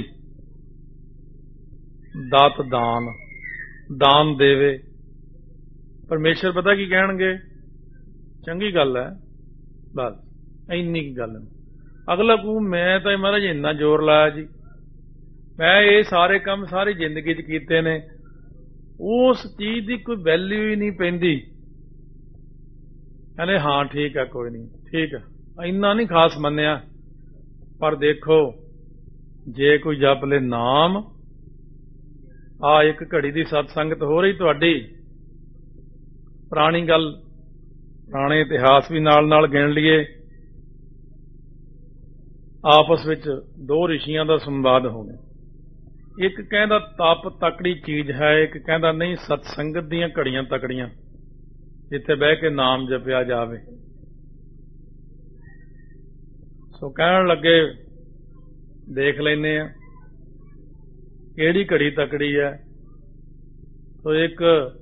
ਦਾਤ ਦਾਨ, ਦਾਨ ਦੇਵੇ। ਪਰਮੇਸ਼ਰ ਪਤਾ ਕੀ ਕਹਿਣਗੇ? ਚੰਗੀ ਗੱਲ ਹੈ, ਬਸ ਇੰਨੀ ਕੀ ਗੱਲ ਹੈ। ਅਗਲਾ ਕਹੂ ਮੈਂ ਤਾਂ ਮਹਾਰਾਜ ਇੰਨਾ ਜ਼ੋਰ ਲਾਇਆ ਜੀ, ਮੈਂ ਇਹ ਸਾਰੇ ਕੰਮ ਸਾਰੀ ਜ਼ਿੰਦਗੀ 'ਚ ਕੀਤੇ ਨੇ, ਉਸ ਚੀਜ਼ ਦੀ ਕੋਈ ਵੈਲਿਊ ਹੀ ਨਹੀਂ ਪੈਂਦੀ। ਕਹਿੰਦੇ ਹਾਂ ਠੀਕ ਹੈ, ਕੋਈ ਨਹੀਂ, ਠੀਕ ਹੈ, ਇੰਨਾ ਨਹੀਂ ਖਾਸ ਮੰਨਿਆ। ਪਰ ਦੇਖੋ, ਜੇ ਕੋਈ ਜਪ ਲੈ ਨਾਮ, ਇੱਕ ਘੜੀ ਦੀ ਸਤਸੰਗਤ ਹੋ ਰਹੀ ਤੁਹਾਡੀ। ਪੁਰਾਣੀ ਗੱਲ, ਪੁਰਾਣੇ ਇਤਿਹਾਸ ਵੀ ਨਾਲ ਨਾਲ ਗਿਣ ਲਈਏ। ਆਪਸ ਵਿੱਚ 2 ਰਿਸ਼ੀਆਂ ਦਾ ਸੰਵਾਦ ਹੋ ਗਿਆ। ਇੱਕ ਕਹਿੰਦਾ ਤਪ ਤਕੜੀ ਚੀਜ਼ ਹੈ, ਇੱਕ ਕਹਿੰਦਾ ਨਹੀਂ, ਸਤਸੰਗਤ ਦੀਆਂ ਘੜੀਆਂ ਤਕੜੀਆਂ, ਜਿੱਥੇ ਬਹਿ ਕੇ ਨਾਮ ਜਪਿਆ ਜਾਵੇ। ਸੋ ਕਹਿਣ ਲੱਗੇ ਦੇਖ ਲੈਂਦੇ ਆ ਕਿਹੜੀ ਘੜੀ ਤਕੜੀ ਹੈ। तो एक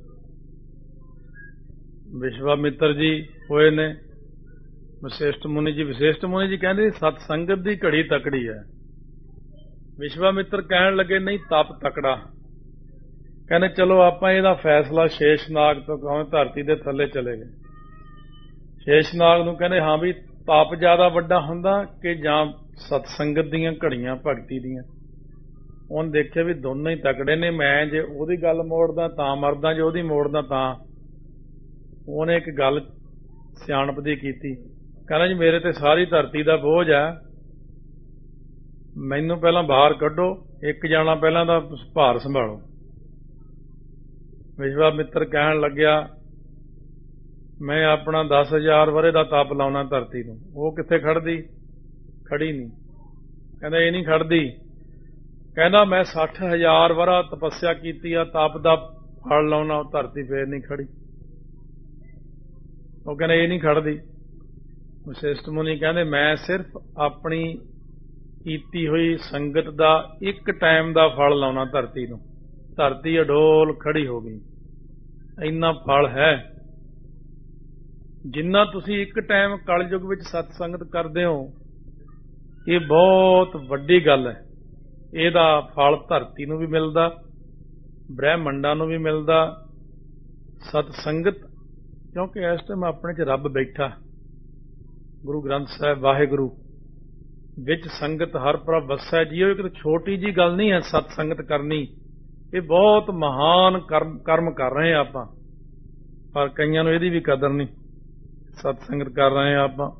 विश्वामित्र जी होए ने, वशिष्ठ मुनि जी कहते सतसंगत की घड़ी तकड़ी है। विश्वामित्र कहन लगे नहीं तप तकड़ा, कहने चलो आप इहदा फैसला शेषनाग तो कहों धरती के थले चले गए। शेषनाग नूं कहने हाँ भी तप ज्यादा वड्डा हुंदा कि जां सतसंगत दीयां घड़ियां भगती दीयां। उन्हें देखिया भी दोनों ही तकड़े ने, मैं जे ओहदी गल मोड़दा तां मरदा, जे ओहदी मोड़दा तां। उन्हें एक गल सियाणप दी कीती, कहना जी मेरे ते सारी धरती दा बोझ है, मैनू पहला बाहर कड्डो, एक जाना पहला दा भार संभालो। विश्वामित्र कहन लग्या मैं अपना 10,000 वरे दा तप लाउना धरती नूं, वो कित्थे खड़दी, खड़ी नहीं। कहंदा ये नहीं खड़दी, कहना मैं 60,000 वरा तपस्या कीती आ, तप दा फल लाउना, धरती फिर नहीं खड़ी। वो कहना ये नहीं खड़दी। वशिष्ठ मुनि कहंदे मैं सिर्फ अपनी कीती हुई संगत दा एक टाइम दा फल लाउना धरती नूं, धरती अडोल खड़ी हो गई। इन्ना फल है जिन्ना तुसी एक टाइम कलयुग विच सतसंगत करदे हो, ये बहुत वड्डी गल है। ਇਹਦਾ फल धरती नूं भी मिलदा, ब्रह्मंडां नूं भी मिलदा। सतसंगत क्योंकि इस टाइम अपने च रब बैठा, गुरु ग्रंथ साहिब वाहिगुरु विच संगत हर प्रभ वसै जी। एक छोटी जी गल नहीं है सतसंगत करनी, ये बहुत महान कर्म कर रहे हैं आपां, पर कईयां नूं इहदी भी कदर नहीं। सतसंगत कर रहे हैं आपां,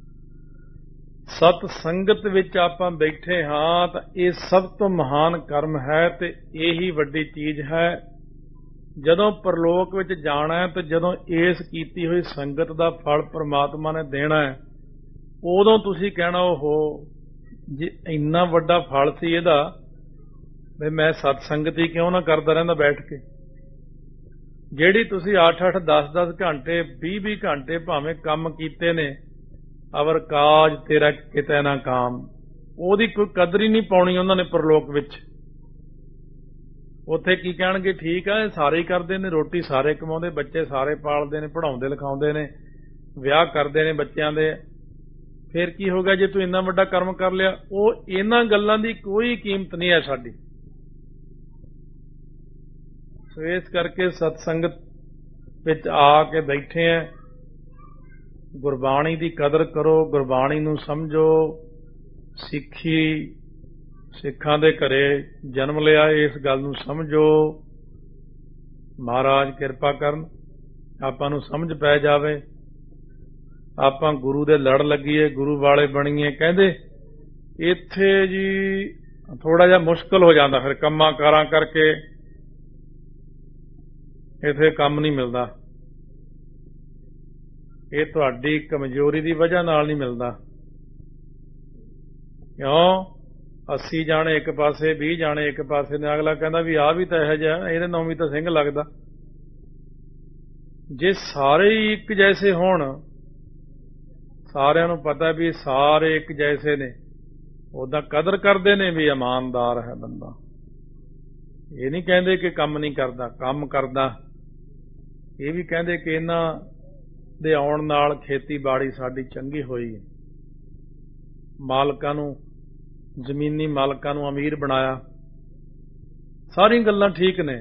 सतसंगत विच आपां बैठे हाँ, तो ये सब तो महान कर्म है, तो यही वड्डी चीज है। जदों परलोक विच जाना है, तो जदों इस कीती हुई संगत दा फल परमात्मा ने देना है, उदों तुसीं कहना ओहो जे इन्ना वड्डा फल सी इहदा, भी मैं सतसंगत ही क्यों ना करदा रहिंदा बैठ के। जिहड़ी तुसीं 8-8 10-10 घंटे 20-20 घंटे भावें काम कीते ने, अवर काज तेरा किते ना काम, ओहदी कोई कदर ही नहीं पाउणी उन्होंने परलोक विच। उत्थे की कहणगे ठीक है सारे ही करदे ने, रोटी सारे कमाउंदे, बच्चे सारे पालदे ने, पढ़ाउंदे लिखाउंदे ने, विआह करदे ने बच्चिआं दे, फिर की हो गया जे तूं इन्ना वड्डा कर्म कर लिया। ਉਹ इन्हां गल्लां दी कोई कीमत नहीं है साडी। सो इस करके सतसंगत विच आ के बैठे हैं, गुरबाणी दी कदर करो, गुरबाणी नूं समझो। सिੱਖੀ सिखां दे घरे जन्म लिया, इस गल नूं समझो। महाराज किरपा करन आपां नूं समझ पै जावे, आपां गुरु दे लड़ लगीए, गुरु वाले बणीए। कहंदे इत्थे जी थोड़ा जिहा मुश्किल हो जांदा, फिर कम्मां कारां करके इत्थे काम नहीं मिलदा। ये तुहाडी कमजोरी दी वजह नाल नहीं मिलदा। क्यों 80 जाने एक पासे 20 जाने एक पासे ने, अगला कहंदा भी आ भी तां इहो जिहा, इहदे नाल भी तां ਸਿੰਘ लगदा। जे सारे ही एक जैसे होण, सारिਆਂ ਨੂੰ पता भी सारे एक जैसे ने, उदां कदर करदे ने भी ईमानदार है बंदा। ये नहीं कहंदे कि काम नहीं करदा, काम करदा। ये भी कहंदे कि इन्हां दे आउण नाल खेतीबाड़ी साडी चंगी होई है, मालकां नूं ਜ਼ਮੀਨੀ मालकां नूं अमीर बनाया। सारी गल्लां ठीक ने,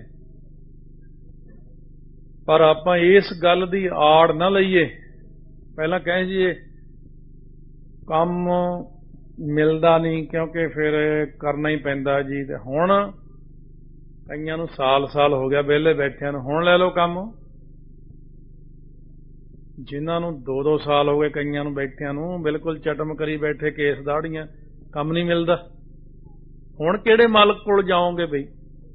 पर आपां इस गल दी आड़ ना लईए। पहलां कह जीए काम मिलदा नहीं क्योंकि फिर करना ही पैंदा जी, ते हुण कईयां नूं साल हो गया विहले बैठिਆਂ नूं, हुण लै लो काम। जिन्हां नूं 2-2 साल हो गए कईयां नूं बैठिਆਂ नूं, बिल्कुल चटम करी बैठे, केस दाड़ियां, काम नहीं मिलता। हुण किहड़े मालक कोल जाओगे बई?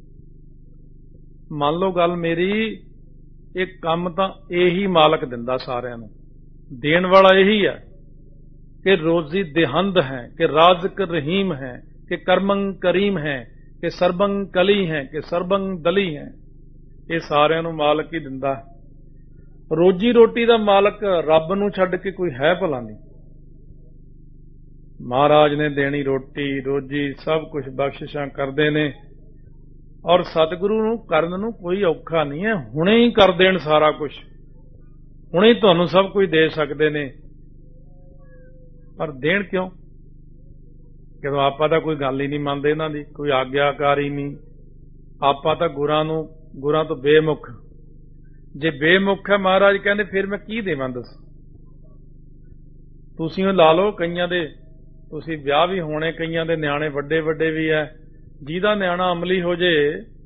मान लो गल मेरी, एक काम तां यही मालक दिंदा सारिਆਂ नूं, देण वाला यही है कि रोजी देहंद है, कि राज़िक रहीम है, कि कर्मं करीम है, कि सरबं कली है, कि सरबं दली है। ये सारिਆਂ नूं मालक ही दिंदा। रोजी रोटी दा मालक रब नूं छड्ड के कोई है भला नहीं। महाराज ने देनी रोटी रोजी सब कुछ बख्शिशां करदे ने, ਔਰ ਸਤਿਗੁਰੂ ਨੂੰ ਕਰਨ ਨੂੰ ਕੋਈ ਔਖਾ ਨਹੀਂ ਹੈ। ਹੁਣੇ ਹੀ ਕਰ ਦੇਣ ਸਾਰਾ ਕੁਝ, ਹੁਣੇ ਹੀ ਤੁਹਾਨੂੰ ਸਭ ਕੁਝ ਦੇ ਸਕਦੇ ਨੇ। ਪਰ ਦੇਣ ਕਿਉਂ? ਜਦੋਂ ਆਪਾਂ ਤਾਂ ਕੋਈ ਗੱਲ ਹੀ ਨਹੀਂ ਮੰਨਦੇ ਇਹਨਾਂ ਦੀ, ਕੋਈ ਆਗਿਆਕਾਰੀ ਨਹੀਂ। ਆਪਾਂ ਤਾਂ ਗੁਰਾਂ ਤੋਂ ਬੇਮੁਖ। ਜੇ ਬੇਮੁਖ ਹੈ ਮਹਾਰਾਜ ਕਹਿੰਦੇ ਫਿਰ ਮੈਂ ਕੀ ਦੇਵਾਂ ਦੱਸ। ਤੁਸੀਂ ਉਹ ਲਾ ਲਓ, ਕਈਆਂ ਦੇ ਤੁਸੀਂ ਵਿਆਹ ਵੀ ਹੋਣੇ, ਕਈਆਂ ਦੇ ਨਿਆਣੇ ਵੱਡੇ ਵੱਡੇ ਵੀ ਹੈ। ਜਿਹਦਾ ਨਿਆਣਾ ਅਮਲੀ ਹੋ ਜੇ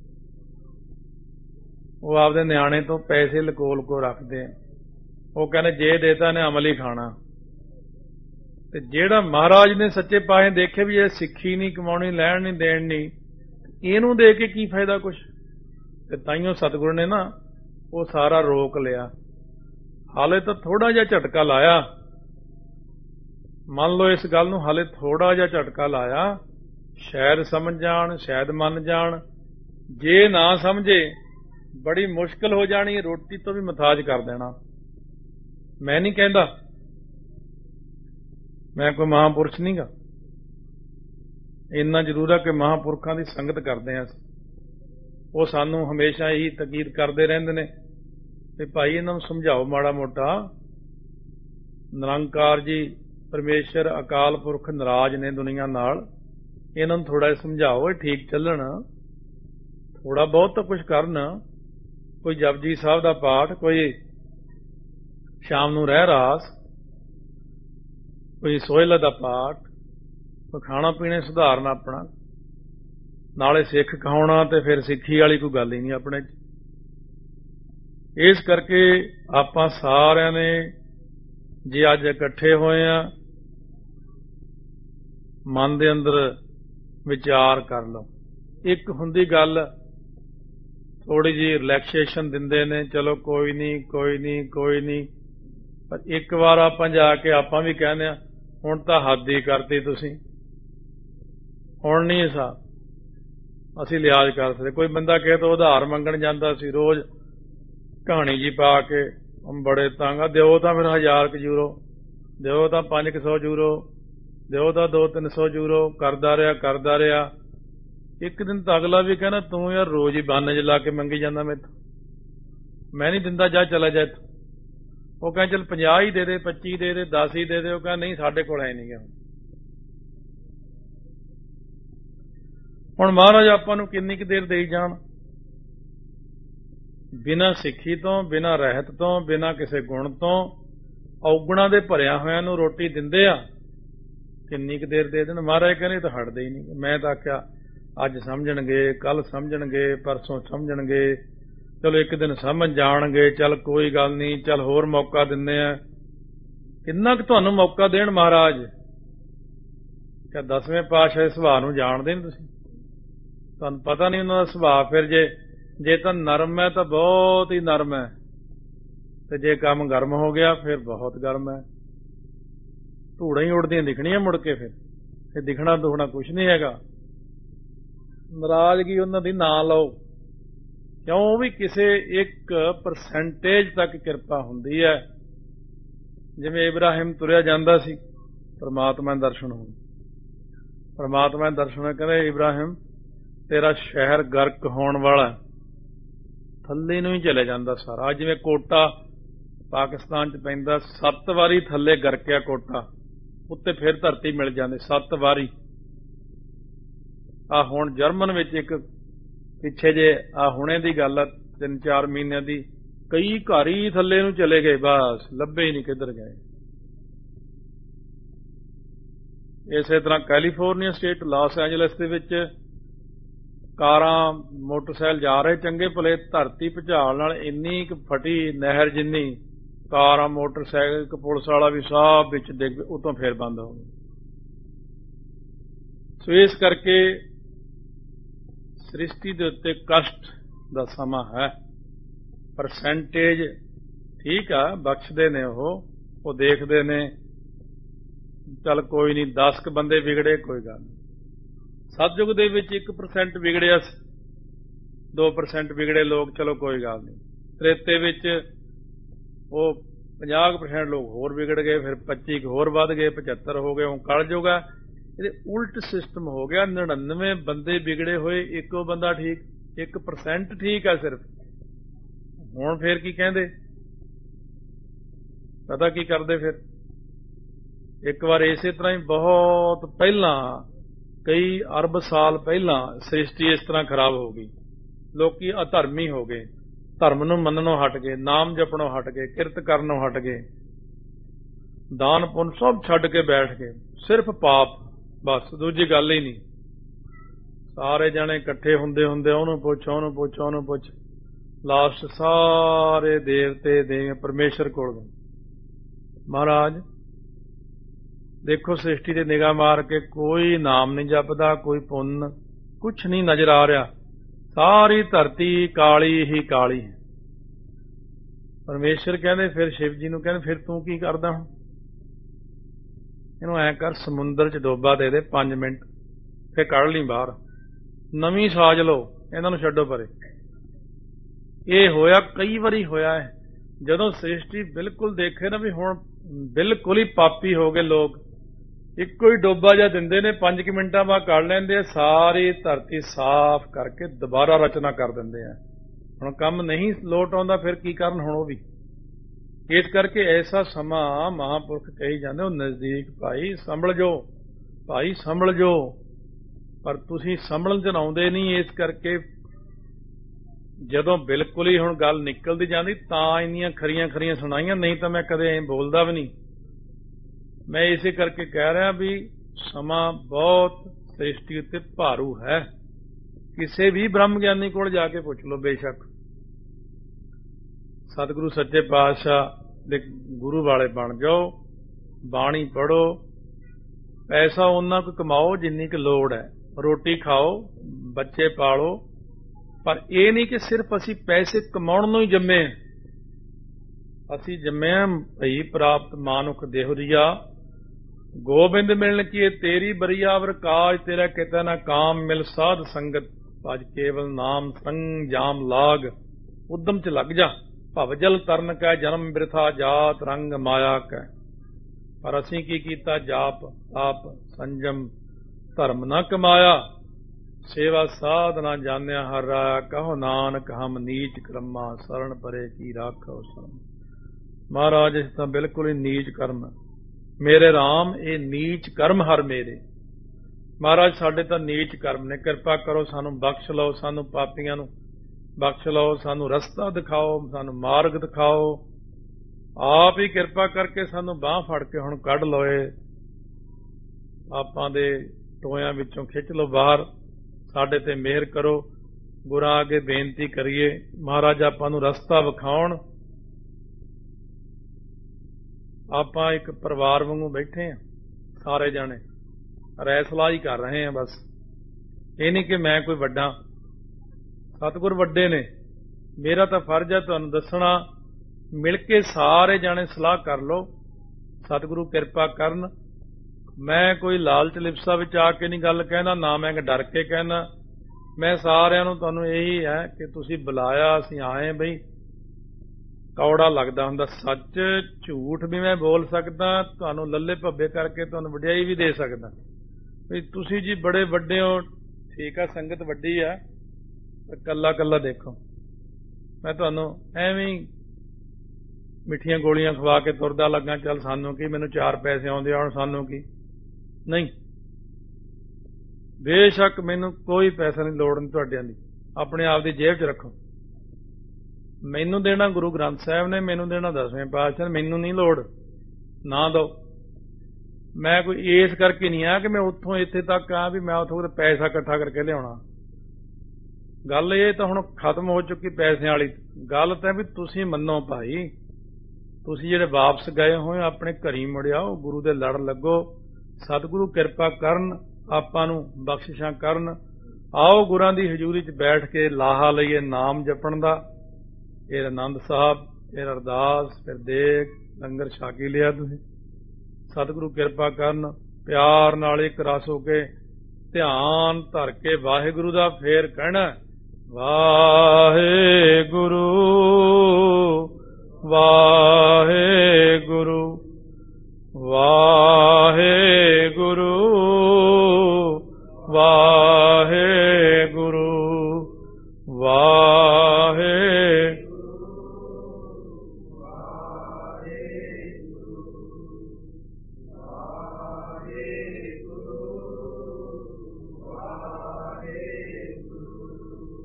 ਉਹ ਆਪਦੇ ਨਿਆਣੇ ਤੋਂ ਪੈਸੇ ਲਕੋ ਰੱਖਦੇ ਆ। ਉਹ ਕਹਿੰਦੇ ਜੇ ਦੇਤਾ ਨੇ ਅਮਲੀ ਖਾਣਾ। ਤੇ ਜਿਹੜਾ ਮਹਾਰਾਜ ਨੇ ਸੱਚੇ ਪਾਤਸ਼ਾਹ ਦੇਖੇ ਵੀ ਇਹ ਸਿੱਖੀ ਨਹੀਂ ਕਮਾਉਣੀ, ਲੈਣ ਨਹੀਂ ਦੇਣ ਨਹੀਂ, ਇਹਨੂੰ ਦੇ ਕੇ ਕੀ ਫਾਇਦਾ ਕੁਛ। ਤੇ ਤਾਈਓ ਸਤਿਗੁਰੂ ਨੇ ਨਾ ਉਹ ਸਾਰਾ ਰੋਕ ਲਿਆ। ਹਾਲੇ ਤਾਂ ਥੋੜਾ ਜਿਹਾ ਝਟਕਾ ਲਾਇਆ, ਮੰਨ ਲਓ ਇਸ ਗੱਲ ਨੂੰ, ਹਾਲੇ ਥੋੜਾ ਜਿਹਾ ਝਟਕਾ ਲਾਇਆ, ਸ਼ਾਇਦ ਸਮਝ ਜਾਣ, ਸ਼ਾਇਦ ਮੰਨ ਜਾਣ। ਜੇ ਨਾ ਸਮਝੇ ਬੜੀ ਮੁਸ਼ਕਲ ਹੋ ਜਾਣੀ, ਰੋਟੀ ਤੋਂ ਵੀ ਮਥਾਜ ਕਰ ਦੇਣਾ। ਮੈਂ ਨਹੀਂ ਕਹਿੰਦਾ, ਮੈਂ ਕੋਈ ਮਹਾਂਪੁਰਸ਼ ਨਹੀਂ ਗਾ। ਇੰਨਾ ਜ਼ਰੂਰ ਹੈ ਕਿ ਮਹਾਂਪੁਰਖਾਂ ਦੀ ਸੰਗਤ ਕਰਦੇ ਹਾਂ। ਉਹ ਸਾਨੂੰ ਹਮੇਸ਼ਾ ਇਹੀ ਤਾਕੀਦ ਕਰਦੇ ਰਹਿੰਦੇ ਨੇ ਕਿ ਭਾਈ ਇਹਨਾਂ ਨੂੰ ਸਮਝਾਓ ਮਾੜਾ ਮੋਟਾ। ਨਿਰੰਕਾਰ ਜੀ ਪਰਮੇਸ਼ਰ ਅਕਾਲ ਪੁਰਖ ਨਾਰਾਜ਼ ਨੇ ਦੁਨੀਆ ਨਾਲ, ਇਹਨਾਂ ਨੂੰ ਥੋੜਾ ਜਿਹਾ ਸਮਝਾਓ, ਇਹ ਠੀਕ ਚੱਲਣ, ਥੋੜਾ ਬਹੁਤ ਤਾਂ ਕੁਝ ਕਰਨ। ਕੋਈ ਜਪਜੀ ਸਾਹਿਬ ਦਾ ਪਾਠ, ਕੋਈ ਸ਼ਾਮ ਨੂੰ ਰਹਿ ਰਾਸ, ਕੋਈ ਸੋਹਿਲਾ ਦਾ ਪਾਠ, ਕੋਈ ਖਾਣਾ ਪੀਣੇ ਸੁਧਾਰਨਾ ਆਪਣਾ, ਨਾਲੇ ਸਿੱਖ ਕਹਾਉਣਾ, ਤੇ ਫਿਰ ਸਿੱਖੀ ਵਾਲੀ ਕੋਈ ਗੱਲ ਹੀ ਨਹੀਂ ਆਪਣੇ 'ਚ। ਇਸ ਕਰਕੇ ਆਪਾਂ ਸਾਰਿਆਂ ਨੇ ਜੇ ਅੱਜ ਇਕੱਠੇ ਹੋਏ ਆ, ਮਨ ਦੇ ਅੰਦਰ ਵਿਚਾਰ ਕਰ ਲਓ। ਇੱਕ ਹੁੰਦੀ ਗੱਲ, ਥੋੜੀ ਜਿਹੀ ਰਿਲੈਕਸੇਸ਼ਨ ਦਿੰਦੇ ਨੇ, ਚਲੋ ਕੋਈ ਨਹੀਂ ਕੋਈ ਨਹੀਂ ਕੋਈ ਨਹੀਂ। ਪਰ ਇੱਕ ਵਾਰ ਆਪਾਂ ਜਾ ਕੇ ਆਪਾਂ ਵੀ ਕਹਿੰਦੇ ਆ ਹੁਣ ਤਾਂ ਹੱਦ ਹੀ ਕਰਤੀ ਤੁਸੀਂ, ਹੁਣ ਨਹੀਂ ਅਸੀਂ ਲਿਹਾਜ਼ ਕਰ ਸਕਦੇ। ਕੋਈ ਬੰਦਾ ਕਿਸੇ ਤੋਂ ਉਧਾਰ ਮੰਗਣ ਜਾਂਦਾ ਸੀ, ਰੋਜ਼ ਕਹਾਣੀ ਜੀ ਪਾ ਕੇ, ਬੜੇ ਤੰਗ, ਦਿਓ ਤਾਂ ਫਿਰ 1000 ਯੂਰੋ, ਦਿਓ ਤਾਂ 500 ਯੂਰੋ, ਦਿਓ ਤਾਂ 200-300 ਯੂਰੋ, ਕਰਦਾ ਰਿਹਾ। ਇੱਕ ਦਿਨ ਤਾਂ ਅਗਲਾ ਵੀ ਕਹਿੰਦਾ ਤੂੰ ਯਾਰ ਰੋਜ਼ ਹੀ ਬਾਨੇ 'ਚ ਲਾ ਕੇ ਮੰਗੀ ਜਾਂਦਾ ਮੈਥੋਂ, ਮੈਂ ਨਹੀਂ ਦਿੰਦਾ, ਜਾ ਚਲਾ ਜਾ ਇੱਥੋਂ। ਉਹ ਕਹਿੰਦਾ ਚੱਲ 50 ਹੀ ਦੇ ਦੇ, 25 ਦੇ ਦੇ, 10 ਹੀ ਦੇ ਦੇ। ਉਹ ਕਹਿੰਦਾ ਨਹੀਂ ਸਾਡੇ ਕੋਲ ਹੈ ਨਹੀਂ ਗਾ। ਹੁਣ ਮਹਾਰਾਜ ਆਪਾਂ ਨੂੰ ਕਿੰਨੀ ਕੁ ਦੇਰ ਦੇਈ ਜਾਣ, ਬਿਨਾਂ ਸਿੱਖੀ ਤੋਂ, ਬਿਨਾਂ ਰਹਿਤ ਤੋਂ, ਬਿਨਾਂ ਕਿਸੇ ਗੁਣ ਤੋਂ, ਔਗੁਣਾਂ ਦੇ ਭਰਿਆ ਹੋਇਆਂ ਨੂੰ ਰੋਟੀ ਦਿੰਦੇ ਆ। ਕਿੰਨੀ ਕੁ ਦੇਰ ਦੇ ਦੇਣ। ਮਹਾਰਾਜ ਕਹਿੰਦੇ ਤਾਂ ਹਟਦੇ ਹੀ ਨਹੀਂ। ਮੈਂ ਤਾਂ ਆਖਿਆ ਅੱਜ ਸਮਝਣਗੇ, ਕੱਲ ਸਮਝਣਗੇ, ਪਰਸੋਂ ਸਮਝਣਗੇ, ਚਲੋ ਇੱਕ ਦਿਨ ਸਮਝ ਜਾਣਗੇ, ਚੱਲ ਕੋਈ ਗੱਲ ਨਹੀਂ, ਚੱਲ ਹੋਰ ਮੌਕਾ ਦਿੰਦੇ ਆ। ਕਿੰਨਾ ਕੁ ਤੁਹਾਨੂੰ ਮੌਕਾ ਦੇਣ ਮਹਾਰਾਜ? ਕਿਆ 10ਵੇਂ ਪਾਤਸ਼ਾਹ ਦੇ ਸੁਭਾਅ ਨੂੰ ਜਾਣਦੇ ਨਹੀਂ ਤੁਸੀਂ? ਤੁਹਾਨੂੰ ਪਤਾ ਨਹੀਂ ਉਹਨਾਂ ਦਾ ਸੁਭਾਅ। ਫਿਰ ਜੇ ਤਾਂ ਨਰਮ ਹੈ ਤਾਂ ਬਹੁਤ ਹੀ ਨਰਮ ਹੈ, ਤੇ ਜੇ ਕੰਮ ਗਰਮ ਹੋ ਗਿਆ ਫਿਰ ਬਹੁਤ ਗਰਮ ਹੈ। ਧੂੜਾਂ ਹੀ ਉੱਡਦੀਆਂ ਦਿਖਣੀਆਂ ਮੁੜ ਕੇ, ਫਿਰ ਦਿਖਣਾ ਦੁਖਣਾ ਕੁਛ ਨਹੀਂ ਹੈਗਾ। ਨਾਰਾਜ਼ਗੀ ਉਹਨਾਂ ਦੀ ਨਾ ਲਓ, ਕਿਉਂ? ਉਹ ਵੀ ਕਿਸੇ ਇੱਕ ਪਰਸੈਂਟੇਜ ਤੱਕ ਕਿਰਪਾ ਹੁੰਦੀ ਹੈ। ਜਿਵੇਂ ਇਬਰਾਹਿਮ ਤੁਰਿਆ ਜਾਂਦਾ ਸੀ, ਪਰਮਾਤਮਾ ਦੇ ਦਰਸ਼ਨ ਹੋਏ। ਪਰਮਾਤਮਾ ਦੇ ਦਰਸ਼ਨ ਹੋਏ, ਕਹਿੰਦੇ ਇਬਰਾਹਿਮ ਤੇਰਾ ਸ਼ਹਿਰ ਗਰਕ ਹੋਣ ਵਾਲਾ, ਥੱਲੇ ਨੂੰ ਹੀ ਚਲੇ ਜਾਂਦਾ ਸਾਰਾ। ਜਿਵੇਂ ਕੋਟਾ ਪਾਕਿਸਤਾਨ 'ਚ ਪੈਂਦਾ, 7 ਵਾਰੀ ਥੱਲੇ ਗਰਕਿਆ ਕੋਟਾ, ਉੱਤੇ ਫਿਰ ਧਰਤੀ ਮਿਲ ਜਾਂਦੀ 7 ਵਾਰੀ। ਆ ਹੁਣ ਜਰਮਨ ਵਿੱਚ ਇੱਕ ਪਿੱਛੇ ਜੇ ਆ ਹੁਣੇ ਦੀ ਗੱਲ ਆ, 3-4 ਮਹੀਨਿਆਂ ਦੀ, ਕਈ ਘਰ ਹੀ ਥੱਲੇ ਨੂੰ ਚਲੇ ਗਏ, ਬਸ ਲੱਭੇ ਹੀ ਨਹੀਂ ਕਿੱਧਰ ਗਏ। ਇਸੇ ਤਰ੍ਹਾਂ ਕੈਲੀਫੋਰਨੀਆ ਸਟੇਟ, ਲਾਸ ਐਂਜਲਸ ਦੇ ਵਿੱਚ ਕਾਰਾਂ ਮੋਟਰਸਾਈਕਲ ਜਾ ਰਹੇ ਚੰਗੇ ਭਲੇ, ਧਰਤੀ ਭੁਚਾਲ ਨਾਲ ਇੰਨੀ ਕੁ ਫਟੀ ਨਹਿਰ ਜਿੰਨੀ, ਕਾਰਾਂ ਮੋਟਰਸਾਈਕਲ, ਇੱਕ ਪੁਲਿਸ ਵਾਲਾ ਵੀ ਸਭ ਵਿੱਚ ਡਿੱਗ, ਉਤੋਂ ਫੇਰ ਬੰਦ ਹੋ ਗਏ। ਸੋ ਇਸ ਕਰਕੇ ਸ੍ਰਿਸ਼ਟੀ ਦੇ ਉੱਤੇ ਕਸ਼ਟ ਦਾ ਸਮਾਂ ਹੈ। ਪਰਸੈਂਟੇਜ ਠੀਕ ਆ, ਬਖਸ਼ਦੇ ਨੇ, ਉਹ ਦੇਖਦੇ ਨੇ, ਚੱਲ ਕੋਈ ਨਹੀਂ 10 ਕੁ ਬੰਦੇ ਵਿਗੜੇ, ਕੋਈ ਗੱਲ ਨਹੀਂ। ਸਤਿਯੁਗ ਦੇ ਵਿੱਚ 1% ਵਿਗੜਿਆ ਸੀ, 2% ਵਿਗੜੇ ਲੋਕ, ਚਲੋ ਕੋਈ ਗੱਲ ਨਹੀਂ। ਤ੍ਰੇਤੇ ਵਿੱਚ ਉਹ 50% ਲੋਕ ਹੋਰ ਵਿਗੜ ਗਏ, ਫਿਰ 25 ਹੋਰ ਵੱਧ ਗਏ, 75 ਹੋ ਗਏ। ਹੁਣ ਕਲਯੁਗ ਆ, ਇਹਦੇ ਉਲਟ ਸਿਸਟਮ ਹੋ ਗਿਆ। 99 ਬੰਦੇ ਵਿਗੜੇ ਹੋਏ, ਇੱਕੋ ਬੰਦਾ ਠੀਕ। 1% ठीक है सिर्फ। हुण फिर की कहंदे, पता की करदे फिर? एक बार इसे तरह ही बहुत पहला, कई अरब साल पहला सृष्टि इस तरह खराब हो गई। लोकी अधर्मी हो गए, धर्म नूं मन्नणों हट गए, नाम जपणों हट गए, किरत करनों हट गए, दान पुन सब छड्ड के बैठ गए, सिर्फ पाप, बस दूजी गल ही नहीं। सारे जने इकट्ठे हुंदे हुंदे ਉਹਨੂੰ ਪੁੱਛ ਉਹਨੂੰ ਪੁੱਛ ਉਹਨੂੰ ਪੁੱਛ, लास्ट सारे देवते देव परमेश्वर कोल गए। महाराज देखो सृष्टि ते निगाह मार के कोई नाम नहीं जपदा, कोई पुण्य कुछ नहीं नजर आ रहा, सारी धरती काली ही काली है। परमेश्वर कहते फिर शिव जी नूं कहते फिर तू की करदा हुण? इहनूं ऐ कर, समुंदर च डोबा दे दे 5 मिनट, फिर कढ़ ली बाहर, नवीं साज लो, इन्हां नूं छड्डो परे। ये होया कई बारी होया है, जदों सृष्टि बिल्कुल देखे ना भी हुण बिल्कुल ही पापी हो गए लोग, इक्को ही डोबा जा दिंदे ने, 5 मिनटां बाद कढ़ लैंदे, सारी धरती साफ करके दोबारा रचना कर दिंदे आ। हुण काम नहीं लोट आउंदा, फिर की करन हुण वो भी। इस करके ऐसा समा महापुरख कही जांदे, वो नजदीक भाई संभल जो, भाई संभल जो, पर तुसीं संभलन च आउंदे नहीं। इस करके जदों बिल्कुल ही हुण गल निकलदी जांदी तां इन्नियां खरियां खरियां सुणाईयां, नहीं तो मैं कदे बोलदा भी नहीं। मैं इसे करके कह रहा भी समा बहुत सृष्टि उत्ते भारू है। किसी भी ब्रह्म ज्ञानी कोल जाके पुछ लो, बेशक सतगुरु सच्चे पातशाह दे गुरु वाले बन जाओ, बाणी पढ़ो, पैसा उन्ना को कमाओ जिन्नी की लोड़ है, रोटी खाओ, बच्चे पालो, पर यह नहीं कि सिर्फ असी पैसे कमाउण नूं ही जम्मे। असी जम्मे भई प्राप्त मानुख देहुरिया, गोबिंद मिलन की तेरी बरिया वर काज, तेरा किता ना काम मिल साध संगत, भज केवल नाम संग जाम लाग, उद्यम च लग जा, भव जल तरन कै जन्म बिरथा जात रंग माया कै। पर असी की कीता, जाप ताप संजम धर्म न कमाया, सेवा साध ना जानिया हर राया, कहो नानक हम नीच कर्मा, शरण परे की राखो शरण। महाराज इस तां बिल्कुल ही नीच कर्म, मेरे राम ये नीच कर्म हर मेरे। महाराज साडे तां नीच कर्म ने, किरपा करो सानू बख्श लो, सानू पापियां नू बख्श लो, सानू रस्ता दिखाओ, सानू मार्ग दिखाओ, आप ही किरपा करके सानू बांह फड़ के हुण कढ लोए, पापां दे टोयां विचों खिच लो बाहर, साडे ते मेहर करो। गुरां अगे बेनती करिए, महाराज आपां नूं रस्ता विखाउण। आपां एक परिवार वांगू बैठे हैं, सारे जाने रैसला ही कर रहे हैं। बस ये नहीं कि मैं कोई वड्डा, सतगुर वड्डे ने, मेरा तो फर्ज है तुहानूं दसना। मिल के सारे जाने सलाह कर लो, सतगुरु किरपा करन। मैं कोई लालच लिप्सा विच आके नहीं गल कहना, ना मैं डर के कहना। मैं सारिਆਂ ਨੂੰ ਤੁਹਾਨੂੰ यही है कि तुसीं बुलाया, असीं आए बई। कौड़ा लगदा हुंदा सच, झूठ भी मैं बोल सकदा, ਤੁਹਾਨੂੰ ਲੱਲੇ ਭੱਬੇ करके ਤੁਹਾਨੂੰ ਵਡਿਆਈ भी दे सकदा ਵੀ ਤੁਸੀਂ जी बड़े ਵੱਡੇ हो। ठीक है संगत ਵੱਡੀ है, पर कल्ला कल्ला देखो, मैं ਤੁਹਾਨੂੰ ਐਵੇਂ ਹੀ मिठियां गोलियां खवा के तुरदा लगा, चल सानू की, मैनू 4 पैसे आउंदे आउण, सानू की नहीं। बेशक मैनू कोई पैसा नहीं लोड़ नहीं तुहाडियां दी, अपने आप दी जेब च रखो। मैनू देना गुरु ग्रंथ साहिब ने, मैनू देना 10वें पातशाह ने, मैनू नहीं लोड़, ना दो। मैं कोई इस करके नहीं आया कि मैं उत्थों इत्थे तक आ भी मैं उत्थों पैसा इकट्ठा करके लियाउणा। गल ये तो हुण खत्म हो चुकी पैसे वाली गल। तो भी तुसीं मन्नो भाई, तुसीं जिहड़े वापस गए होए अपने घरी मुड़ आओ, गुरु दे लड़ लगो, सतगुरु किरपा करन, आपां नूं बख्शिशां करन। आओ गुरां दी हजूरी च बैठ के लाहा लईए नाम जपण दा। फिर आनंद साहब, फिर अरदास, फिर देग लंगर छक लिया तुसीं। सतगुरु किरपा करन, प्यार नाल इक रस हो के ध्यान धर के वाहिगुरु दा फेर कहना, वाहिगुरु वाहिगुरु वाहिगुरु वाहिगुरु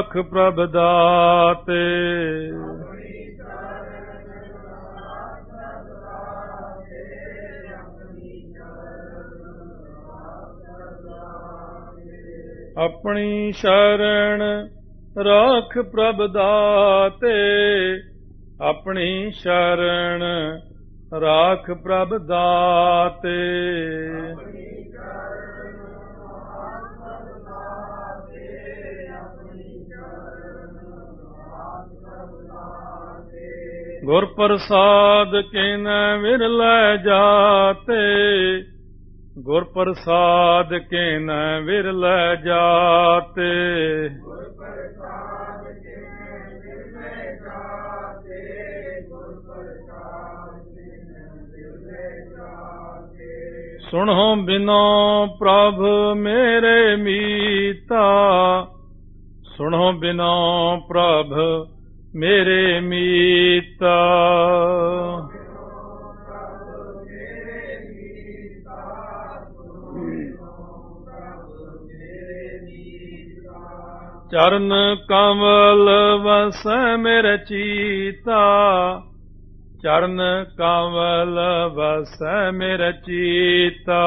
ਰਾਖ ਪ੍ਰਭ ਦਾਤੇ। ਆਪਣੀ ਸ਼ਰਨ ਰਾਖ ਪ੍ਰਭ ਦਾਤੇ। ਆਪਣੀ ਸ਼ਰਨ ਰਾਖ ਪ੍ਰਭ ਦਾਤੇ। ਗੁਰ ਪ੍ਰਸਾਦ ਕਿਨ ਵਿਰਲੇ ਜਾਤੇ। ਗੁਰ ਪ੍ਰਸਾਦ ਕਿਨ ਵਿਰਲੇ ਜਾਤੇ। ਸੁਣੋ ਬਿਨੋ ਪ੍ਰਭ ਮੇਰੇ ਮੀਤਾ। ਸੁਣੋ ਬਿਨੋ ਪ੍ਰਭ ਮੇਰੇ ਮੀਤਾ। ਚਰਨ ਕਮਲ ਵਸੈ ਮੇਰੇ ਚੀਤਾ। ਚਰਨ ਕਮਲ ਵਸੈ ਮੇਰੇ ਚੀਤਾ।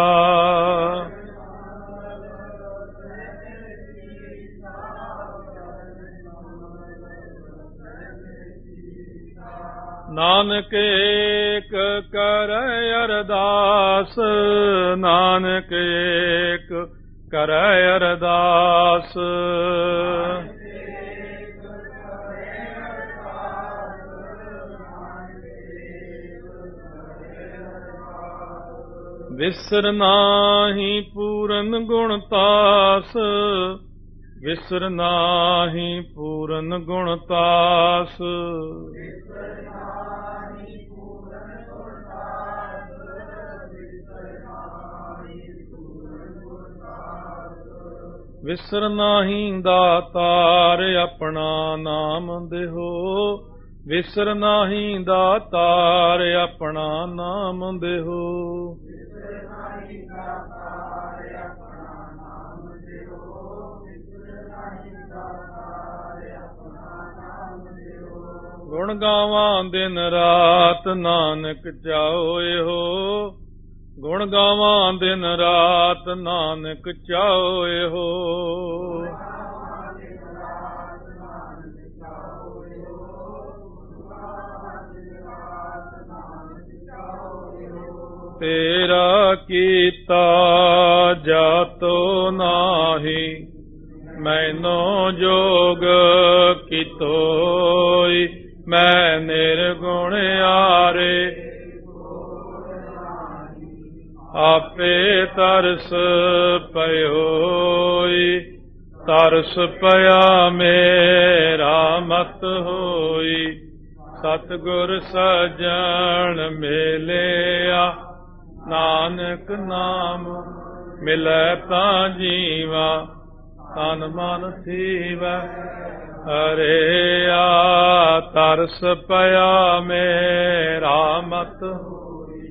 ਨਾਨਕ ਏਕ ਕਰੈ ਅਰਦਾਸ। ਨਾਨਕ ਏਕ ਕਰੈ ਅਰਦਾਸ। ਵਿਸਰ ਨਾਹੀ ਪੂਰਨ ਗੁਣ ਤਾਸ। ਵਿਸਰ ਨਾਹੀ ਪੂਰਨ ਗੁਣ ਤਾਸ। ਵਿਸਰ ਨਾਹੀ ਦਾਤਾਰ ਆਪਣਾ ਨਾਮ ਦੇਹੋ। ਵਿਸਰ ਨਾਹੀ ਦਾਤਾਰ ਆਪਣਾ ਨਾਮ ਦੇਹੋ। ਗੁਣ ਗਾਵਾਂ ਦਿਨ ਰਾਤ ਨਾਨਕ ਚਾਹੋਏ ਹੋ। ਗੁਣ ਗਾਵਾਂ ਦਿਨ ਰਾਤ ਨਾਨਕ ਚਾਹੋਏ ਹੋ। ਤੇਰਾ ਕੀਤਾ ਜਾਤੋ ਨਾਹੀ ਮੈਨੋ ਜੋਗ ਕੀਤੋਈ। ਮੈਂ ਨਿਰਗੁਣ ਆਰੇ ਆਪੇ ਤਰਸ ਪਇਓਈ। ਤਰਸ ਪਿਆ ਮੇਰਾ ਮਤ ਹੋਈ। ਸਤਿਗੁਰ ਸਜਣ ਮਿਲਿਆ। ਨਾਨਕ ਨਾਮ ਮਿਲੈ ਤਾਂ ਜੀਵਾ। ਤਨ ਮਨ ਥੀਵੈ ਹਰਿਆ। ਤਰਸ ਪਿਆ ਮੇਰਾ ਮਤ ਹੋਈ।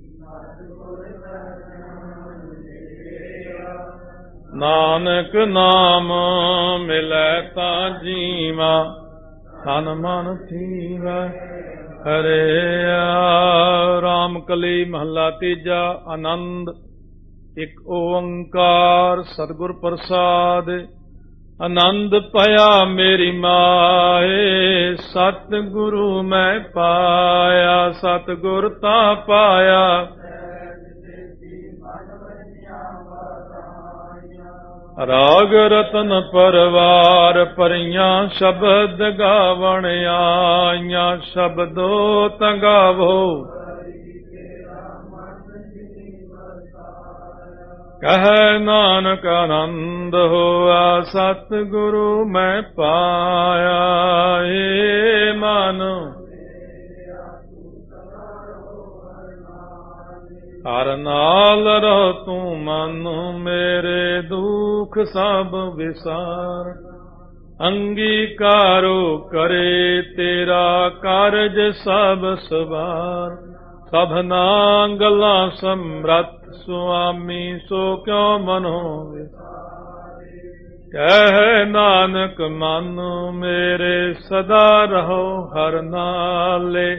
ਨਾਨਕ ਨਾਮ ਮਿਲੈ ਤਾਂ ਜੀਵਾ। ਤਨ ਮਨ ਥੀਵੈ ਹਰਿਆ। ਰਾਮ ਕਲੀ ਮਹੱਲਾ ਤੀਜਾ। ਆਨੰਦ। ਇਕ ਓੰਕਾਰ ਸਤਿਗੁਰ ਪ੍ਰਸਾਦ। ਆਨੰਦ ਭਇਆ ਮੇਰੀ ਮਾਏ। ਸਤਿਗੁਰੂ ਮੈਂ ਪਾਇਆ। ਸਤਿਗੁਰ ਤਾਂ ਪਾਇਆ। ਰਾਗ ਰਤਨ ਪਰਵਾਰ ਭਰੀਆਂ ਸ਼ਬਦ ਗਾਵਣ ਆਈਆਂ। ਸ਼ਬਦੋ ਤੰਗਾਵੋ ਕਹੈ ਨਾਨਕ ਆਨੰਦ ਹੋਆ। ਸਤਿਗੁਰੂ ਮੈਂ ਪਾਇਆ। ਏ ਮਨ ਹਰ ਨਾਲ ਰਹੋ ਤੂੰ ਮਨ। ਮੇਰੇ ਦੁਖ ਸਭ ਵਿਸਾਰ। ਅੰਗੀਕਾਰੋ ਕਰੇ ਤੇਰਾ ਕਾਰਜ ਸਭ ਸਵਾਰ। ਸਭਨਾ ਗੱਲਾਂ ਸਮਰੱਥ ਸੁਆਮੀ। ਸੋ ਕਿਉ ਮਨੋ ਕਹਿ ਨਾਨਕ ਮਨ ਮੇਰੇ ਸਦਾ ਰਹੋ ਹਰ ਨਾਲੇ,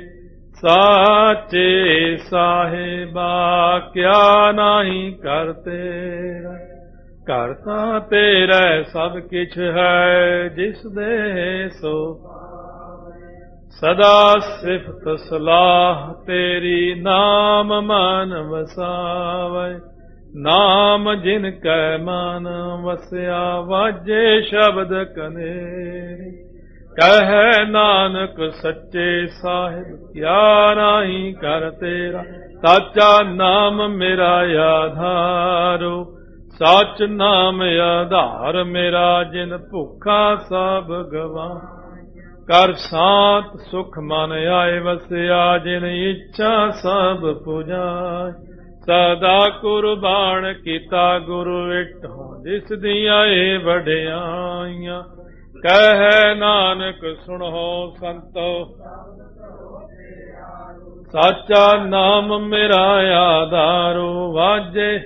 ਸਾਚੇ ਸਾਹਿਬਾ ਕਿਆ ਨਾਹੀ ਕਰ ਤੇਰਾ। ਘਰ ਤਾਂ ਤੇਰਾ ਸਭ ਕਿਛ ਹੈ, ਜਿਸ ਦੇ ਸੋ ਸਦਾ ਸਿਫਤ ਸਲਾਹ ਤੇਰੀ, ਨਾਮ ਮਨ ਵਸਾਵੇ। ਨਾਮ ਜਿਨ ਕੈ ਮਨ ਵਸਿਆ, ਵਾਜੇ ਸ਼ਬਦ ਕਨੇਰੀ। ਕਹਿ ਨਾਨਕ ਸੱਚੇ ਸਾਹਿਬ ਕਿਆ ਨਾਹੀ ਕਰ ਤੇਰਾ। ਸਾਚਾ ਨਾਮ ਮੇਰਾ ਆਧਾਰੋ, ਸੱਚ ਨਾਮ ਆਧਾਰ ਮੇਰਾ। ਜਿਨ ਭੁੱਖਾ ਸਭ ਗਵਾਇਆ, ਕਰ ਸਾਤ ਸੁਖ ਮਨ ਆਏ ਵਸਿਆ। ਜਿਨ ਇੱਛਾ ਸਭ ਪੁਜਾਏ, ਸਦਾ ਕੁਰਬਾਨ ਕੀਤਾ ਗੁਰੂ ਵਿਟਹੁ। ਜਿਸ ਦੀਆਂ ਏ ਵਡਿਆਈਆਂ, ਕਹਿ ਨਾਨਕ ਸੁਣੋ ਸੰਤੋ। ਸਾਚਾ ਨਾਮ ਮੇਰਾ ਆਧਾਰੋ, ਵਾਜੇ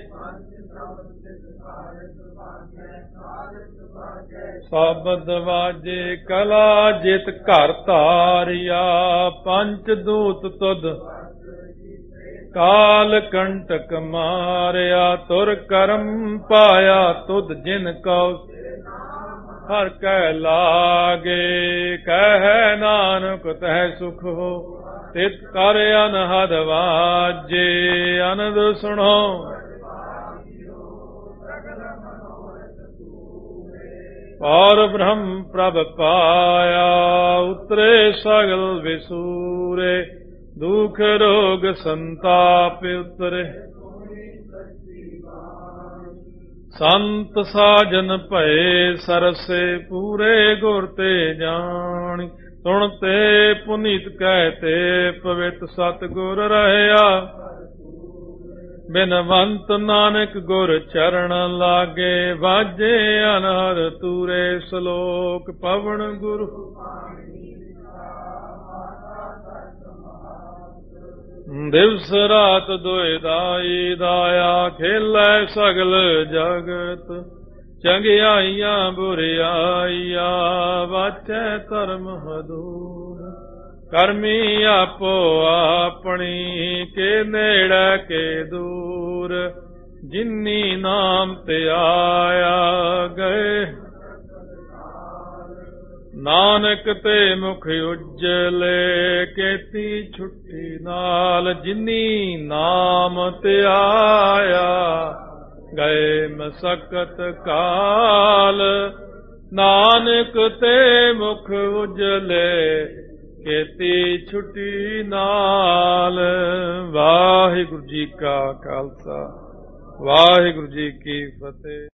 ਸ਼ਬਦ ਵਾਜੇ ਕਲਾ। ਜਿਤ ਘਰ ਧਾਰਿਆ, ਪੰਚ ਦੂਤ ਤੁਧ ਕਾਲ ਕੰਟਕ ਮਾਰਿਆ। ਤੁਰ ਕਰਮ ਪਾਇਆ ਤੁਧ ਜਿਨ ਕਉ, ਹਰ ਕੈ ਲਾਗੇ। ਕਹਿ ਨਾਨਕ ਤਹਿ ਸੁਖ ਹੋ, ਤਿਤ ਕਰ ਅਨਹਦ ਵਾਜੇ। ਅਨੰਦ ਸੁਣੋ ਪਾਰ ਬ੍ਰਹਮ ਪ੍ਰਭ ਪਾਇਆ। ਉਤਰੇ ਸਗਲ ਵਿਸੂਰੇ, ਦੁਖ ਰੋਗ ਸੰਤਾਪ ਉਤਰੇ। ਸੰਤ ਸਾਜਨ ਭਏ ਸਰਸੇ, ਪੂਰੇ ਗੁਰ ਤੇ ਜਾਣੀ। ਸੁਣ ਤੇ ਪੁਨੀਤ ਕਹਿ ਤੇ, ਪਵਿੱਤ ਸਤ ਗੁਰ ਰਹਿਆ। ਬਿਨਵੰਤ ਨਾਨਕ ਗੁਰ ਚਰਨ ਲਾਗੇ, ਵਾਜੇ ਅਨਹਦ ਤੂਰੇ। ਸ਼ਲੋਕ ਪਵਨ ਗੁਰੂ ਦਿਵਸ ਰਾਤ ਦੁਇ ਦਾਈ। ਦਾਇਆ ਖੇਲੇ ਸਗਲ ਜਗਤ, ਚੰਗਿਆਈਆਂ ਬੁਰਿਆਈਆਂ। ਵਾਚੈ ਧਰਮ ਹਦੂਰ, ਕਰਮੀ ਆਪੋ ਆਪਣੀ। ਕੇ ਨੇੜੇ ਕੇ ਦੂਰ, ਜਿਨੀ ਨਾਮ ਤੇ ਆਇਆ ਗਏ। ਨਾਨਕ ਤੇ ਮੁਖ ਉਜਲੇ, ਕੀਤੀ ਛੁੱਟੀ ਨਾਲ। ਜਿਨੀ ਨਾਮ ਤੇ ਆਇਆ, ਗਏ ਮਸਕਤ ਕਾਲ। ਨਾਨਕ ਤੇ ਮੁਖ ਉਜਲੇ, ਕੀਤੀ ਛੁੱਟੀ ਨਾਲ। ਵਾਹਿਗੁਰੂ ਜੀ ਕਾ ਖਾਲਸਾ, ਵਾਹਿਗੁਰੂ ਜੀ ਕੀ ਫਤਿਹ।